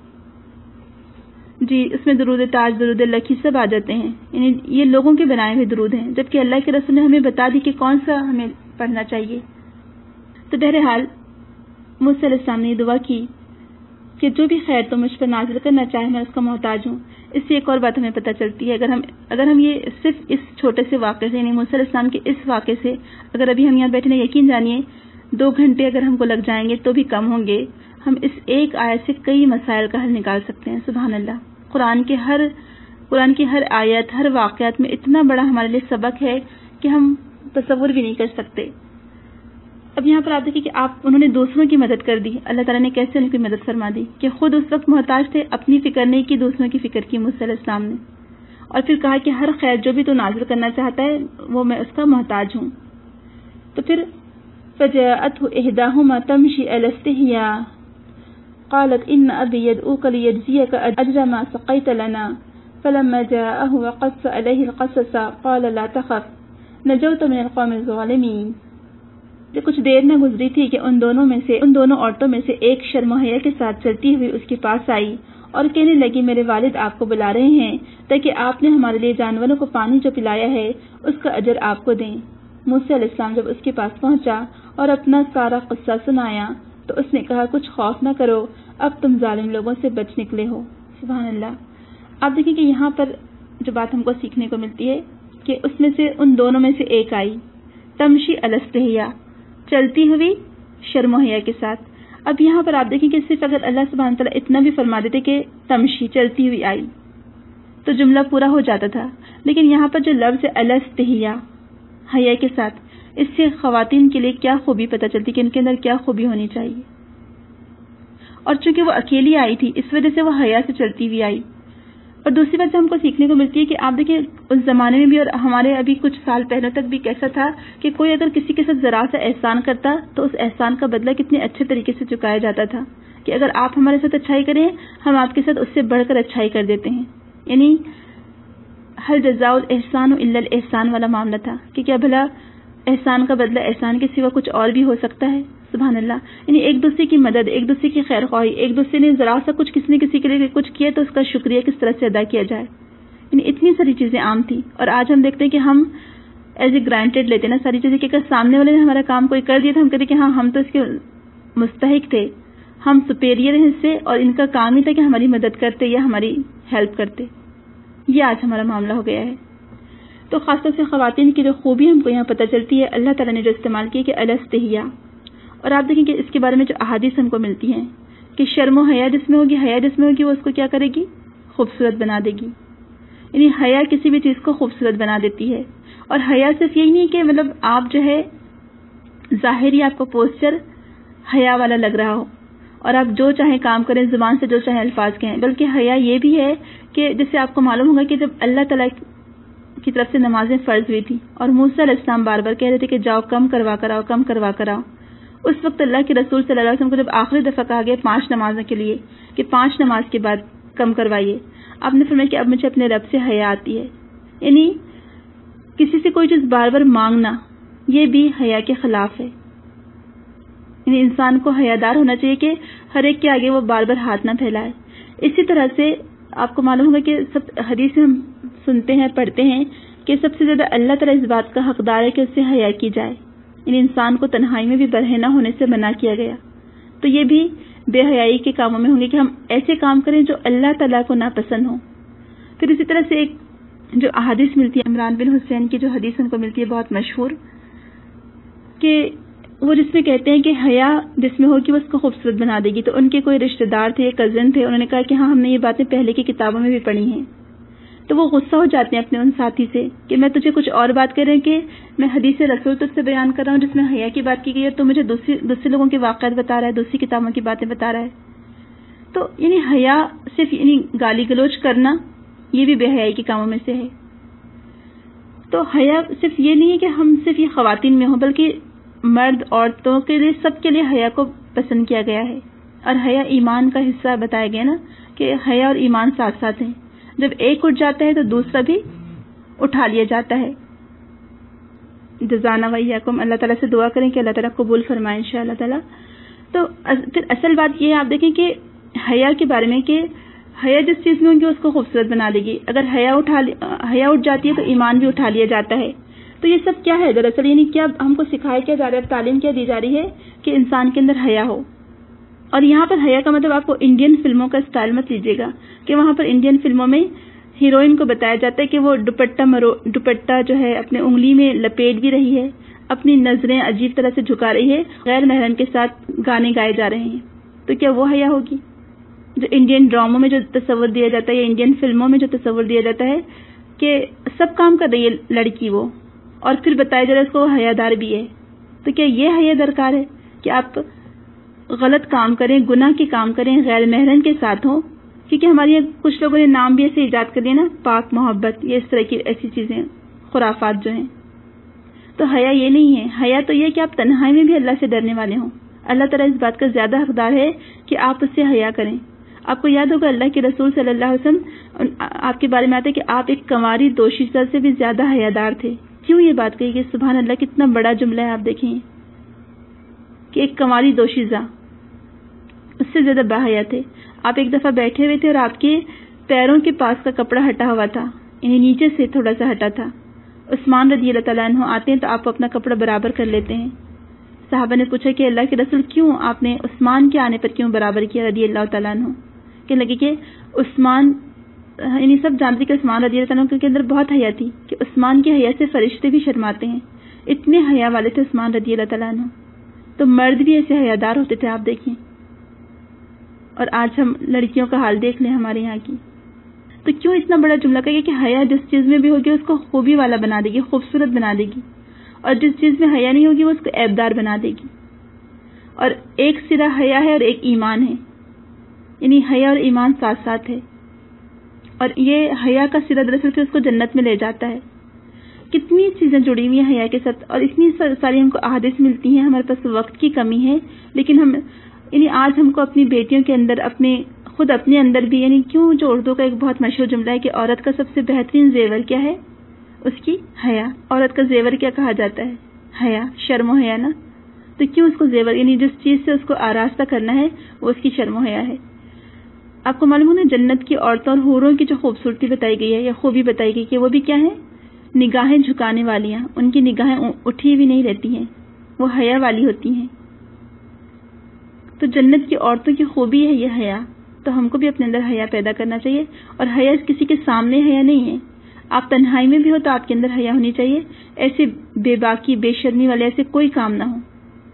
جی, اس میں درود تاج, درود لکھی سب آ جاتے ہیں, یعنی یہ لوگوں کے بنائے ہوئے درود ہیں, جبکہ اللہ کے رسول نے ہمیں بتا دی کہ کون سا ہمیں پڑھنا چاہیے. تو بہرحال موسیٰ علیہ السلام نے دعا کی کہ جو بھی خیر تو مجھ پر نازل کرنا چاہے میں اس کا محتاج ہوں. اس سے ایک اور بات ہمیں پتہ چلتی ہے, اگر ہم یہ صرف اس چھوٹے سے واقعے سے, یعنی موسیٰ علیہ السلام کے اس واقعے سے, اگر ابھی ہم یہاں بیٹھے ہیں, یقین جانیے 2 گھنٹے اگر ہم کو لگ جائیں گے تو بھی کم ہوں گے. ہم اس ایک آیت سے کئی مسائل کا حل نکال سکتے ہیں. سبحان اللہ. قرآن کی ہر آیت, ہر واقعات میں اتنا بڑا ہمارے لیے سبق ہے کہ ہم تصور بھی نہیں کر سکتے. اب یہاں پر آپ دیکھیں کہ انہوں نے دوسروں کی مدد کر دی. اللہ تعالیٰ نے کیسے ان کی مدد فرما دی کہ خود اس وقت محتاج تھے, اپنی فکر نہیں کی, دوسروں کی فکر کی موسیٰ علیہ السلام نے, اور پھر کہا کہ ہر خیر جو بھی تو نازل کرنا چاہتا ہے وہ میں اس کا محتاج ہوں. تو پھر فجاءته إحداهما تمشي على استحياء قالت إن أبي يدعوك ليجزيك أجر ما سقيت لنا فلما جاءه وقص عليه القصص قال لا تخف نجوت من القوم الظالمين. کچھ دیر نہ گزری تھی کہ ان دونوں عورتوں میں سے ایک شرم و حیا کے ساتھ چلتی ہوئی اس کے پاس آئی اور کہنے لگی میرے والد آپ کو بلا رہے ہیں تاکہ آپ نے ہمارے لیے جانوروں کو پانی جو پلایا ہے اس کا اجر آپ کو دیں. موسیٰ علیہ السلام جب اس کے پاس پہنچا اور اپنا سارا قصہ سنایا تو اس نے کہا کچھ خوف نہ کرو, اب تم ظالم لوگوں سے بچ نکلے ہو. سبحان اللہ. آپ دیکھیں کہ یہاں پر جو بات ہم کو سیکھنے کو ملتی ہے کہ اس میں سے ان دونوں میں سے ایک آئی تمشی الاستحیا, چلتی ہوئی شرم و حیا کے ساتھ. اب یہاں پر آپ دیکھیں کہ صرف اگر اللہ سبحانہ تعالیٰ اتنا بھی فرما دیتے کہ تمشی چلتی ہوئی آئی تو جملہ پورا ہو جاتا تھا, لیکن یہاں پر جو لفظ الاستحیا حیا کے ساتھ, اس سے خواتین کے لیے کیا خوبی پتہ چلتی کہ ان کے اندر کیا خوبی ہونی چاہیے. اور چونکہ وہ اکیلی آئی تھی اس وجہ سے وہ حیا سے چلتی ہوئی آئی. اور دوسری بات جو ہم کو سیکھنے کو ملتی ہے کہ آپ دیکھیں اس زمانے میں بھی اور ہمارے ابھی کچھ سال پہلے تک بھی کیسا تھا کہ کوئی اگر کسی کے ساتھ ذرا سا احسان کرتا تو اس احسان کا بدلہ کتنے اچھے طریقے سے چکایا جاتا تھا کہ اگر آپ ہمارے ساتھ اچھائی کریں ہم آپ کے ساتھ اس سے بڑھ کر اچھائی کر دیتے ہیں. یعنی حل جزاء الاحسان الا الاحسان والا معاملہ تھا کہ کیا بھلا احسان کا بدلہ احسان کے سوا کچھ اور بھی ہو سکتا ہے. سبحان اللہ. یعنی ایک دوسرے کی مدد, ایک دوسرے کی خیر خواہی, ایک دوسرے نے ذرا سا کچھ کسی نے کسی کے لیے کچھ کیا تو اس کا شکریہ کس طرح سے ادا کیا جائے. یعنی اتنی ساری چیزیں عام تھی اور آج ہم دیکھتے ہیں کہ ہم ایز اے گرانٹیڈ لیتے ہیں نا ساری چیزیں کہ اگر سامنے والے نے ہمارا کام کوئی کر دیا تو ہم کہتے کہ ہاں ہم تو اس کے مستحق تھے, ہم سپیریئر ہیں اس سے اور ان کا کام ہی تھا کہ ہماری مدد کرتے یا ہماری ہیلپ کرتے. یہ آج ہمارا معاملہ ہو گیا ہے. تو خاص طور سے خواتین کی جو خوبی ہم کو یہاں پتہ چلتی ہے اللہ تعالیٰ نے جو استعمال کی کہ الاستحیا. اور آپ دیکھیں کہ اس کے بارے میں جو احادیث ہم کو ملتی ہیں کہ شرم و حیا جس میں ہوگی, حیا جس میں ہوگی وہ اس کو کیا کرے گی, خوبصورت بنا دے گی. یعنی حیا کسی بھی چیز کو خوبصورت بنا دیتی ہے. اور حیا صرف یہی نہیں کہ مطلب آپ جو ہے ظاہری آپ کو پوسچر حیا والا لگ رہا ہو اور آپ جو چاہیں کام کریں, زبان سے جو چاہیں الفاظ کہیں, بلکہ حیا یہ بھی ہے کہ جس سے آپ کو معلوم ہوگا کہ جب اللہ تعالیٰ کی طرف سے نمازیں فرض ہوئی تھی اور موسیٰ علیہ السلام بار بار کہہ رہے تھے کہ جاؤ کم کروا کر آؤ, کم کروا کر آؤ, اس وقت اللہ کے رسول صلی اللہ علیہ وسلم کو جب آخری دفعہ کہا گیا 5 نمازوں کے لیے کہ 5 نماز کے بعد کم کروائیے, آپ نے فرمایا کہ اب مجھے اپنے رب سے حیا آتی ہے. یعنی کسی سے کوئی چیز بار بار مانگنا یہ بھی حیا کے خلاف ہے. یعنی انسان کو حیادار ہونا چاہیے کہ ہر ایک کے آگے وہ بار بار ہاتھ نہ پھیلائے. اسی طرح سے آپ کو معلوم ہوگا کہ سب حدیث میں ہم سنتے ہیں پڑھتے ہیں کہ سب سے زیادہ اللہ تعالیٰ اس بات کا حقدار ہے کہ اس سے حیا کی جائے. یعنی انسان کو تنہائی میں بھی برہنہ ہونے سے منع کیا گیا. تو یہ بھی بے حیائی کے کاموں میں ہوں گے کہ ہم ایسے کام کریں جو اللہ تعالیٰ کو ناپسند ہوں. پھر اسی طرح سے ایک جو احادیث ملتی ہے عمران بن حسین کی جو حدیث ان کو ملتی ہے بہت مشہور کہ وہ جس میں کہتے ہیں کہ حیا جس میں ہوگی وہ اس کو خوبصورت بنا دے گی. تو ان کے کوئی رشتہ دار تھے, کزن تھے, انہوں نے کہا کہ ہاں ہم نے یہ باتیں پہلے کی کتابوں میں بھی پڑھی ہیں تو وہ غصہ ہو جاتے ہیں اپنے ان ساتھی سے کہ میں تجھے کچھ اور بات کر رہے ہیں کہ میں حدیث رسول تجھ سے بیان کر رہا ہوں جس میں حیا کی بات کی گئی ہے، تو مجھے دوسرے لوگوں کے واقعات بتا رہا ہے، دوسری کتابوں کی باتیں بتا رہا ہے. تو یعنی حیا صرف یعنی گالی گلوچ کرنا یہ بھی بے حیائی کے کاموں میں سے ہے. تو حیا صرف یہ نہیں ہے کہ ہم صرف یہ خواتین میں ہوں، بلکہ مرد عورتوں کے لیے سب کے لیے حیا کو پسند کیا گیا ہے. اور حیا ایمان کا حصہ بتایا گیا نا کہ حیا اور ایمان ساتھ ساتھ ہیں. جب ایک اٹھ جاتا ہے تو دوسرا بھی اٹھا لیا جاتا ہے. جزانا وایاکم. اللہ تعالیٰ سے دعا کریں کہ اللہ تعالیٰ قبول فرمائے انشاءاللہ تعالیٰ. تو پھر اصل بات یہ ہے، آپ دیکھیں کہ حیا کے بارے میں کہ حیا جس چیز میں ہوگی اس کو خوبصورت بنا دے گی. اگر حیا اٹھ جاتی ہے تو ایمان بھی اٹھا لیا جاتا ہے. تو یہ سب کیا ہے دراصل؟ یعنی کیا ہم کو سکھایا کیا جا رہا ہے، تعلیم کیا دی جا رہی ہے کہ انسان کے اندر حیا ہو. اور یہاں پر حیا کا مطلب آپ کو انڈین فلموں کا اسٹائل مت لیجیے گا کہ وہاں پر انڈین فلموں میں ہیروئن کو بتایا جاتا ہے کہ وہ دوپٹہ جو ہے اپنے انگلی میں لپیٹ بھی رہی ہے، اپنی نظریں عجیب طرح سے جھکا رہی ہے، غیر محرم کے ساتھ گانے گائے جا رہے ہیں. تو کیا وہ حیا ہوگی؟ جو انڈین ڈراموں میں جو تصور دیا جاتا ہے یا انڈین فلموں میں جو تصور دیا جاتا ہے کہ سب کام کر رہی ہے لڑکی وہ، اور پھر بتایا جا رہا ہے اس کو وہ حیادار بھی ہے. تو کیا یہ حیا درکار ہے کہ آپ غلط کام کریں، گناہ کے کام کریں، غیر محرم کے ساتھ ہوں؟ کیونکہ ہمارے یہاں کچھ لوگوں نے نام بھی ایسے ایجاد کر لیے نا، پاک محبت، یہ اس طرح کی ایسی چیزیں، خرافات جو ہیں. تو حیا یہ نہیں ہے. حیا تو یہ کہ آپ تنہائی میں بھی اللہ سے ڈرنے والے ہوں. اللہ تعالیٰ اس بات کا زیادہ حقدار ہے کہ آپ اس سے حیا کریں. آپ کو یاد ہوگا اللہ کے رسول صلی اللہ علیہ وسلم آپ کے بارے میں آتے کہ آپ ایک کنواری دوشیزہ سے بھی زیادہ حیادار تھے. کیوں یہ بات کہی کہ سبحان اللہ کتنا بڑا جملہ ہے. آپ دیکھیں کہ ایک کنواری دوشیزہ اس سے زیادہ باحیا تھے. آپ ایک دفعہ بیٹھے ہوئے تھے اور آپ کے پیروں کے پاس کا کپڑا ہٹا ہوا تھا، یعنی نیچے سے تھوڑا سا ہٹا تھا. عثمان رضی اللہ تعالیٰ عنہ آتے ہیں تو آپ اپنا کپڑا برابر کر لیتے ہیں. صحابہ نے پوچھا کہ اللہ کے رسول کیوں آپ نے عثمان کے آنے پر کیوں برابر کیا رضی اللہ تعالیٰ عنہ؟ کہ لگے کہ عثمان، یعنی سب جانتے کہ عثمان رضی اللہ تعالیٰ عنہ کے اندر بہت حیا تھی کہ عثمان کی حیا سے فرشتے بھی شرماتے ہیں. اتنے حیا والے تھے عثمان رضی اللہ تعالیٰ عنہ. تو مرد بھی ایسے حیادار ہوتے تھے آپ دیکھیں. اور آج ہم لڑکیوں کا حال دیکھ لیں ہمارے یہاں کی. تو کیوں اتنا بڑا جملہ کہا کہ حیا جس چیز میں بھی ہوگی اس کو خوبی والا بنا دے گی، خوبصورت بنا دے گی، اور جس چیز میں حیا نہیں ہوگی وہ اس کو عیبدار بنا دے گی. اور ایک سرا حیا ہے اور ایک ایمان ہے، یعنی حیا اور ایمان ساتھ ساتھ ہے. اور یہ حیا کا سرا دراصل پھر اس کو جنت میں لے جاتا ہے. کتنی چیزیں جڑی ہوئی ہیں حیا کے ساتھ، اور اتنی ساری ہم کو احادیث ملتی ہیں. ہمارے پاس وقت کی کمی ہے، لیکن یعنی آج ہم کو اپنی بیٹیوں کے اندر، خود اپنے اندر بھی، یعنی کیوں جو اردو کا ایک بہت مشہور جملہ ہے کہ عورت کا سب سے بہترین زیور کیا ہے؟ اس کی حیا. عورت کا زیور کیا کہا جاتا ہے؟ حیا، شرم و حیا نا. تو کیوں اس کو زیور، یعنی جس چیز سے اس کو آراستہ کرنا ہے وہ اس کی شرم و حیا ہے. آپ کو معلوم ہے جنت کی عورتوں اور حوروں کی جو خوبصورتی بتائی گئی ہے یا خوبی بتائی گئی کہ وہ بھی کیا ہے؟ نگاہیں جھکانے والیاں. ان کی نگاہیں اٹھی بھی نہیں رہتی ہیں، وہ حیا والی ہوتی ہیں. تو جنت کی عورتوں کی خوبی ہے یہ حیا. تو ہم کو بھی اپنے اندر حیا پیدا کرنا چاہیے. اور حیا کسی کے سامنے حیا نہیں ہے. آپ تنہائی میں بھی ہو تو آپ کے اندر حیا ہونی چاہیے. ایسے بے باکی، بے شرمی والے ایسے کوئی کام نہ ہو.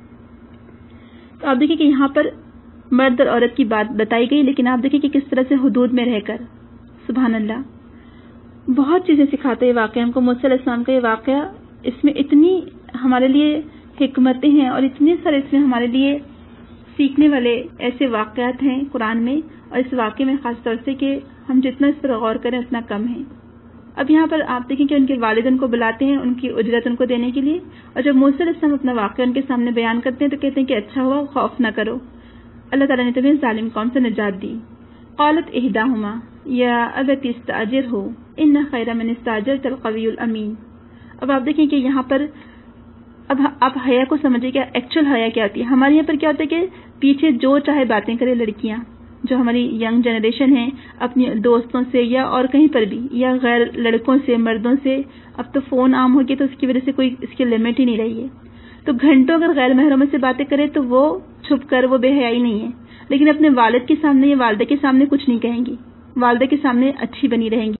تو آپ دیکھیں کہ یہاں پر مرد اور عورت کی بات بتائی گئی، لیکن آپ دیکھیں کہ کس طرح سے حدود میں رہ کر، سبحان اللہ، بہت چیزیں سکھاتے ہیں. واقعہ ہم کو موسیٰ علیہ السلام کا یہ واقعہ، اس میں اتنی ہمارے لیے حکمتیں ہیں اور اتنے سارے اس میں ہمارے لیے سیکھنے والے ایسے واقعات ہیں قرآن میں. اور اس واقعے میں خاص طور سے کہ ہم جتنا اس پر غور کریں اتنا کم ہے. اب یہاں پر آپ دیکھیں کہ ان کے والد ان کو بلاتے ہیں ان کی اجرت ان کو دینے کے لیے، اور جب موسیٰ علیہ السلام اپنا واقعہ ان کے سامنے بیان کرتے ہیں تو کہتے ہیں کہ اچھا ہوا، خوف نہ کرو، اللہ تعالیٰ نے تمہیں ظالم قوم سے نجات دی. قالت احداہما یا ابت استاجرہ ان خیر من استاجرت القوی الامین. اب آپ دیکھیں کہ یہاں پر اب آپ حیا کو سمجھے کہ ایکچوئل حیا کیا ہوتی ہے. ہمارے یہاں پر کیا ہوتا ہے کہ پیچھے جو چاہے باتیں کرے لڑکیاں، جو ہماری ینگ جنریشن ہے، اپنی دوستوں سے یا اور کہیں پر بھی، یا غیر لڑکوں سے، مردوں سے. اب تو فون عام ہو گیا تو اس کی وجہ سے کوئی اس کی لمٹ ہی نہیں رہی ہے. تو گھنٹوں اگر غیر محرموں سے باتیں کرے تو وہ چھپ کر، وہ بے حیائی نہیں ہے. لیکن اپنے والد کے سامنے یا والدہ کے سامنے کچھ نہیں کہیں گی، والدہ کے سامنے اچھی بنی رہیں گی.